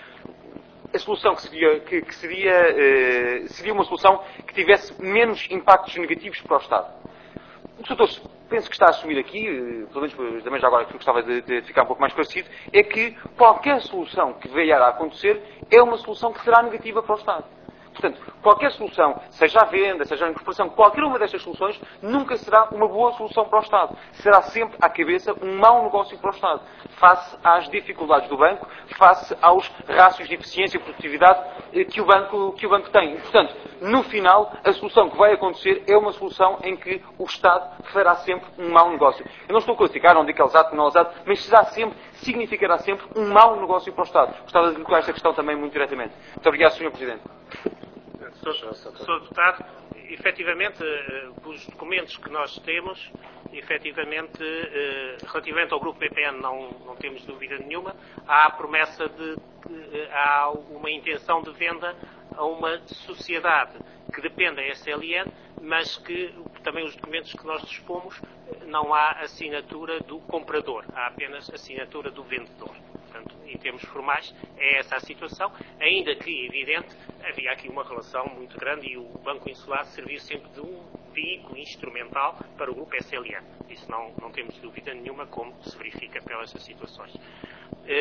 a solução que seria, que, que seria, eh, seria uma solução que tivesse menos impactos negativos para o Estado. O doutor, penso que está a assumir aqui, eh, pelo menos também já agora que eu gostava de, de ficar um pouco mais esclarecido, é que qualquer solução que vier a acontecer é uma solução que será negativa para o Estado. Portanto, qualquer solução, seja a venda, seja a incorporação, qualquer uma destas soluções, nunca será uma boa solução para o Estado. Será sempre, à cabeça, um mau negócio para o Estado, face às dificuldades do banco, face aos rácios de eficiência e produtividade que o banco, que o banco tem. E, portanto, no final, a solução que vai acontecer é uma solução em que o Estado fará sempre um mau negócio. Eu não estou a classificar, não digo que é usado, não é usado, mas será sempre, significará sempre um mau negócio para o Estado. Gostava de colocar esta questão também muito diretamente. Muito obrigado, senhor Presidente. senhor Deputado, efetivamente, os documentos que nós temos, efetivamente, relativamente ao Grupo B P N não, não temos dúvida nenhuma, há a promessa de que há uma intenção de venda a uma sociedade que depende da S L N, mas que também os documentos que nós dispomos não há assinatura do comprador, há apenas assinatura do vendedor. Portanto, em termos formais, é essa a situação, ainda que, evidente, havia aqui uma relação muito grande e o Banco Insular serviu sempre de um veículo instrumental para o Grupo S L N. Isso não, não temos dúvida nenhuma, como se verifica pelas situações.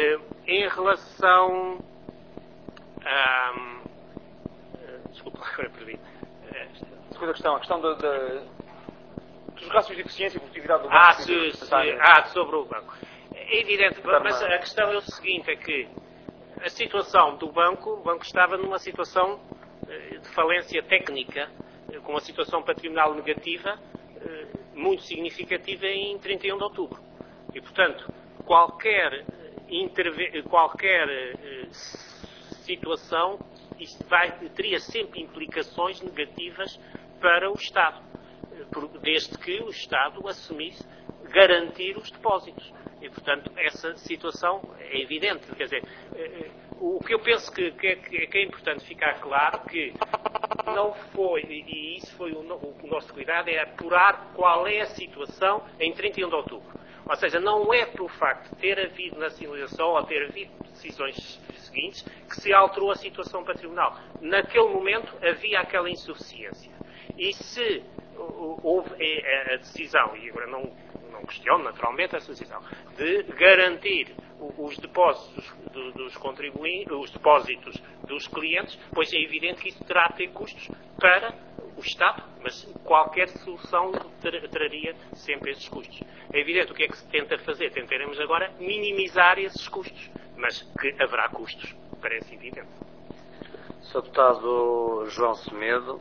em relação a... Desculpa, agora perdi. Segunda questão, a questão de, de, dos rácios de eficiência e produtividade do banco. Ah, se, se, ah, sobre o banco. É evidente, mas a questão é o seguinte, é que a situação do banco, o banco estava numa situação de falência técnica, com uma situação patrimonial negativa muito significativa em trinta e um de outubro. E, portanto, qualquer, interve... qualquer situação isto vai, teria sempre implicações negativas para o Estado, desde que o Estado assumisse garantir os depósitos. E, portanto, essa situação é evidente. Quer dizer, o que eu penso que, que, é, que é importante ficar claro que não foi, e isso foi o, o nosso cuidado, é apurar qual é a situação em trinta e um de outubro. Ou seja, não é pelo facto de ter havido nacionalização ou ter havido decisões seguintes que se alterou a situação patrimonial. Naquele momento havia aquela insuficiência. E se houve a decisão, e agora não, não questiono naturalmente essa decisão, de garantir os depósitos dos contribuintes, os depósitos dos clientes, pois é evidente que isso terá de ter custos para o Estado, mas qualquer solução ter, traria sempre esses custos. É evidente o que é que se tenta fazer, tentaremos agora minimizar esses custos, mas que haverá custos, parece evidente. senhor Deputado João Semedo.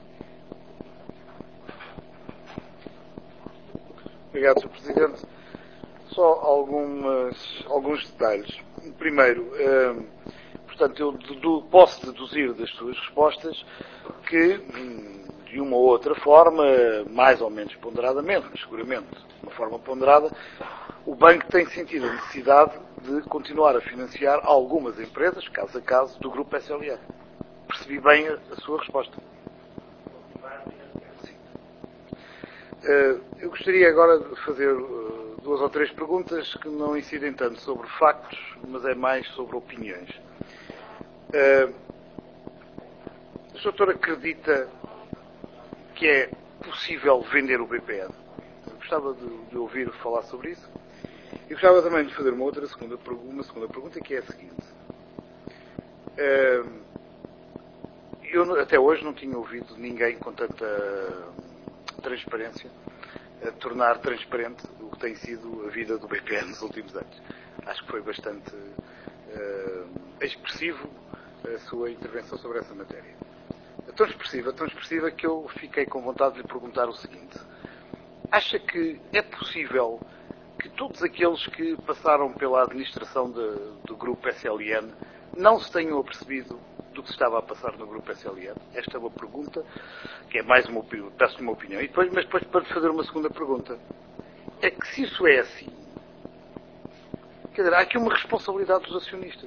Obrigado, senhor Presidente. Só algumas, alguns detalhes. Primeiro, eh, portanto, eu dedu, posso deduzir das suas respostas que, de uma ou outra forma, mais ou menos ponderadamente, mas seguramente de uma forma ponderada, o banco tem sentido a necessidade de continuar a financiar algumas empresas, caso a caso, do Grupo S L N. Percebi bem a, a sua resposta. Sim. Uh, eu gostaria agora de fazer uh, duas ou três perguntas que não incidem tanto sobre factos, mas é mais sobre opiniões. Uh, o doutor acredita que é possível vender o B P N? Eu gostava de, de ouvir falar sobre isso. E gostava também de fazer uma outra segunda, uma segunda pergunta, que é a seguinte. Uh, eu até hoje não tinha ouvido ninguém com tanta transparência a tornar transparente o que tem sido a vida do B P N nos últimos anos. Acho que foi bastante uh, expressivo a sua intervenção sobre essa matéria. Tão expressiva, tão expressiva que eu fiquei com vontade de lhe perguntar o seguinte. Acha que é possível que todos aqueles que passaram pela administração de, do Grupo S L N não se tenham apercebido do que se estava a passar no Grupo S L N? Esta é uma pergunta que é mais uma opinião, peço uma opinião. E depois, mas depois para lhe fazer uma segunda pergunta. É que se isso é assim, quer dizer, há aqui uma responsabilidade dos acionistas.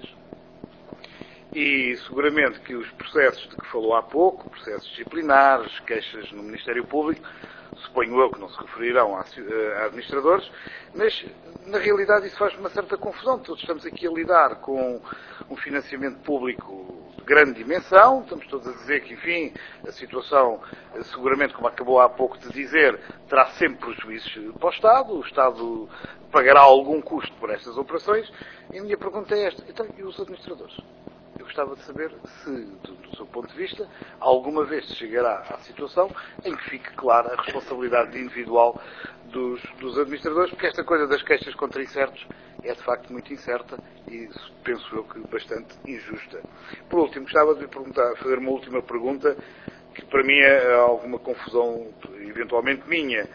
E seguramente que os processos de que falou há pouco, processos disciplinares, queixas no Ministério Público, suponho eu que não se referirão a, a administradores, mas na realidade isso faz uma certa confusão. Todos estamos aqui a lidar com um financiamento público de grande dimensão, estamos todos a dizer que, enfim, a situação, seguramente, como acabou há pouco de dizer, terá sempre prejuízos para o Estado, o Estado pagará algum custo por estas operações, e a minha pergunta é esta, então, e os administradores? Eu gostava de saber se, do, do seu ponto de vista, alguma vez se chegará à situação em que fique clara a responsabilidade individual dos, dos administradores, porque esta coisa das queixas contra incertos é de facto muito incerta e penso eu que bastante injusta. Por último, gostava de lhe perguntar, fazer uma última pergunta, que para mim é alguma confusão, eventualmente minha.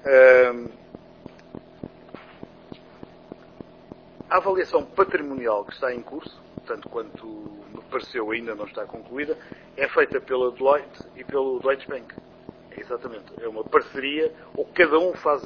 A avaliação patrimonial que está em curso, tanto quanto me pareceu ainda não está concluída, é feita pela Deloitte e pelo Deutsche Bank. É exatamente. É uma parceria, ou cada um faz.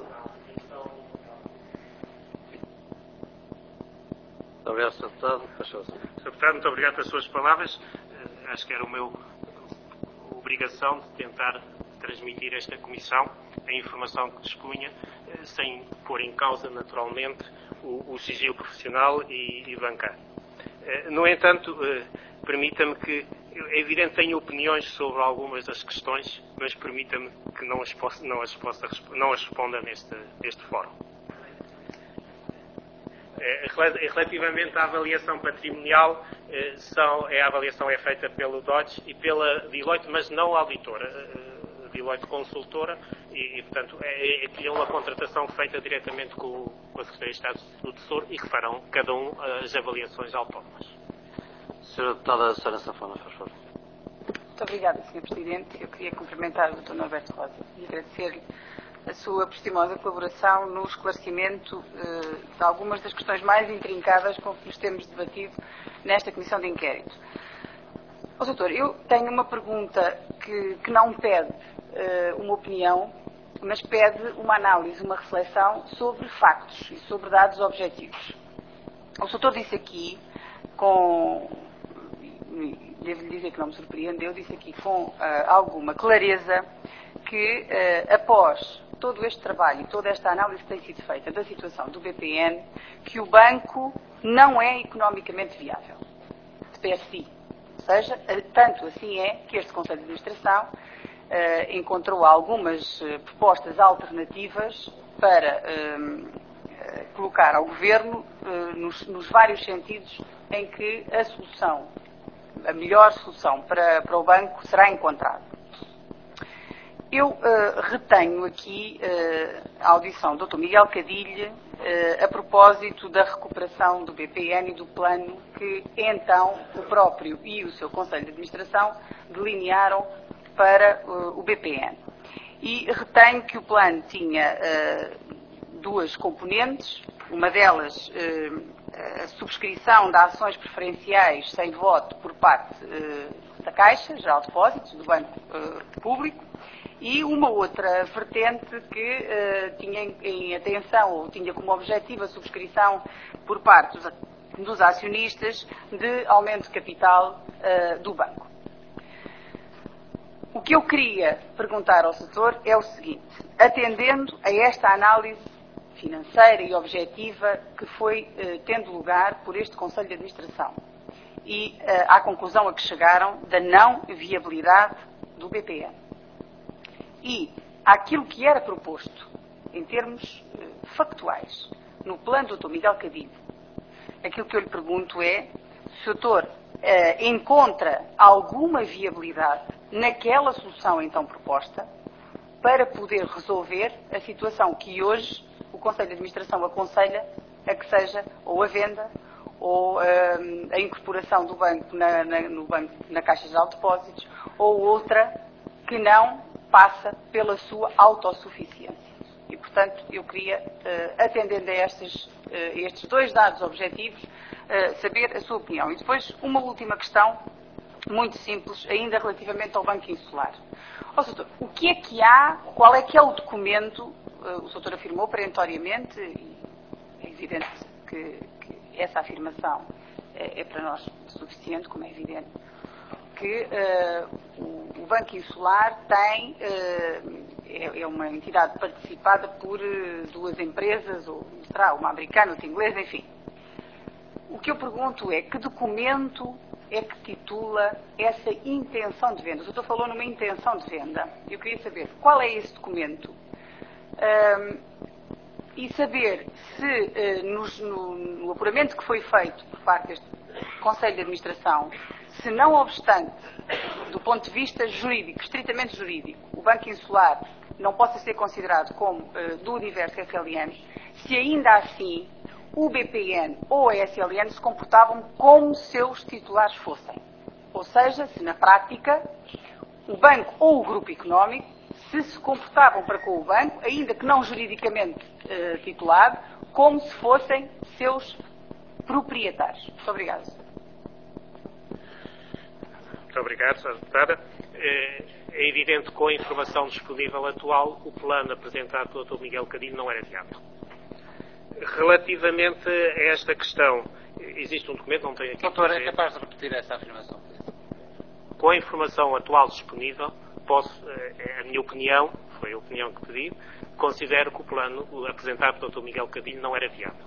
Obrigado, senhor Deputado. senhor Deputado, muito obrigado pelas suas palavras. Acho que era o meu obrigação de tentar transmitir a esta Comissão a informação que dispunha, sem pôr em causa, naturalmente, o, o sigilo profissional e, e bancário. No entanto, permita-me que, é evidente que tenho opiniões sobre algumas das questões, mas permita-me que não as, possa, não as, possa, não as responda neste, neste fórum. Relativamente à avaliação patrimonial, são, a avaliação é feita pelo Dodge e pela Deloitte, mas não auditora, Deloitte consultora, e, e portanto, é, é uma contratação feita diretamente com, com a Secretaria de Estado do Tesouro e que farão cada um as avaliações autónomas. Senhora Deputada Sara Safona, faz favor. Muito obrigada, senhor Presidente. Eu queria cumprimentar o doutor Norberto Rosa e agradecer-lhe a sua prestimosa colaboração no esclarecimento uh, de algumas das questões mais intrincadas com que nos temos debatido nesta Comissão de Inquérito. Oh, doutor, eu tenho uma pergunta que, que não pede uh, uma opinião, mas pede uma análise, uma reflexão sobre factos e sobre dados objetivos. O doutor disse aqui, com, devo-lhe dizer que não me surpreendeu, disse aqui com uh, alguma clareza que uh, após todo este trabalho e toda esta análise que tem sido feita da situação do B P N, que o banco não é economicamente viável, de per si. Ou seja, tanto assim é que este Conselho de Administração uh, encontrou algumas uh, propostas alternativas para uh, uh, colocar ao Governo uh, nos, nos vários sentidos em que a solução, a melhor solução para, para o banco será encontrada. Eu uh, retenho aqui uh, a audição do doutor Miguel Cadilho uh, a propósito da recuperação do B P N e do plano que então o próprio e o seu Conselho de Administração delinearam para uh, o B P N. E retenho que o plano tinha uh, duas componentes, uma delas uh, a subscrição de ações preferenciais sem voto por parte uh, da Caixa Geral de Depósitos, do Banco uh, Público, e uma outra vertente que uh, tinha em, em atenção, ou tinha como objetivo a subscrição por parte dos, dos acionistas de aumento de capital uh, do banco. O que eu queria perguntar ao setor é o seguinte: atendendo a esta análise financeira e objetiva que foi uh, tendo lugar por este Conselho de Administração e uh, à conclusão a que chegaram da não viabilidade do B P N, e aquilo que era proposto em termos uh, factuais no plano do doutor Miguel Cadilho, aquilo que eu lhe pergunto é se o doutor uh, encontra alguma viabilidade naquela solução então proposta para poder resolver a situação que hoje o Conselho de Administração aconselha a que seja ou a venda ou uh, a incorporação do banco na, na, no banco, na Caixa Geral de Depósitos, ou outra que não passa pela sua autossuficiência. E, portanto, eu queria, uh, atendendo a estes, uh, estes dois dados objetivos, uh, saber a sua opinião. E depois, uma última questão, muito simples, ainda relativamente ao Banco Insular. Ó, doutor, o que é que há, qual é que é o documento, uh, o doutor afirmou perentoriamente, e é evidente que, que essa afirmação é, é para nós suficiente, como é evidente, que uh, o, o Banco Insular tem, uh, é, é uma entidade participada por uh, duas empresas, ou será uma americana, outra inglesa, enfim. O que eu pergunto é que documento é que titula essa intenção de venda? O doutor falou numa intenção de venda. Eu queria saber qual é esse documento uh, e saber se uh, nos, no, no apuramento que foi feito por parte deste Conselho de Administração, se não obstante, do ponto de vista jurídico, estritamente jurídico, o Banco Insular não possa ser considerado como uh, do universo F L N, se ainda assim o B P N ou a S L N se comportavam como seus titulares fossem. Ou seja, se na prática o banco ou o grupo económico se se comportavam para com o banco, ainda que não juridicamente uh, titulado, como se fossem seus proprietários. Muito obrigada. Muito obrigado, senhora Deputada. É evidente que com a informação disponível atual, o plano apresentado pelo doutor Miguel Cadilho não era viável. Relativamente a esta questão, existe um documento, não tenho aqui... Doutor, é capaz de repetir essa afirmação? Com a informação atual disponível, posso, é a minha opinião, foi a opinião que pedi, considero que o plano apresentado pelo doutor Miguel Cadilho não era viável.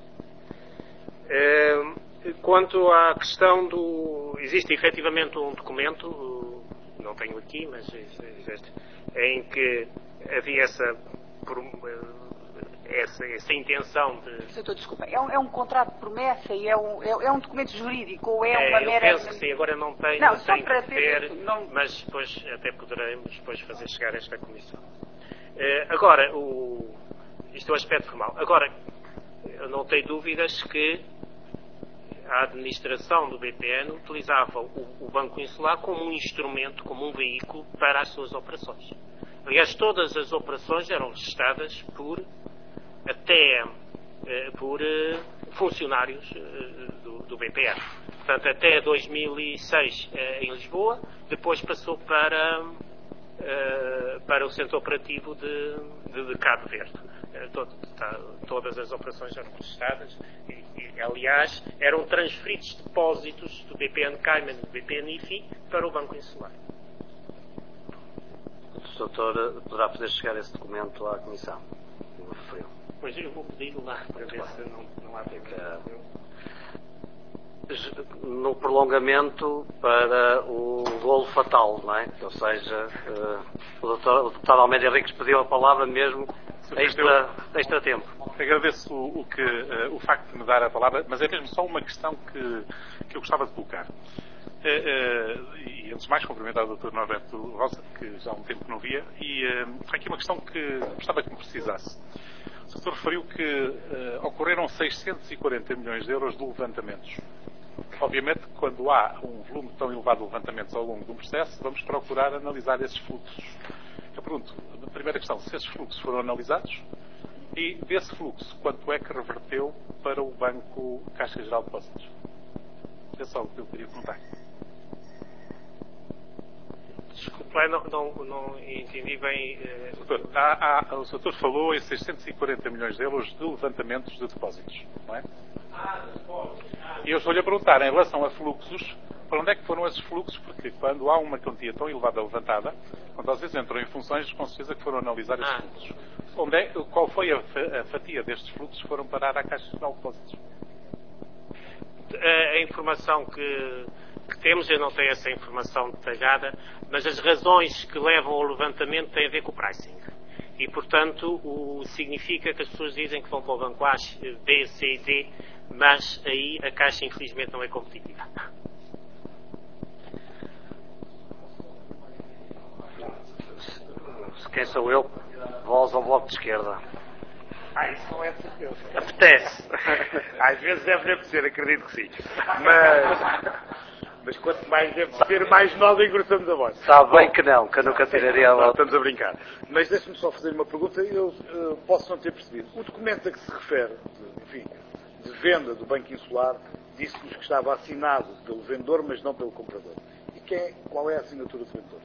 Quanto à questão do... Existe efetivamente um documento, não tenho aqui, mas existe, em que havia essa... essa, essa intenção de... Doutor, desculpa, é um, é um contrato de promessa e é um, é, é um documento jurídico ou é, é uma eu mera... penso que sim, agora não tenho, não, não só tenho para que ter, ver, não... mas depois até poderemos depois fazer chegar a esta comissão. Uh, agora, o, isto é o aspecto formal. Agora, eu não tenho dúvidas que a administração do B P N utilizava o, o Banco Insular como um instrumento, como um veículo para as suas operações. Aliás, todas as operações eram registadas por até eh, por eh, funcionários eh, do, do B P N. Portanto, até dois mil e seis eh, em Lisboa, depois passou para, eh, para o Centro Operativo de, de, de Cabo Verde. Eh, todo, tá, todas as operações eram registadas e, e, aliás, eram transferidos depósitos do B P N Cayman e do B P N I F I para o Banco Insular. O doutor poderá fazer chegar esse documento à Comissão, como referiu. Pois eu vou pedir lá para ver se não, não há problema. No prolongamento para o golo fatal, não é? Ou seja, o, doutor, o deputado Almeida Henriques pediu a palavra mesmo extra, extra tempo. Agradeço o, o, que, uh, o facto de me dar a palavra, mas é mesmo só uma questão que, que eu gostava de colocar. Uh, uh, e antes de mais cumprimentar o doutor Norberto Rosa, que já há um tempo que não via, e uh, há aqui uma questão que gostava que me precisasse. O doutor referiu que uh, ocorreram seiscentos e quarenta milhões de euros de levantamentos. Obviamente, quando há um volume tão elevado de levantamentos ao longo de um processo, vamos procurar analisar esses fluxos. Eu pergunto, a primeira questão, se esses fluxos foram analisados e desse fluxo, quanto é que reverteu para o Banco Caixa Geral de Depósitos? É só o que eu queria perguntar. Desculpa, não, não, não entendi bem. Eh... Doutor, há, há, o doutor falou em seiscentos e quarenta milhões de euros de levantamentos de depósitos, não é? Ah, de depósitos. Ah, e eu estou-lhe a perguntar, em relação a fluxos, para onde é que foram esses fluxos? Porque quando há uma quantia tão elevada levantada, quando às vezes entram em funções, com certeza que foram analisar esses ah. fluxos. Onde é, qual foi a, a fatia destes fluxos que foram parar à Caixa Geral de Depósitos? A, a informação que... que temos, eu não tenho essa informação detalhada, mas as razões que levam ao levantamento têm a ver com o pricing. E, portanto, o, significa que as pessoas dizem que vão para o Banco A, B, C e D, mas aí a Caixa, infelizmente, não é competitiva. Quem sou eu? Voz ao Bloco de Esquerda. Ah, isso não é certeza. Apetece. Às vezes deve apetecer, acredito que sim. Mas... Mas quanto mais deve ser, mais nós engrossamos a voz. Sabe bem que não, que eu nunca tiraria a voz. Estamos a brincar. Mas deixe-me só fazer uma pergunta, eu uh, posso não ter percebido. O documento a que se refere, de, enfim, de venda do Banco Insular, disse-nos que estava assinado pelo vendedor, mas não pelo comprador. E quem, qual é a assinatura do vendedor?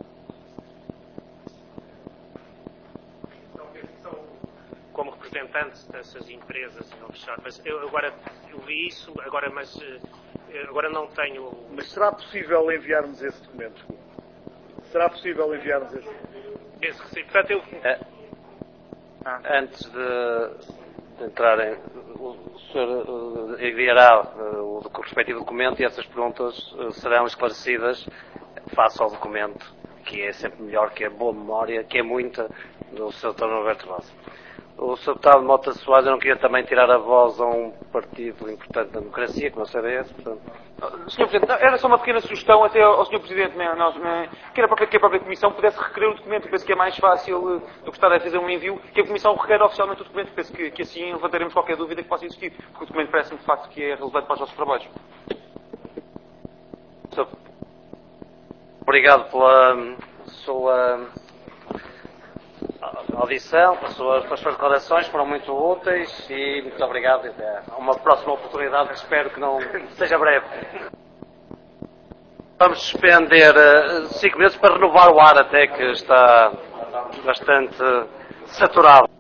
Como representantes dessas empresas e offshore, mas eu agora eu vi isso, agora, mas agora não tenho... Mas será possível enviarmos esse documento? Desculpa. Será possível enviarmos esse documento? Esse receio. Portanto, eu... É, ah. Antes de, de entrarem, o senhor enviará o, o respectivo documento e essas perguntas serão esclarecidas face ao documento, que é sempre melhor, que é boa memória, que é muita, do senhor doutor Norberto Rosa. O senhor Deputado Mota Soares, eu não queria também tirar a voz a um partido importante da democracia, que não sei é esse, portanto... senhor Presidente, era só uma pequena sugestão até ao senhor Presidente, nós, que, a própria, que a própria Comissão pudesse requerer o documento. Penso que é mais fácil do que estar a fazer um envio, que a Comissão requer oficialmente o documento. Penso que, que assim levantaremos qualquer dúvida que possa existir, porque o documento parece-me de facto que é relevante para os nossos trabalhos. Obrigado pela sua audição, pelas suas, pelas suas declarações, foram muito úteis e muito obrigado. Até uma próxima oportunidade que espero que não seja breve. Vamos suspender uh, cinco minutos para renovar o ar, até que está bastante saturado.